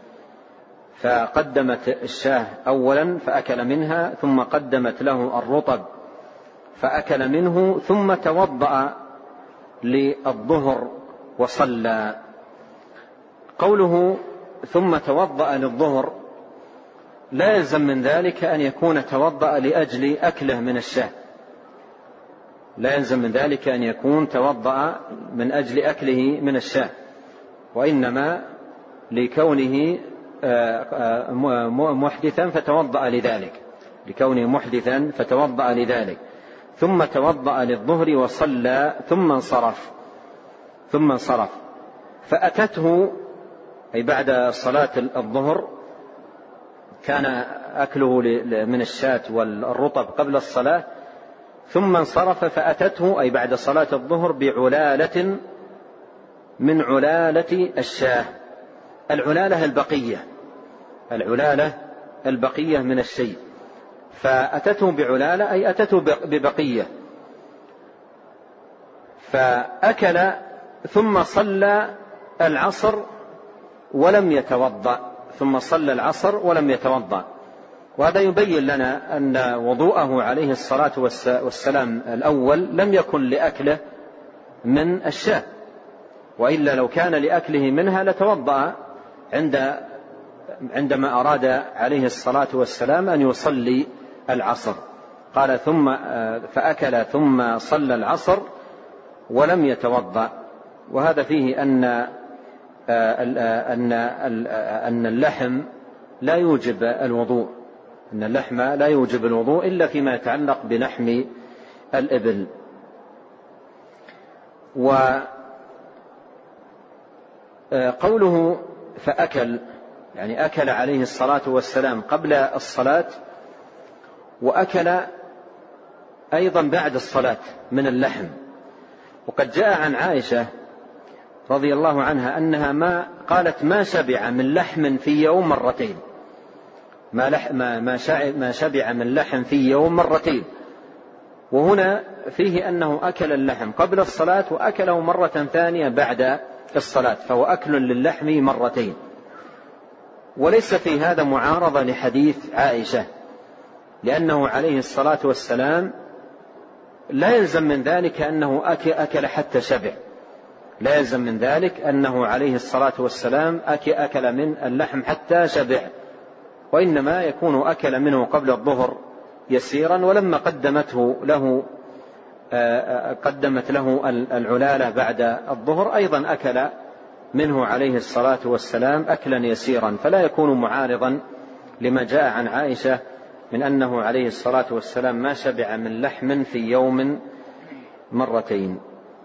فقدمت الشاه أولا فأكل منها، ثم قدمت له الرطب فأكل منه، ثم توضأ للظهر وصلى. قوله ثم توضأ للظهر لا يلزم من ذلك أن يكون توضأ لأجل أكله من الشاه، لا يلزم من ذلك أن يكون توضأ من أجل أكله من الشاة، وإنما لكونه محدثا فتوضأ لذلك لكونه محدثا فتوضأ لذلك ثم توضأ للظهر وصلى ثم انصرف ثم انصرف فأتته، أي بعد صلاة الظهر كان أكله من الشاة والرطب قبل الصلاة، ثم انصرف فأتته، أي بعد صلاة الظهر، بعلالة من علالة الشاة. العلالة البقية العلالة البقية من الشيء، فأتته بعلالة أي أتته ببقية، فأكل ثم صلى العصر ولم يتوضأ ثم صلى العصر ولم يتوضأ. وهذا يبين لنا أن وضوءه عليه الصلاة والسلام الأول لم يكن لأكله من الشاة، وإلا لو كان لأكله منها لتوضأ عند عندما أراد عليه الصلاة والسلام أن يصلي العصر. قال ثم فأكل ثم صلى العصر ولم يتوضأ. وهذا فيه أن أن أن اللحم لا يوجب الوضوء أن اللحم لا يوجب الوضوء إلا فيما يتعلق بلحم الإبل. وقوله فأكل يعني أكل عليه الصلاة والسلام قبل الصلاة، وأكل أيضا بعد الصلاة من اللحم. وقد جاء عن عائشة رضي الله عنها أنها ما قالت ما شبع من لحم في يوم مرتين ما, لحم ما شبع من لحم في يوم مرتين. وهنا فيه أنه أكل اللحم قبل الصلاة وأكله مرة ثانية بعد الصلاة، فهو أكل للحم مرتين. وليس في هذا معارضة لحديث عائشة، لأنه عليه الصلاة والسلام لا يلزم من ذلك أنه أكل حتى شبع لا يلزم من ذلك أنه عليه الصلاة والسلام أكل من اللحم حتى شبع، وإنما يكون أكل منه قبل الظهر يسيرا، ولما قدمته له قدمت له العلالة بعد الظهر أيضا أكل منه عليه الصلاة والسلام أكلا يسيرا، فلا يكون معارضا لما جاء عن عائشة من أنه عليه الصلاة والسلام ما شبع من لحم في يوم مرتين.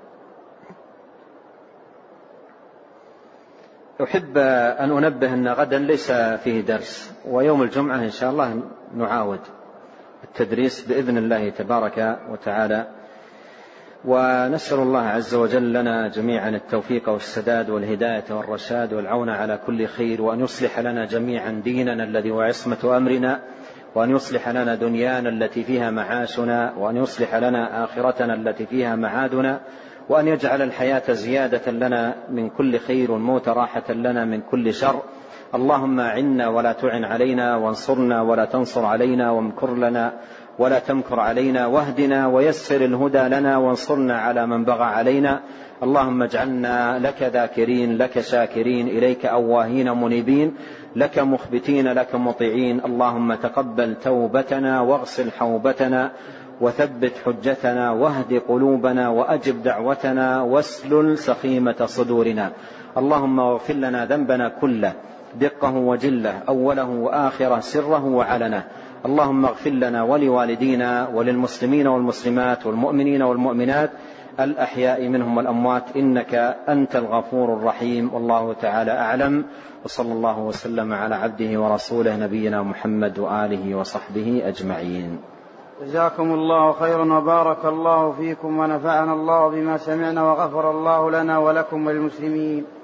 أحب أن أنبه أن غدا ليس فيه درس، ويوم الجمعة إن شاء الله نعاود التدريس بإذن الله تبارك وتعالى. ونسأل الله عز وجل لنا جميعا التوفيق والسداد والهداية والرشاد والعون على كل خير، وأن يصلح لنا جميعا ديننا الذي هو عصمة أمرنا، وأن يصلح لنا دنيانا التي فيها معاشنا، وأن يصلح لنا آخرتنا التي فيها معادنا، وأن يجعل الحياة زيادة لنا من كل خير والموت راحة لنا من كل شر. اللهم أعنا ولا تعن علينا، وانصرنا ولا تنصر علينا، وامكر لنا ولا تمكر علينا، واهدنا ويسر الهدى لنا، وانصرنا على من بغى علينا. اللهم اجعلنا لك ذاكرين، لك شاكرين، إليك أواهين منيبين، لك مخبتين، لك مطيعين. اللهم تقبل توبتنا واغسل حوبتنا وثبت حجتنا واهد قلوبنا وأجب دعوتنا واسلل سخيمة صدورنا. اللهم اغفر لنا ذنبنا كله دقه وجله، أوله وآخره، سره وعلنه. اللهم اغفر لنا ولوالدينا وللمسلمين والمسلمات والمؤمنين والمؤمنات الأحياء منهم والأموات، إنك أنت الغفور الرحيم. والله تعالى أعلم، وصلى الله وسلم على عبده ورسوله نبينا محمد وآله وصحبه أجمعين. جزاكم الله خيرا وبارك الله فيكم ونفعنا الله بما سمعنا وغفر الله لنا ولكم وللمسلمين.